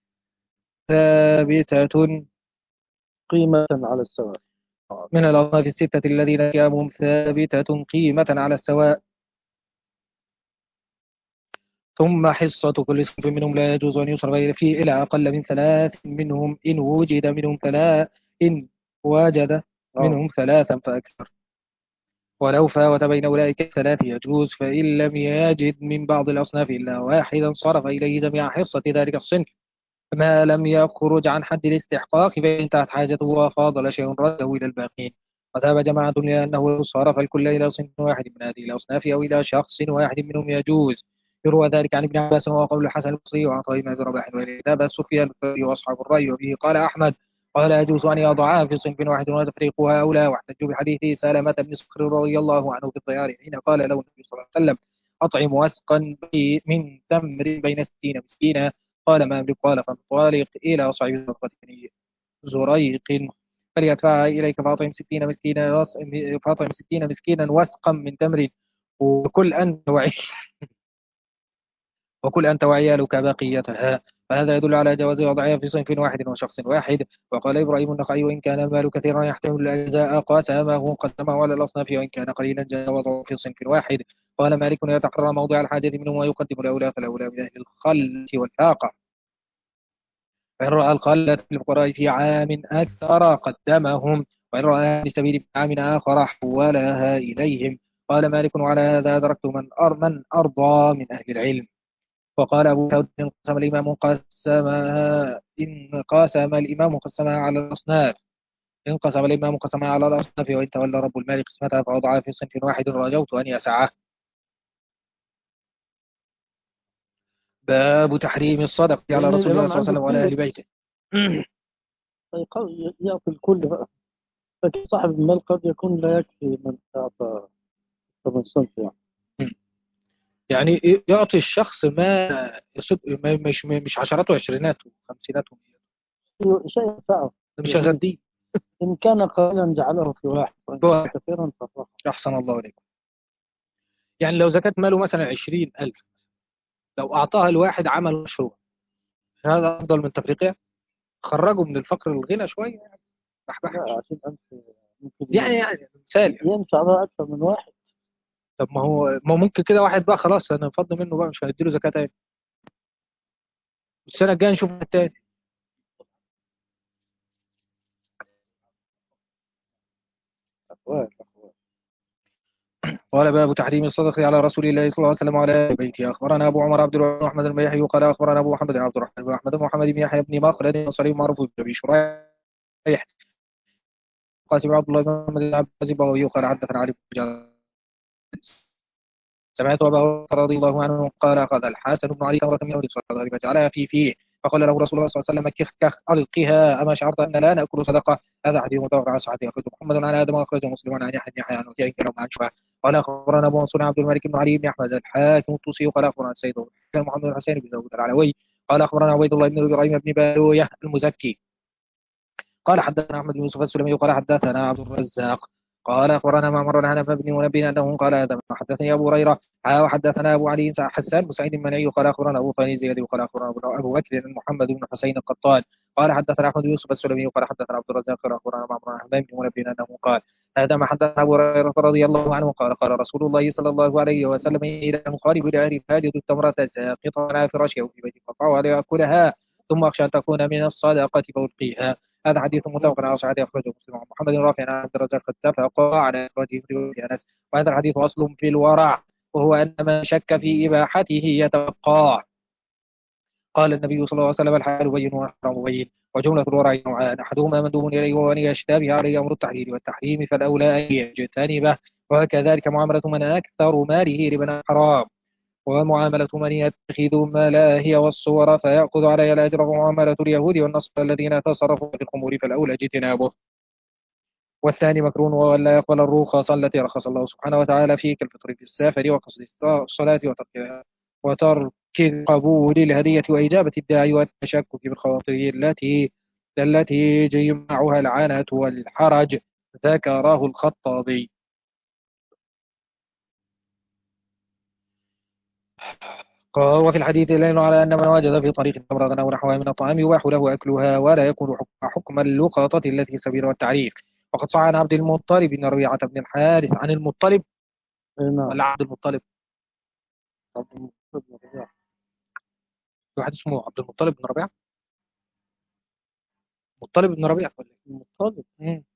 ثابتة قيمة على السواء. من الأصناف الستة الذين سهامهم ثابتة قيمة على السواء، ثم حصة كل صنف منهم لا يجوز أن يصرف فيه إلى أقل من ثلاث منهم إن وجد منهم ثلاث إن وجد آه. منهم ثلاثا فأكثر، ولو فاوت بين أولئك الثلاث يجوز. فإن لم يجد من بعض الأصناف إلا واحدا صرف إليه جميع حصة ذلك الصنف، ما لم يخرج عن حد الاستحقاق، فإن انتهت حاجته وفاضل شيء رده إلى الباقين. وذهب جماعة لأنه صرف الكل إلى صنف واحد من هذه الأصناف أو إلى شخص واحد منهم يجوز. يروى ذلك عن ابن عباس وقول الحسن البصري وعطاء بن أبي رباح وذهب سفيان الثوري وأصحاب الرأي، وبه قال أحمد قال يجوز أن يضعها في صنف واحد وتفريقها أولى. واحتجوا بحديث سلمة بن صخر رضي الله عنه في الضيار حين قال له النبي صلى الله عليه وسلم أطعم وسقا من تمر بين ستين مسكينا. قال ما أملك. قال فانطلق إلى صاحب صدقة زريق فليدفعها إليك فأطعم ستين مسكينا وس- فأطعم ستين مسكينا وسقا من تمر، وكل أنت وعي وكل أنت وعيالك بقيتها. فهذا يدل على جواز وضعها في صنف واحد وشخص واحد. وقال إبراهيم النخعي وإن كان المال كثيرا يحتمل الأجزاء قاسمه قدمه على الأصناف، وإن كان قليلا جاز وضعه في صنف واحد. قال مالك يتحرى موضع الحاجة منه ويقدم الأولى فالأولى من أهل الخلة والفاقة، فإن رأى الخلة للفقراء في عام أكثر قدمهم، وإن رأى في سبيل عام آخر حولها إليهم. قال مالك وعلى هذا أدركت من أر من أرضى من أهل العلم. وقال أبو داود إن قسم الإمام قسمها إن قسم الإمام قسمها على الأصناف إن قسم الإمام قسمها على الأصناف وإن تولى رب المال قسمتها فوضعها في صنف واحد رجوت أن يسعه. باب تحريم الصدقة على لأن رسول الله الإمام صلى الله عليه عنده وسلم وعلى أهل كثير بيته. فيقال يعطي الكل بقى، لكن صاحب المال قد يكون لا يكفي من أعطى من صنف يعني. يعني يعطي الشخص ما يصد ما مش مش عشرات وعشرينات وخمسينات شيء ينفعه مش يزيد. هغديه. إن كان قليلا جعله في واحد وإن كان بواحد. كثيرا فرقه. أحسن الله عليكم. يعني لو زكاة ماله مثلا عشرين ألف، لو أعطاها الواحد عمل مشروع، هذا أفضل من تفريقها. خرجوا من الفقر للغنى شوية يعني، لا بحبحش عشان أنت ممكن يعني يعني مثال يعني. ينفع بقى أكثر من واحد. طب ما هو ما هو ممكن كده واحد بقى خلاص أنا فضل منه بقى مش هنديله زكاة تاني، السنة الجاية نشوف التاني. أخوات أخوات. قال باب تحريم الصدقة على رسول الله صلى الله عليه وسلم وعلى آل بيته. أخبرنا أبو عمر عبد الرحمن أحمد الميحي قال أخبرنا أبو محمد عبد الرحمن بن أحمد محمد بن يحيى بن مخلد صليم معروف بن أبي شريح القاسم عبد الله بن محمد بن عباس البغوي قال حدثنا علي بن جعفر سمعت أبا هريرة رضي الله عنه قال أخذ الحسن بن علي تمرة من أولي صدقة فجعلها في فيه فقال له رسول الله صلى الله عليه وسلم كخ كخ ألقها أما شعرت أن لا نأكل صدقة. هذا حديث متفق على صحته أخرجه محمد عن آدم وأخرجه مسلم عن يحيى يحيى عن وكيع كلاهما عن شعبة قال أخبرنا أبو منصور عبد الملك بن علي بن أحمد الحاكم الطوسي قال أخبرنا السيد محمد الحسين بن داود العلوي قال أخبرنا عبيد الله بن إبراهيم بن بالوية المزكي قال حدثنا أحمد بن يوسف السلمي قال حدثنا عبد الرزاق قال أخبرنا معمر عن بن منبه أنه قال آدم حدثني أبو هريرة وحدثنا أبو علي حسان بن سعيد المنعي قال أخبرنا أبو ثاني زياد وقال أخبرنا أبو بكر محمد بن حسين القطان قال حدثنا أحمد بن يوسف السلمي قال حدثنا عبد الرزاق قال أخبرنا معمر عن بن منبه أنه قال آدم حدثنا أبو هريرة رضي الله عنه قال قال رسول الله صلى الله عليه وسلم إلى المخالف لأهل فاجد التمرة ساقطة على فراشها وفي بيت فقعوا ليأكلها ثم أخشى أن تكون من الصدقة فألقيها. هذا حديث متفق على صحته أخرجه مسلم عن محمد رافع عن عبد الرزاق اتفقا على إخراجه في رواية أنس. وهذا الحديث أصل في الورع وهو أن من شك في إباحته يتوقع. قال النبي صلى الله عليه وسلم الحلال بين والحرام بين وجملة الورع نوعان أحدهما مندوب إليه وأن يشتبه عليه أمر التحليل والتحريم فالأولى أن يجتنبه وكذلك معاملة من أكثر ماله ربا حرام ومعاملة من يتخذ ملاهي والصور فيأخذ عليها الأجر ومعاملة اليهود والنصارى الذين تصرفوا في الخمور فالأولى اجتنابه. والثاني مكرون ولا يقبل الرخص التي رخص الله سبحانه وتعالى فيه كالفطر في السافر وقصد الصلاة وترك وترك قبول الهدية وإجابة الداعي والتشكك بالخواطر التي التي يجمعها العنة والحرج ذكره الخطابي. وفي الحديث دليل على أن من وجد في طريق تمرة أو نحوها من الطعام يباح له أكلها ولا يكون حكم اللقطة التي سبيل والتعريف. وقد صح عن عبد المطلب بن ربيعة بن الحارث عن المطلب ولا عبد المطلب عبد المطلب بن ربيعة. في واحد اسمه عبد المطلب بن ربيعة مطلب بن ربيعة ولا المطلب.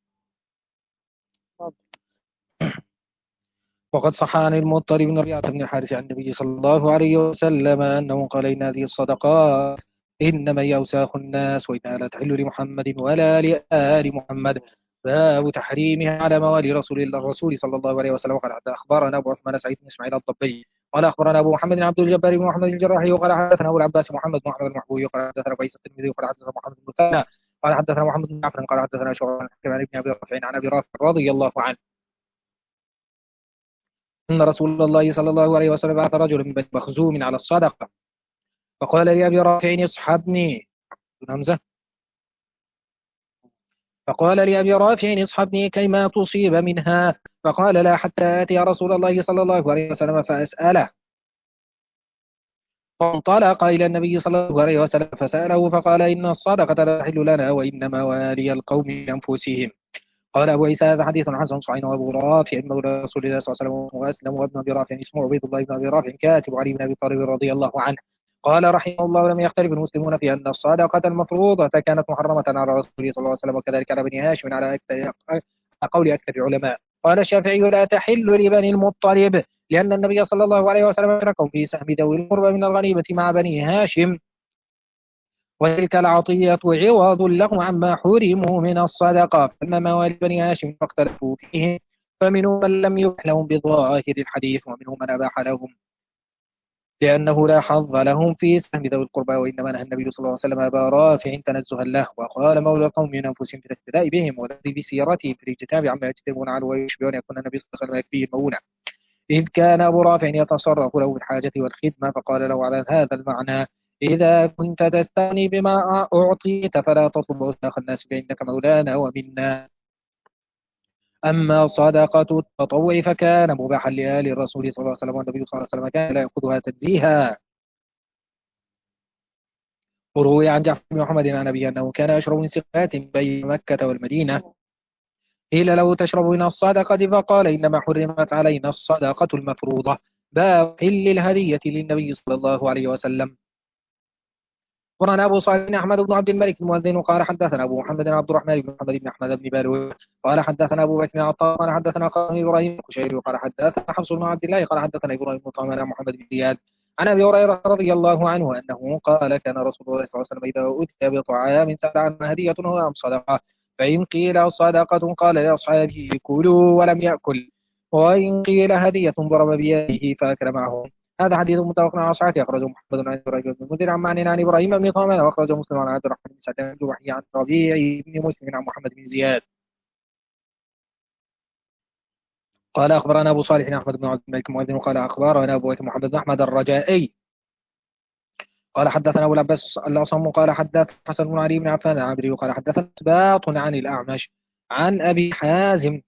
وقد صح عن المطلب بن ربيعة بن الحارث عن النبي صلى الله عليه وسلم أنه قال إن هذه الصدقات إنما هي أوساخ الناس وإنها لا تحل لمحمد ولا لآل محمد باب تحريمها على موالي رسول الله الرسول صلى الله عليه وسلم. قال حتى أخبرنا أبو عثمان سعيد بن إسماعيل الضبي قال أخبرنا أبو محمد عبد الجبار بن محمد الجراحي وقال حدثنا أبو العباس محمد بن أحمد المحبوبي قال حدثنا قيس الترمذي وقال حدثنا محمد بن مثنى قال حدثنا محمد بن جعفر قال حدثنا شعبة عن ابن أبي رافع عن أبي رافع رضي الله عنه أن رسول الله صلى الله عليه وسلم بعث رجلا من بني مخزوم على الصدقة فقال لأبي رافع اصحبني همزة فقال لأبي رافع اصحبني كيما تصيب منها فقال لا حتى آتي رسول الله صلى الله عليه وسلم فأسأله فانطلق إلى النبي صلى الله عليه وسلم فسأله فقال إن الصدقة لا تحل لنا وإنما والي القوم من أنفسهم. قال أبو عيسى هذا حديث حسن صحيح. وأبو رافع مولى رسول الله صلى الله عليه وسلم وأسلم وابن أبي رافع اسمه عبيد الله بن أبي رافع كاتب علي بن أبي طالب رضي الله عنه قال رحمه الله لم يختلف المسلمون في أن الصدقة المفروضة كانت محرمة على رسول الله صلى الله عليه وسلم وكذلك على بني هاشم على أكثر قول أكثر العلماء. قال الشافعي لا تحل لبني المطلب لأن النبي صلى الله عليه وسلم أشركهم في سهم ذوي القربى من الغنيمة مع بني هاشم وتلك العطية عوض لهم عما حرموا من الصدقة. فأما موالي بني هاشم فاختلفوا فيهم فمنهم من لم يبح لهم بظاهر الحديث ومنهم من أباح لهم لأنه لا حظ لهم في سهم ذوي القربى وإنما نهى النبي صلى الله عليه وسلم أبا رافع تنزها له وقال مولى القوم من أنفسهم في الاقتداء بهم والذي بسيرتهم في الاجتناب عما يجتنبون عنه ويشبهون يكون النبي صلى الله عليه وسلم يكفيه المؤونة إذ كان أبو رافع يتصرف له بالحاجة والخدمة فقال له على هذا المعنى إذا كنت تستغني بما أعطيت فلا تطلب أوساخ الناس فإنك مولانا ومنا. أما صدقة التطوع فكان مباحا لآل الرسول صلى الله عليه وسلم والنبي صلى الله عليه وسلم كان لا يأخذها تنزيها. وروي عن جعفر بن محمد عن أبيه أنه كان يشرب من سقات بين مكة والمدينة قيل له تشرب من الصدقة فقال إنما حرمت علينا الصدقة المفروضة باب حل الهدية للنبي صلى الله عليه وسلم. قرأنا أبو صالح أحمد بن عبد الملك المؤذن قال حدثنا أبو محمد عبد الرحمن بن محمد بن أحمد بن بالوي قال حدثنا أبو بكر بن عطاء قال حدثنا قال إبراهيم الكشيري قال حدثنا حفص بن عبد الله قال حدثنا إبراهيم بن طعمان عن محمد بن زياد عن أبي هريرة رضي الله عنه أنه قال كان رسول الله صلى الله عليه وسلم إذا أتي بطعام سأل عن هدية أو صدقة فإن قيل صدقة قال لأصحابه كلوا ولم يأكل، وإن قيل هدية ضرب بيده فأكل معهم. هذا حديث متفق على صحته، أخرجه محمد بن إبراهيم بن المنذر عن معن عن إبراهيم بن طهمان، وأخرجه مسلم عن عبد الرحمن بن سعد بن الجوحي عن ربيع بن مسلم عن محمد بن زياد قال أخبرنا أبو صالح أحمد بن عبد الملك المؤذن قال أخبرنا أبو محمد بن أحمد الرجائي قال حدثنا أبو العباس الأصم قال حدث حسن بن علي بن عفان العبري قال حدثنا سباط عن الأعمش عن أبي حازم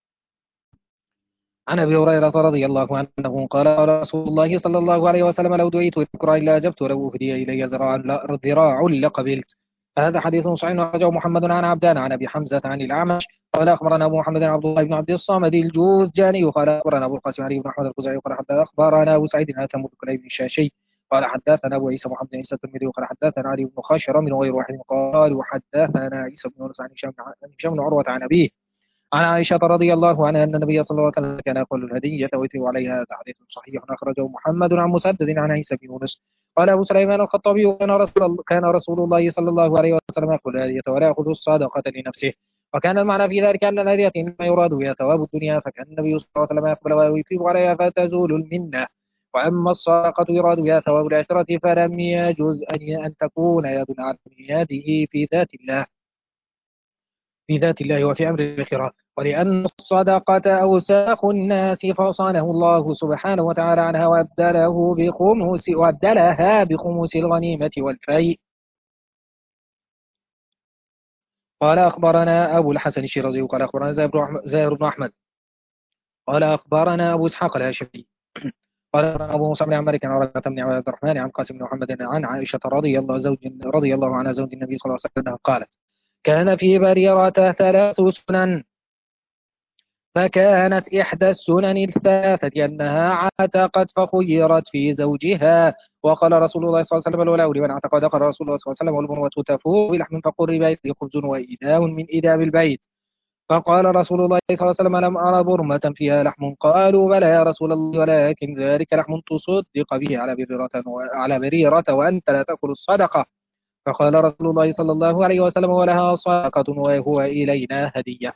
عن أبي هريرة رضي الله عنه قال قال رسول الله صلى الله عليه وسلم لو دعيت إلى إلا أجبت ولو أهدي إلي ذراع ذراع لقبلت. هذا حديث صحيح أخرجه محمد عن عبدان عن أبي حمزة عن الأعمش قال أخبرنا أبو محمد عبد الله بن عبد الصامد الجوزجاني قال أخبرنا أبو القاسم علي بن أحمد الخزاعي قال حدث أخبرنا أبو سعيد الهاتم بن كليب الشاشي قال حدثنا أبو عيسى محمد بن عيسى الترمذي قال حدثنا علي بن خشرم من غير واحد قال وحدثنا عيسى بن يونس عن هشام بن عروة عن أبيه عن عائشة رضي الله عنها أن النبي صلى الله عليه وسلم كان يقول الهدية ويثني عليها. هذا حديث صحيح أخرجه محمد عن مسدد عن عيسى بن يونس قال أبو سليمان الخطابي كان رسول كان رسول الله صلى الله عليه وسلم يقول الهدية ولا يأخذ الصدقة لنفسه، وكان المعنى في ذلك أن الهدية إنما يراد بها ثواب الدنيا، فكان النبي صلى الله عليه وسلم يقبل ويثيب عليها فتزول المنة، وأما الصدقة يراد بها ثواب الآخرة فلم يجوز أن أن تكون يد على يده في ذات الله في ذات الله وفي أمر الآخرة، ولأن الصدقة أوساخ الناس فصانه الله سبحانه وتعالى عنها وأبدله بخمس وأبدلها بخمس الغنيمة والفيء. قال أخبرنا أبو الحسن الشيرازي قال أخبرنا زاهر بن أحمد قال أخبرنا أبو إسحاق الهاشمي قال أخبرنا أبو موسى بن عمرو عن ربيعة بن عبد الرحمن عن قاسم بن محمد عن عائشة رضي الله زوج رضي الله عنها زوج النبي صلى الله عليه وسلم قالت كان في بريرة ثلاث سنن، فكانت إحدى السنن الثلاثة أنها عتقت فخيرت في زوجها، وقال رسول الله صلى الله عليه وسلم الولاء لمن اعتقد قال رسول الله صلى الله عليه وسلم والمروة تفور بلحم فقرب إليه خبز وإداء من إداب البيت، فقال رسول الله صلى الله عليه وسلم لم أرى برمة فيها لحم، قالوا بلى يا رسول الله ولكن ذلك لحم تصدق به على بريرة على بريرة وأنت لا تأكل الصدقة، فقال رسول الله صلى الله عليه وسلم ولها صدقة وهو إلينا هدية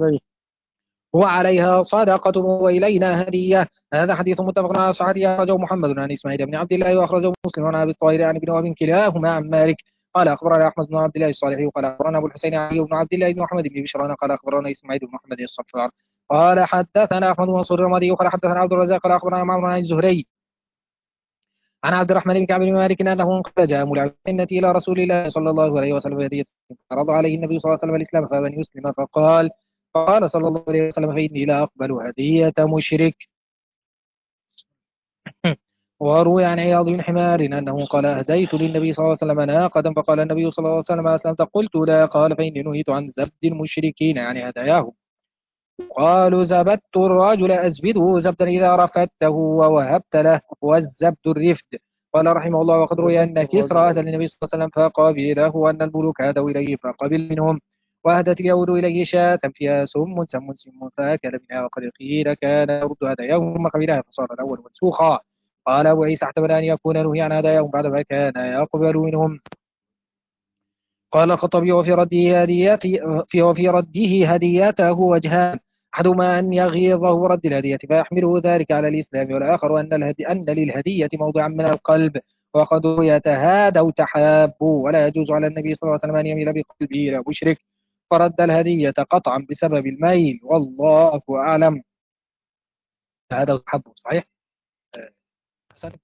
وعليها صدقة وإلينا هدية. هذا حديث متفق على صحته أخرجه محمد عن إسماعيل بن عبد الله وأخرجه مسلم عن أبي الطاهر عن ابن وهب كلاهما عن مالك قال أخبرنا أحمد بن عبد الله الصالحي قال أخبرنا أبو الحسين علي بن عبد الله بن محمد بن بشران قال أخبرنا إسماعيل بن محمد الصفار قال حدثنا أحمد بن منصور الرمادي قال حدثنا عبد الرزاق قال أخبرنا معمر عن الزهري عن عبد الرحمن بن كعب بن مالك أنه قد جاء مولى إلى رسول الله صلى الله عليه وسلم هدية فرض عليه النبي صلى الله عليه وسلم الإسلام فأبى أن يسلم، فقال قال صلى الله عليه وسلم فإني لا أقبل هدية مشرك. وروي عن عياض بن حمار أنه قال أهديت للنبي صلى الله عليه وسلم ناقة فقال النبي صلى الله عليه وسلم أسلمت؟ قلت لا، قال فإني نهيت عن زبد المشركين يعني هداياهم. قالوا زبدت الرجل أزبده زبدا إذا رفدته ووهبت له والزبد الرفد. قال رحمه الله وقد روي أن كسرى أهدى للنبي صلى الله عليه وسلم فقبله وأن الملوك هدوا إليه فقبل منهم، وأهدت اليهود إليه شاة فيها سم سم سم فأكل منها، وقد قيل كان يرد هداياهم ثم قبلها فصار الأول منسوخا. قال أبو عيسى احتمل أن يكون نهي عن هداياهم بعد ما كان يقبل منهم. قال الخطبي وفي رده هديته في وفي رده هديته وجهان، أحدهما أن يغيظه رد الهدية فيحمله ذلك على الإسلام، والآخر أن الهدي أن للهدية موضعا من القلب وقد يتهادوا تحابوا، ولا يجوز على النبي صلى الله عليه وسلم أن يميل بقلبه إلى مشرك فرد الهدية قطعا بسبب الميل، والله أعلم. هذا تحبه صحيح. حسن.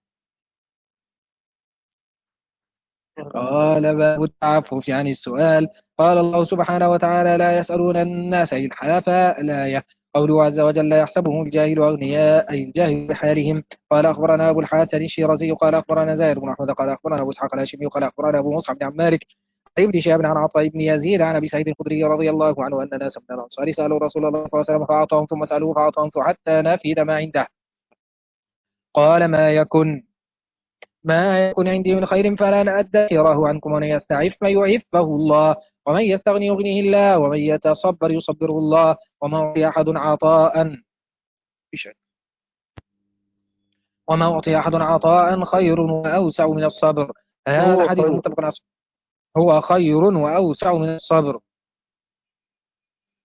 قال باب التعفف عن السؤال. قال الله سبحانه وتعالى لا يسألون الناس إلحافا. الآية. قوله عز وجل لا يحسبهم الجاهل أغنياء أي الجاهل بحالهم. قال أخبرنا أبو الحسن الشيرازي قال أخبرنا زاهر بن أحمد قال أخبرنا أبو إسحاق الهاشمي قال أخبرنا أبو مصعب بن عمارك ابن شهاب عن عطاء بن يزيد عن أبي سعيد الخدري رضي الله عنه أن ناس من الأنصار سألوا رسول الله صلى الله عليه وسلم فأعطاهم ثم سألوه فأعطاهم حتى نفد ما عنده. قال ما يكن ما يكن عندي من خير فلن أدخره عنكم، ومن يستعف يعفه الله، ومن يستغني يغنيه الله، ومن يتصبر يصبره الله، وما أعطي أحد عطاء وما أعطي أحد عطاء خير وأوسع من الصبر. هذا حديث متفق عليه. هو خير وأوسع من الصبر.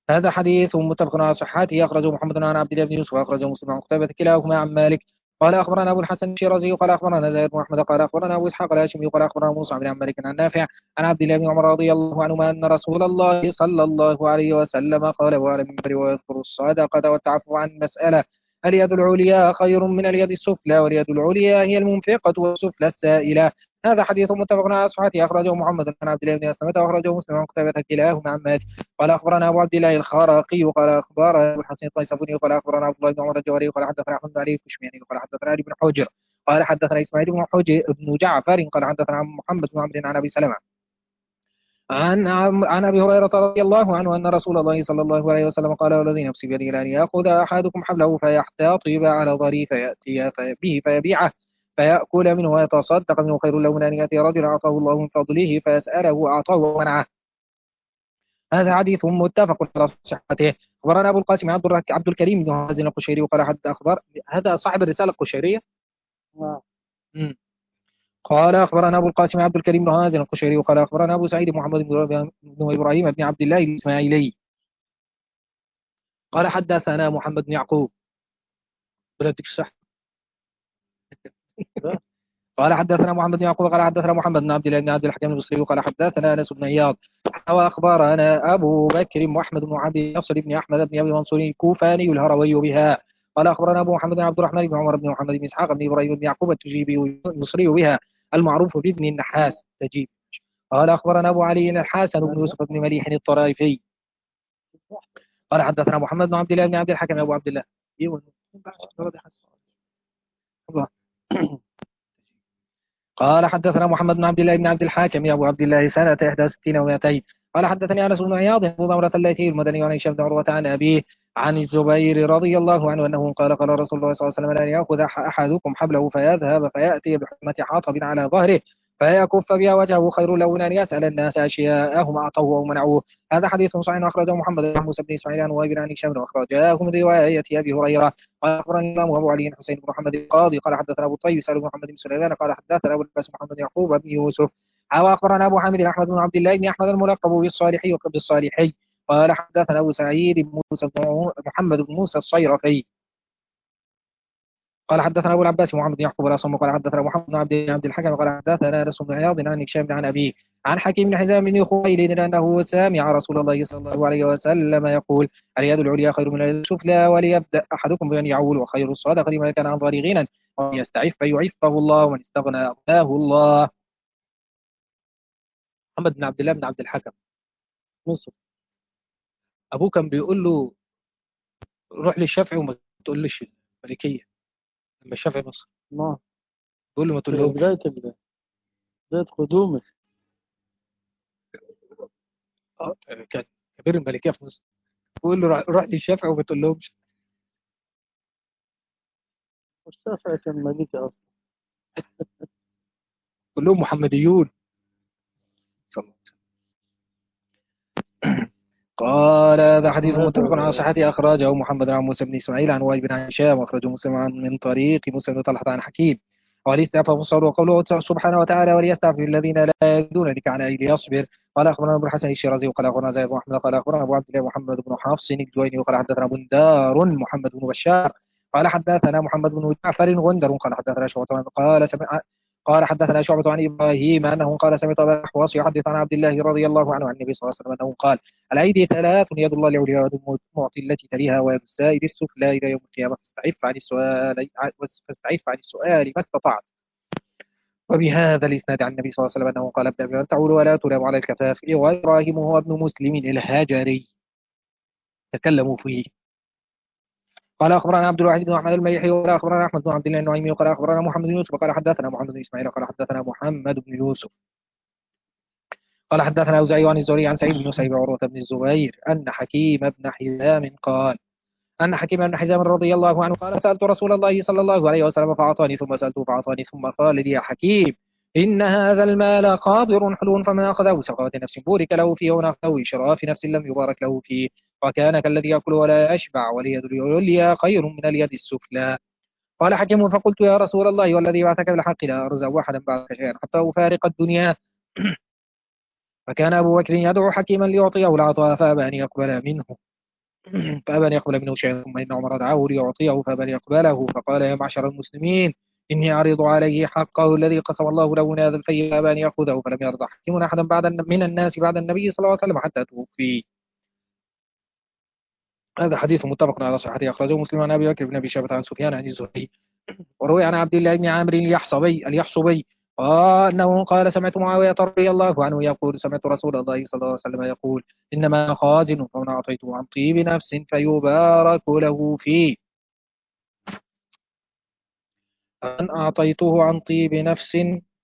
هذا حديث متفق على صحته، أخرجه محمد عن عبد الله بن يوسف وأخرجه مسلم عن قتيبة كلاهما عن مالك قال أخبرنا أبو الحسن الشيرازي قال أخبرنا زيد بن أحمد قال أخبرنا أبو إسحاق الهاشمي قال أخبرنا موسى بن عن مالك عن نافع عن عبد الله بن عمر رضي الله عنهما أن رسول الله صلى الله عليه وسلم قال وعلى المنبر ويذكر الصدقة والتعفو عن مسألة: اليد العليا خير من اليد السفلى، واليد العليا هي المنفقة والسفلى السائلة. هذا حديث متفق على صحته، أخرجه محمد بن عبد الله بن أسلمة وأخرجه مسلم عن قتيبة كلاهما عن مالك قال أخبرنا أبو عبد الله الخراقي قال أخبرنا أبو الحسن الطيسفوني قال أخبرنا عبد الله بن عمر الجوهري قال حدثنا أحمد بن علي الكشمياني قال حدثنا علي بن حجر قال حدثنا إسماعيل بن حجر بن جعفر قال حدثنا محمد بن عمرو عن أبي سلمة عن عن ابي هريره رضي الله عنه ان رسول الله صلى الله عليه وسلم قال: والذي نفسي بيده لان ياخذ احدكم حبله فيحتطب على ظهره فياتي به فيبيعه فيأكل منه ويتصدق منه خير له من أن يأتي رجل أعطاه الله من فضله فيسأله أعطاه ومنعه. هذا حديث متفق على صحته. أخبرنا أبو القاسم عبد الرك- عبد الكريم بن هازم القشيري وقال حد أخبر هذا صاحب الرسالة القشيرية. نعم. مم. قال أخبرنا أبو القاسم عبد الكريم بن هازم القشيري وقال أخبرنا أبو سعيد محمد بن بن إبراهيم بن عبد الله الإسماعيلي قال حدثنا محمد بن يعقوب بلدك الصح. قال حدثنا محمد بن يعقوب قال حدثنا محمد بن عبد الله بن عبد الحكيم البصري قال حدثنا انس بن عياض واخبرنا ابو بكر واحمد بن عبد النصر بن احمد بن ابي منصور الكوفاني الهروي بها قال اخبرنا ابو محمد بن عبد الرحمن بن عمر بن محمد بن اسحاق بن ابراهيم بن يعقوب التجيبي المصري بها المعروف بابن النحاس تجيب. قال اخبرنا ابو علي الحسن بن يوسف بن مليح الطرائفي قال حدثنا محمد بن عبد الله بن عبد الحكم ابو عبد الله. ايوه قال حدثنا محمد بن عبد الله بن عبد الحاكم يا ابو عبد الله سنه إحدى وستين و200 قال حدثني انس بن عياض ابو ضمره الليثي المدني عن هشام بن عروه عن ابيه عن الزبير رضي الله عنه انه قال قال رسول الله صلى الله عليه وسلم: لن ياخذ أح- احدكم حبله فيذهب فياتي بحكمه حاطب على ظهره فيكف بها وجهه خير له من ان يسال الناس اشياءهم اعطوه او منعوه. هذا حديث صحيح اخرجه محمد بن موسى بن اسماعيل عن وائل عن هشام واخرجاه من روايه ابي هريره. قال اخبرني الامام ابو علي حسين بن محمد القاضي قال حدثنا ابو الطيب سالم بن محمد بن سليمان قال حدثنا ابو العباس محمد بن يعقوب بن يوسف واخبرنا ابو حامد احمد بن عبد الله بن احمد الملقب بالصالحي وبالصالحي قال حدثنا ابو سعيد بن موسى بن محمد بن موسى الصيرفي قال حدثنا ابو العباس محمد بن يعقوب الاصم قال حدثنا محمد بن عبد عبد الحكم قال حدثنا انس بن عياض عن هشام عن ابيه عن حكيم بن حزام بن خويلد انه سمع رسول الله صلى الله عليه وسلم يقول: اليد العليا خير من اليد السفلى، وليبدا احدكم بان يعول، وخير الصدقه ما كان عن ظهر غنى، ومن يستعف فيعفه الله، ومن استغنى اغناه الله. محمد بن عبد الله بن عبد الحكم مصر. ابوه كان بيقول له: روح للشافعي وما تقولش الملكيه لما الشافعي مصر. نعم. بيقول له ما في تقولهمش. بداية ال- بداية قدومه. آه، كان كبير الملكيه في مصر. بيقول له: روح روح للشافعي وما تقولهمش. والشافعي كان ملكي أصلا. كلهم محمديون. صلى الله عليه وسلم. قال: هذا حديث متفق على صحته، أخرجه محمد عن موسى بن إسماعيل عن وائل بن هشام وأخرجه مسلم عن من طريق موسى بن طلحة عن حكيم. وليستعفف الصبر وقوله سبحانه وتعالى: وليستعفف الذين لا يجدون نكاحا ليصبر. قال أخبرنا أبو الحسن الشيرازي وقال أخبرنا زيد بن أحمد قال أخبرنا أبو عبد الله محمد بن حفص الجويني وقال حدثنا بندار محمد بن بشار قال حدثنا محمد بن جعفر غندر قال حدثنا شعبة قال سمع قال حدثنا شعبة عن إبراهيم أنه قال: سمعت أبا الأحوص يحدث عن عبد الله رضي الله عنه عن النبي صلى الله عليه وسلم أنه قال: الأيدي ثلاث: يد الله العليا ويد المعطي التي تليها ويد السائل السفلى إلى يوم القيامة، فاستعف عن السؤال فاستعف عن السؤال ما استطعت. وبهذا الإسناد عن النبي صلى الله عليه وسلم أنه قال: ابدأ بمن تعول ولا تلام على الكفاف. وإبراهيم هو ابن مسلم الهاجري تكلموا فيه. قال أخبرنا عبد الواحد بن أحمد المليحي وقال أخبرنا أحمد بن عبد الله النعيمي وقال أخبرنا محمد بن يوسف وقال حدثنا محمد بن إسماعيل وقال حدثنا محمد بن يوسف قال حدثنا أوزاعي عن الزهري عن سعيد بن مسيب عروة بن الزبير أن حكيم بن حزام قال أن حكيم بن حزام رضي الله عنه قال: سألت رسول الله صلى الله عليه وسلم فأعطاني، ثم سألته فأعطاني، ثم قال لي: يا حكيم، إن هذا المال قادر حلو، فمن أخذه سخاوة نفس بورك له فيه، ومن أخذه إشراف نفس لم يبارك له فيه، وكان كالذي يأكل ولا يشبع، واليد العليا خير من اليد السفلى. قال حكيم: فقلت: يا رسول الله والذي بعثك بالحق لا أرزق أحدا بعدك شيئا حتى أفارق الدنيا. فكان أبو بكر يدعو حكيما ليعطيه العطاء فأبى أن يقبل منه. فأبى أن يقبل منه شيئا، ثم إن عمر دعاه ليعطيه فأبى أن يقبله، فقال يا معشر المسلمين إني أعرض عليه حقه الذي قسم الله له من هذا الفيء، فأبى أن يأخذه، فلم يرضى حكيم أحدا بعد من الناس بعد النبي صلى الله عليه وسلم حتى توفي. هذا حديث متفق على صحته، أخرجه مسلم عن أبي بكر بن أبي شيبة عن سفيان عن الزهري. وروي عن عبد الله بن عامر اليحصبي اليحصبي قال أنه قال سمعت معاوية رضي الله عنه يقول سمعت رسول الله صلى الله عليه وسلم يقول إنما خازن فمن أعطيته عن طيب نفس فيبارك له فيه، فمن أعطيته عن طيب نفس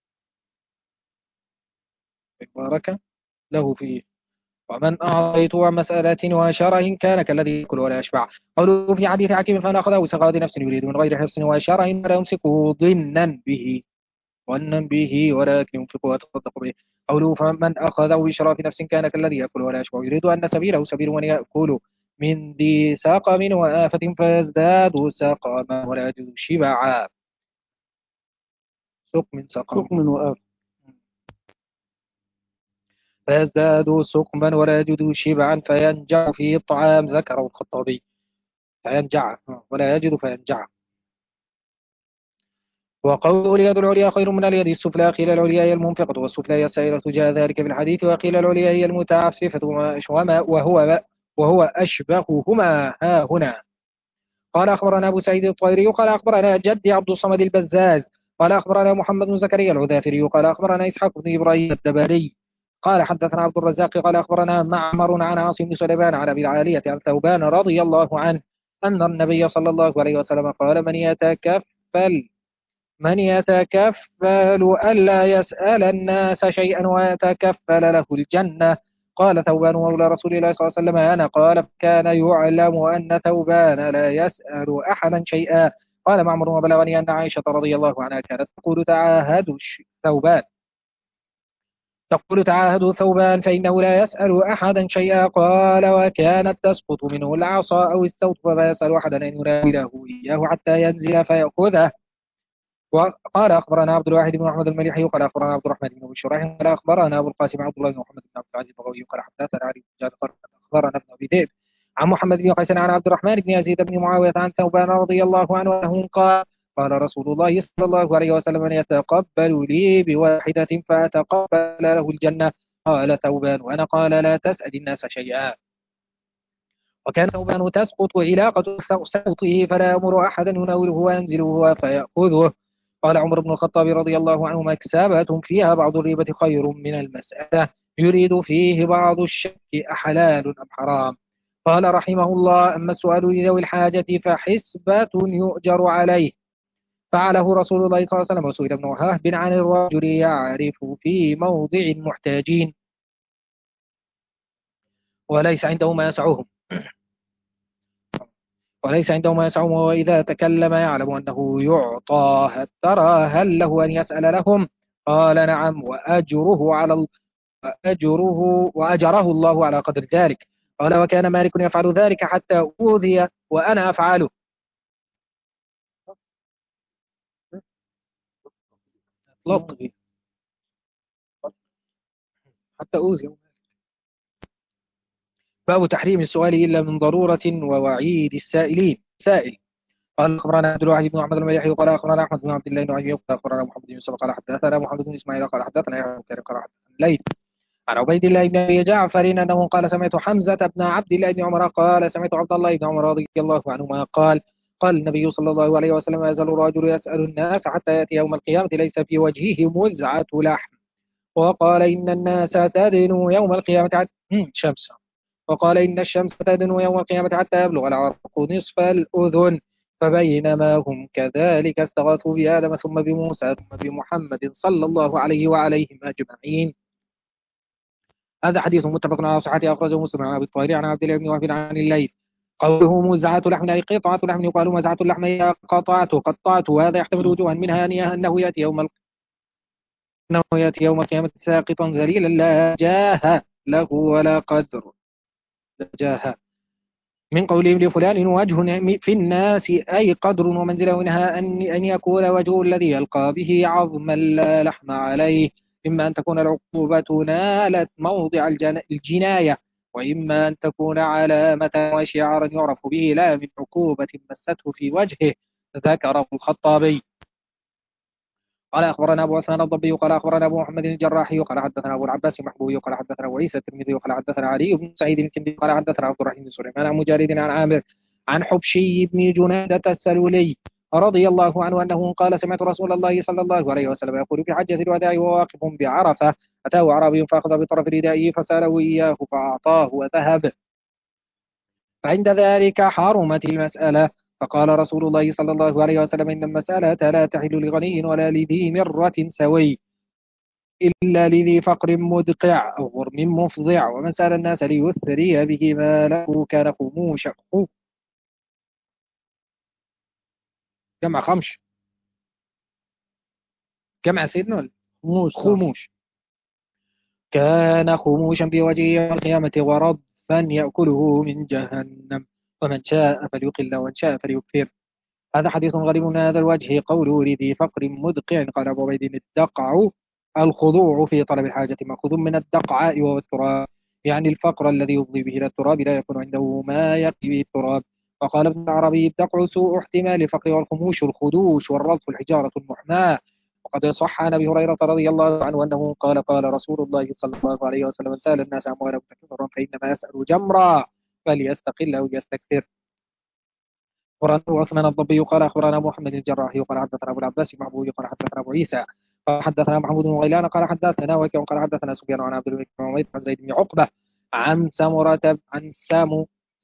فيبارك له فيه، ومن أعطيته عن مسألة وشرع كان كالذي يأكل ولا يشبع. قالوا في حديث حكيم فمن أخذه سخاء نفس يريد من غير حرص وشرع ولا يمسكه ظنا به ظنا به ولكن ينفق ويتصدق به. قوله فمن أخذه بشراف نفس كان كالذي يأكل ولا يشبع يريد أن سبيله سبيل من يأكل من ذي سقم وآفة فيزداد سقما ولا يجد شبعا. سقم سقم سقم وآف. فيزداد سقما ولا يجد شبعا فينجع في الطعام، ذكره الخطابي. فينجع ولا يجد فينجع. وقوله اليد العليا خير من اليد السفلى، قيل العليا هي المنفقة والسفلى هي السائلة، جاء ذلك في الحديث، وقيل العليا هي المتعففة وما وهو وهو أشبههما ها هنا. قال أخبرنا أبو سعيد الطيري قال أخبرنا جدي عبد الصمد البزاز قال أخبرنا محمد بن زكريا العذافري قال أخبرنا إسحاق بن إبراهيم الدبري قال حدثنا عبد الرزاق قال أخبرنا معمر عن عاصم بن سليمان عن أبي العالية عن ثوبان رضي الله عنه أن النبي صلى الله عليه وسلم قال من يتكفل من يتكفل ألا يسأل الناس شيئا ويتكفل له الجنة. قال ثوبان مولى رسول الله صلى الله عليه وسلم أنا، قال كان يعلم أن ثوبان لا يسأل أحدا شيئا. قال معمر وبلغني أن عائشة رضي الله عنها كانت تقول تعاهدوا ثوبان تقول تعاهدوا ثوبان فإنه لا يسأل أحدا شيئا. قال وكانت تسقط منه العصا أو السوط فما يسأل أحدا أن يناوله إياه حتى ينزل فيأخذه. وقال أخبرنا عبد الواحد بن محمد المليحي قال أخبرنا عبد الرحمن بن أبي شريح قال أخبرنا أبو القاسم عبد الله بن محمد بن عبد العزيز البغوي قال حدثنا علي بن جعفر قال أخبرنا ابن أبي ذئب عن محمد بن قيس عن عبد الرحمن بن يزيد بن معاوية عن ثوبان رضي الله عنه أنه قال قال رسول الله صلى الله عليه وسلم من يتقبل لي بواحدة فأتقبل له الجنة. قال ثوبان وأنا قال لا تسأل الناس شيئا. وكان ثوبان تسقط علاقة صوته فلا يأمر أحدا يناوله وينزله هو فيأخذه. قال عمر بن الخطاب رضي الله عنه مكسبة فيها بعض الريبة خير من المسألة يريد فيه بعض الشك أحلال أم حرام. قال رحمه الله أما السؤال لذوي الحاجة فحسبة يؤجر عليه فعله رسول الله صلى الله عليه وسلم. وسئل ابن وهب عن الرجل يعرف في موضع المحتاجين وليس عنده ما يسعهم وليس عنده ما يسعهم وإذا تكلم يعلم أنه يعطى ترى هل له أن يسأل لهم؟ قال نعم وأجره على وأجره وأجره الله على قدر ذلك. قال وكان مالك يفعل ذلك حتى أوذي وأنا أفعله. لطفي حتى أوذي. باب تحريم السؤال إلا من ضرورة ووعيد السائلين. سائل قال أخبرنا عبد الواحد بن محمد المليحي قال أخبرنا أحمد بن عبد الله بن عيوب قال أخبرنا محمد بن يوسف قال حدثنا محمد بن إسماعيل قال حدثنا يحيى بن كثير قال حدثنا الليث عن عبيد الله بن أبي جعفر أنه قال سمعت حمزة بن عبد الله بن عمر قال سمعت عبد الله بن عمر رضي الله عنهما قال قال النبي صلى الله عليه وسلم ما يزال الرجل يسأل الناس حتى يأتي يوم القيامة ليس في وجهه مزعة لحم. وقال إن الناس تدنو يوم القيامة حتى شمس وقال إن الشمس تدنو يوم القيامة حتى يبلغ العرق نصف الأذن. فبينما هم كذلك استغاثوا بآدم ثم بموسى ثم بمحمد صلى الله عليه وعليهم أجمعين. هذا حديث متفق على صحته أخرجه مسلم عن أبي الطاهر عن عبد الله بن وهب عن الليث. قوله مزعة لحم أي قطعة لحم يقال مزعة اللحم هي قطعته قطعته. وهذا يحتمل وجوها منها أنه يأتي يوم أنه يأتي يوم القيامة ساقطا ذليلا لا جاه له ولا قدر لا جاه من قولهم لفلان وجه في الناس أي قدر ومنزله منها أن أن يكون وجهه الذي يلقى به عظما لا لحم عليه. إما أن تكون العقوبة نالت موضع الجناية وإما أن تكون علامة وشعارا يعرف به لا من عقوبة مسته في وجهه، ذكره الخطابي. قال أخبرنا أبو عثمان الضبي قال أخبرنا أبو محمد الجراحي قال حدثنا أبو العباس المحبوبي قال حدثنا أبو عيسى الترمذي قال حدثنا علي بن سعيد الكندي قال حدثنا عبد الرحيم بن سليمان عن مجالد عن عامر عن حبشي بن جنادة السلولي رضي الله عنه أنه قال سمعت رسول الله صلى الله عليه وسلم يقول في حجة الوداع وهو واقف بعرفة أتاه أعرابي فأخذ بطرف ردائه فسأله إياه فأعطاه وذهب، فعند ذلك حرمت المسألة. فقال رسول الله صلى الله عليه وسلم إن المسألة لا تحل لغني ولا لذي مرة سوي إلا لذي فقر مدقع أو غرم مفضع، ومن سأل الناس ليثري به ما له كان خموشا. جمع خمش، جمع سيدنا موسى. خموش، كان خموشا بوجهه يوم القيامة وربا يأكله من جهنم، ومن شاء فليقل ومن شاء فليكثر. هذا حديث غريب من هذا الوجه. قوله لذي فقر مدقع قال أبو عبيد الدقع الخضوع في طلب الحاجة مأخوذ من الدقعاء وهو التراب، يعني الفقر الذي يفضي به إلى التراب لا يكون عنده ما يقي به التراب. وقال ابن العربي الدقع سوء احتمال الفقر، والخموش الخدوش، والرضف الحجارة المحماة. وقد صح عن أبي هريرة رضي الله عنه أنه قال قال رسول الله صلى الله عليه وسلم سأل الناس أموالهم تكثرا فإنما يسأل جمرا فليستقل أو يستكثر. أخبرنا أبو عثمان الضبي قال أخبرنا أبو محمد الجراحي قال حدثنا أبو العباس المعبودي قال حدثنا أبو عيسى قال حدثنا محمود بن غيلان قال حدثنا وكيع قال حدثنا سفيان عن عبد الملك بن عمير عن زيد بن عقبة عن سمرة عن سامو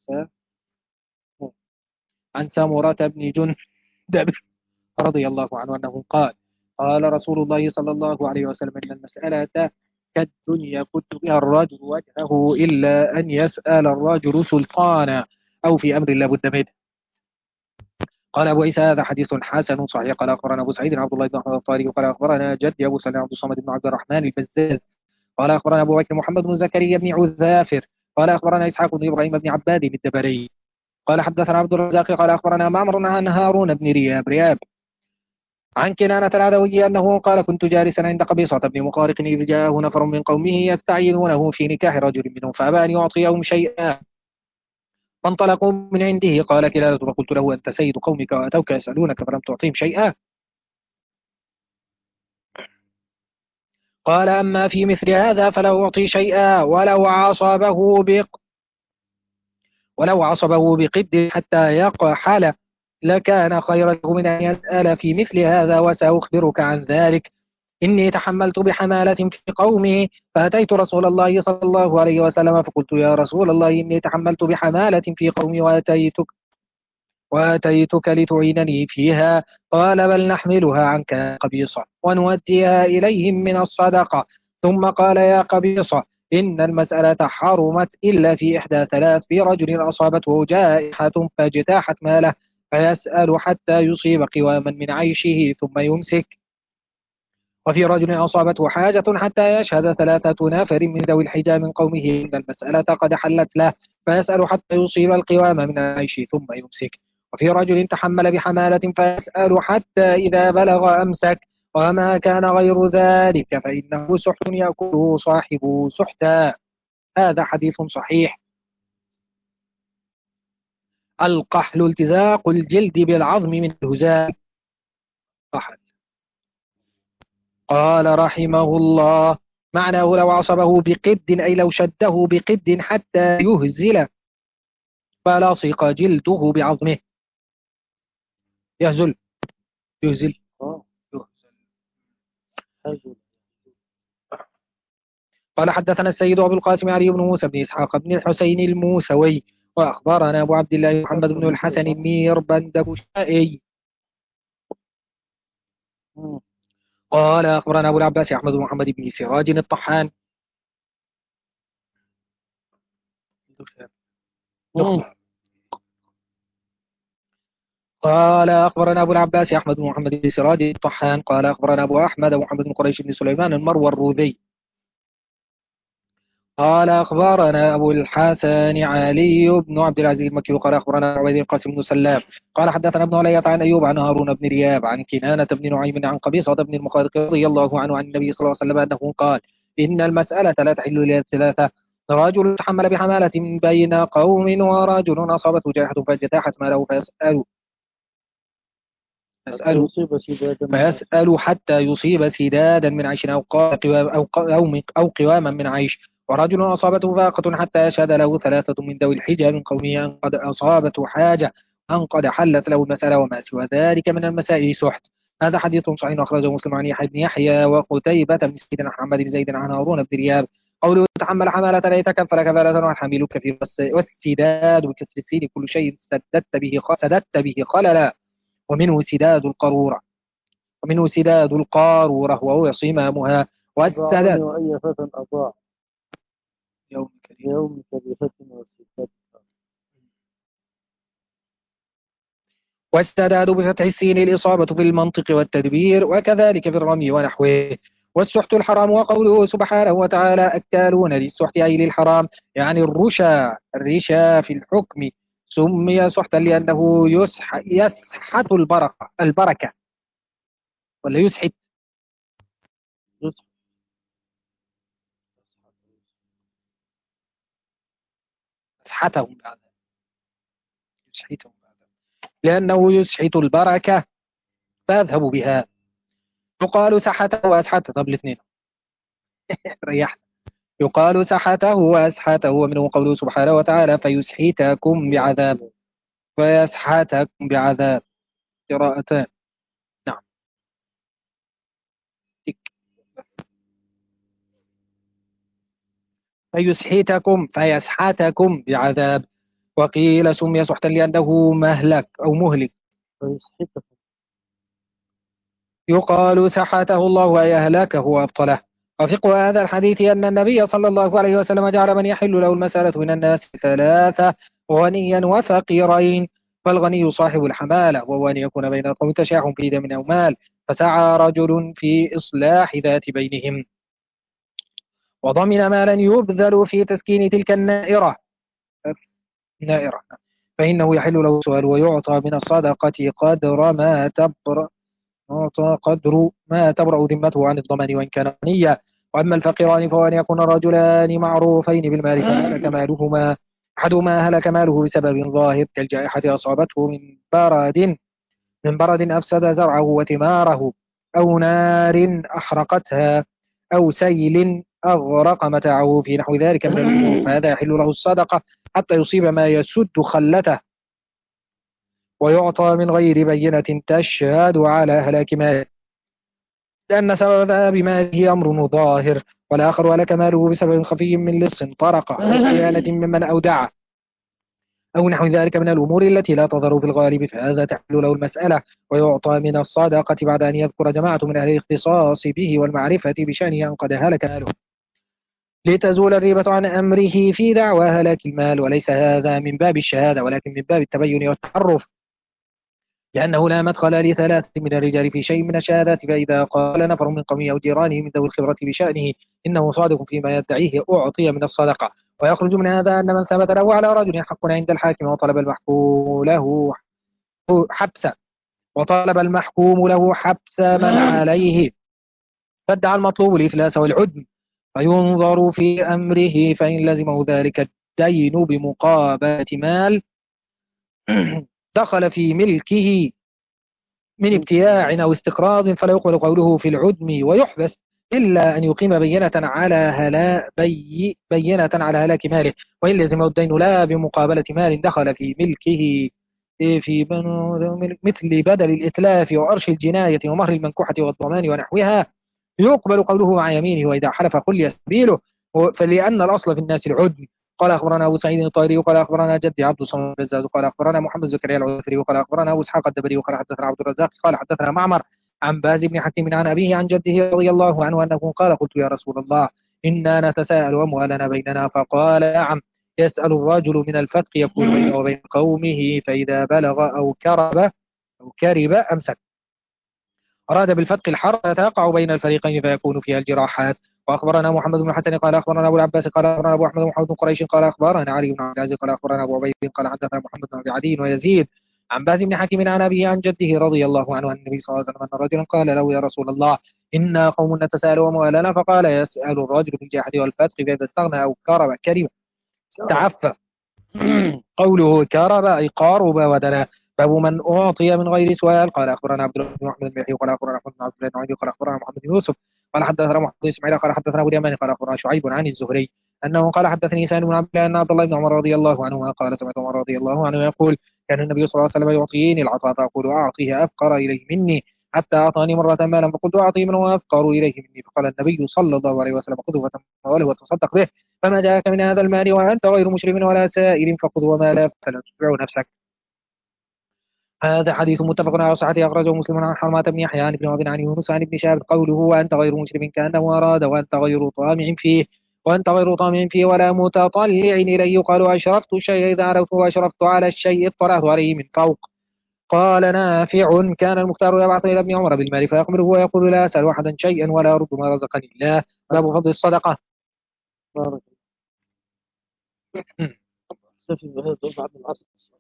عن سمرة بن جندب رضي الله عنه أنه قال قال رسول الله صلى الله عليه وسلم إن المسألة كالدنيا كنت بها الرجل وجهه إلا أن يسأل الرجل سلطانا أو في أمر لا بد منه. قال أبو عيسى هذا حديث حسن صحيح. قال أخبرنا أبو سعيد عبد الله بن أحمد الطاري قال أخبرنا جدي أبو سلمة عبد الصمد بن عبد الرحمن البزاز قال أخبرنا أبو بكر محمد بن زكريا بن عذافر قال أخبرنا إسحاق بن إبراهيم بن عباد الدبري قال حدثنا عبد الرزاق قال أخبرنا معمر عن هارون بن رياب رياب عن كنانة العدوي أنه قال كنت جالسا عند قبيصة بن مخارق إذ جاءه نفر من قومه يستعينونه في نكاح رجل منهم فأبى أن يعطيهم شيئا فانطلقوا من عنده. قال كلالة فقلت له أنت سيد قومك وأتوك يسألونك فلم تعطيهم شيئا؟ قال أما في مثل هذا فلا أعطي شيئا ولو عصبه بق ولو عصبه بقد حتى يقحل لكان خيرا له من أن يسأل في مثل هذا، وسأخبرك عن ذلك. إني تحملت بحمالة في قومه فأتيت رسول الله صلى الله عليه وسلم فقلت يا رسول الله إني تحملت بحمالة في قومي وأتيتك وأتيتك لتعينني فيها. قال بل نحملها عنك قبيصة ونوديها إليهم من الصدقة. ثم قال يا قبيصة إن المسألة حرمت إلا في إحدى ثلاث: في رجل أصابته جائحة فاجتاحت ماله فيسأل حتى يصيب قواما من عيشه ثم يمسك، وفي رجل أصابته حاجة حتى يشهد ثلاثة نفر من ذوي الحجى من قومه إن المسألة قد حلت له فيسأل حتى يصيب القوام من العيش ثم يمسك، وفي رجل تحمل بحمالة فيسأل حتى إذا بلغ أمسك، وما كان غير ذلك فإنه سحت يأكله صاحبه سحتا. هذا حديث صحيح. القحل التزاق الجلد بالعظم من الهزال. قحل. قال رحمه الله معناه لو عصبه بقد أي لو شده بقد حتى يهزل فلاصق جلده بعظمه. يهزل يهزل هزل. قال حدثنا السيد أبو القاسم علي بن موسى بن إسحاق بن الحسين الموسوي وأخبرنا أبو عبد الله محمد بن الحسن الميربندكشائي قال أخبرنا أبو العباس أحمد بن محمد بن سراج الطحان قال أخبرنا أبو العباس أحمد بن محمد بن سراج الطحان قال أخبرنا أبو أحمد محمد بن قريش بن سليمان المروى الروذي قال أخبرنا أبو الحسن علي بن عبد العزيز المكي قال أخبرنا عبيد القاسم بن سلام قال حدثنا ابن علية عن أيوب عن هارون بن رياب عن كنانة بن نعيم عن قبيصة بن المخارق رضي الله عنه عن النبي صلى الله عليه وسلم أنه قال إن المسألة لا تحل إلا ثلاثة: رجل تحمل بحمالة بين قوم ورجل أصابته جائحة فاجتاحت ماله فيسأل حتى يسأل يصيب سدادا من عيش. فيسأل حتى يصيب سدادا من عيش أو قا- قوام أو ق- أو م- أو قواما من عيش. ورجل أصابته فاقة حتى يشهد له ثلاثة من ذوي الحجة من قومه أن قد أصابته حاجة أن قد حلت له المسألة وما سوى ذلك من المسائل سحت. هذا حديث صحيح أخرجه مسلم عن يحيى بن يحيى وقتيبة بن سعيد عن محمد بن زيد عن هارون بن رياب. قوله تحمل حمالة ليت كفر كفالة والحميل كثير والس- والسداد بكسر السين كل شيء سددت به خ- سددت به خللا. ومنه سداد القرورة ومنه سداد القارورة وهو صمامها أضاعني والسداد وأي فتى أضاع يوم كريم. يوم كبيرة وستات. والسداد بفتح السين الإصابة في المنطق والتدبير وكذلك في الرمي ونحوه. والسحت الحرام وقوله سبحانه وتعالى أكالون للسحت أي للحرام يعني الرشا الرشا في الحكم سمي سحتا لأنه يسح يسحت البركة البركة ولا يسحت يصحى يسحتهم بعد يسحتهم بعد لأنه يسحت البركة فاذهب بها. يقال سحته وأسحته طب الاثنين ريحنا. يقال سحته وأسحته ومنه قوله سبحانه وتعالى فيسحتكم بعذاب فيسحتكم بعذاب قراءتان. نعم. فيسحتكم فيسحتكم بعذاب. وقيل سمي سحتا لأنه مهلك أو مهلك. فيسحتكم. يقال سحته الله أي أهلكه وأبطله. وفقه هذا الحديث أن النبي صلى الله عليه وسلم جعل من يحل له المسألة من الناس ثلاثة غنيا وفقيرين. فالغني صاحب الحمالة وهو أن يكون بين القوم تشاح في دم أو مال فسعى رجل في إصلاح ذات بينهم وضمن مالا يبذل في تسكين تلك النائرة نائرة فإنه يحل له السؤال ويعطى من الصدقة قدر ما تبر يعطى قدر ما تبرأ ذمته عن الضمان وإن كان غنيا. وأما الفقيران فهو أن يكون رجلان معروفين بالمال فهلك مالهما أحدهما هلك ماله بسبب ظاهر كالجائحة أصابته من برد من برد أفسد زرعه وثماره أو نار أحرقتها أو سيل أغرق متاعه في نحو ذلك من الأمور فهذا يحل له الصدقة حتى يصيب ما يسد خلته ويعطى من غير بينة تشهد على هلاك ماله لأن سبب ذهاب ماله أمر ظاهر. والآخر هلك ماله بسبب خفي من لص طرقة أو خيانة ممن أودعه أو نحو ذلك من الأمور التي لا تظهر في الغالب فهذا تحل له المسألة ويعطى من الصدقة بعد أن يذكر جماعة من أهل الاختصاص به والمعرفة بشأنه أن قد هلك ماله لتزول الريبة عن أمره في دعوى هلاك المال. وليس هذا من باب الشهادة ولكن من باب التبين والتعرف لأنه لا مدخل لثلاثة من الرجال في شيء من الشهادات فإذا قال نفر من قومه أو جيرانه من ذوي الخبرة بشأنه إنه صادق فيما يدعيه أعطي من الصدقة. ويخرج من هذا أن من ثبت له على رجل حق عند الحاكم وطلب المحكوم له حبسا وطلب المحكوم له حبس من عليه فادعى المطلوب الإفلاس والعدم فينظر في أمره فإن لزمه ذلك الدين بمقابلة مال دخل في ملكه من ابتياع أو استقراض فلا يقبل قوله في العدم ويحبس إلا أن يقيم بينة على هلا بي بينة على هلاك ماله وإن لزمه الدين لا بمقابلة مال دخل في ملكه في بن- مثل بدل الإتلاف وأرش الجناية ومهر المنكوحة والضمان ونحوها يقبل قوله مع يمينه وإذا حلف خلي سبيله فلأن الأصل في الناس العدم. قال أخبرنا أبو سعيد الطائري وقال أخبرنا جدي عبد الصمد البزاز وقال أخبرنا محمد زكريا العذري وقال أخبرنا أبو إسحاق الدبري وقال حدثنا عبد الرزاق قال حدثنا معمر عن باز بن حكيم عن أبيه عن جده رضي الله عنه أنه قال قلت يا رسول الله إنا نتساءل أموالنا بيننا فقال نعم يسأل الرجل من الفتق يكون بينه وبين قومه فإذا بلغ أو كرب أو كرب أمسك أراد بالفتق الحرب يتوقع بين الفريقين فيكون فيها الجراحات. وأخبرنا محمد بن الحسن قال أخبرنا أبو العباس قال أخبرنا أبو أحمد محمد بن قريش قال أخبرنا علي بن عبد العزيز قال أخبرنا أبو عبيد قال حدثنا محمد بن أبي عدي ويزيد عن باز بن حكيم عن أبيه عن جده رضي الله عنه عن النبي صلى الله عليه وسلم أن رجلا قال له يا رسول الله إنا قوم نتساءل أموالنا فقال يسأل الرجل بالجحد والفتق فإذا استغنى أو كرم كرم تعفف. قوله كرم أي قارب ودنا. باب من أعطي من غير سؤال. قال أخبرنا عبد الله بن محمد بن قال أخبرنا أحمد بن عبد الله بن عبد قال أخبرنا محمد بن يوسف قال حدثنا محمد بن إسماعيل قال حدثنا أبو اليماني قال أخبرنا شعيب عن الزهري أنه قال حدثني سالم بن عبد الله أن عبد الله بن عمر رضي الله عنهما قال سمعت عمر رضي الله عنه يقول كان النبي صلى الله عليه وسلم يعطيني العطاء فأقول أعطيه أفقر إليه مني حتى أعطاني مرة مالا فقلت أعطي من هو أفقر إليه مني فقال النبي صلى الله عليه وسلم خذه فتموله وتصدق به فما جاءك من هذا المال وأنت غير مسلم ولا سائل فخذ وما لا فلا تتبع نفسك. هذا حديث متفق على صحته أخرجه مسلم عن حرمة بن يحيى عن ابن وهب عن يونس عن ابن شهاب قوله وأنت غير مسلم كأنه أراد وأنت غير طامع فيه وأنت غير طامع فيه ولا متطلع إليه يقال أشرفت الشيء إذا عرفته وأشرفت على الشيء اطلعت عليه من فوق. قال نافع كان المختار يبعث إلى ابن عمر بالمال فيقبله ويقول لا أسأل أحدا شيئا ولا أرد ما رزقني الله. باب فضل الصدقة. بارك الله. اكتفي بهذا بعد العصر.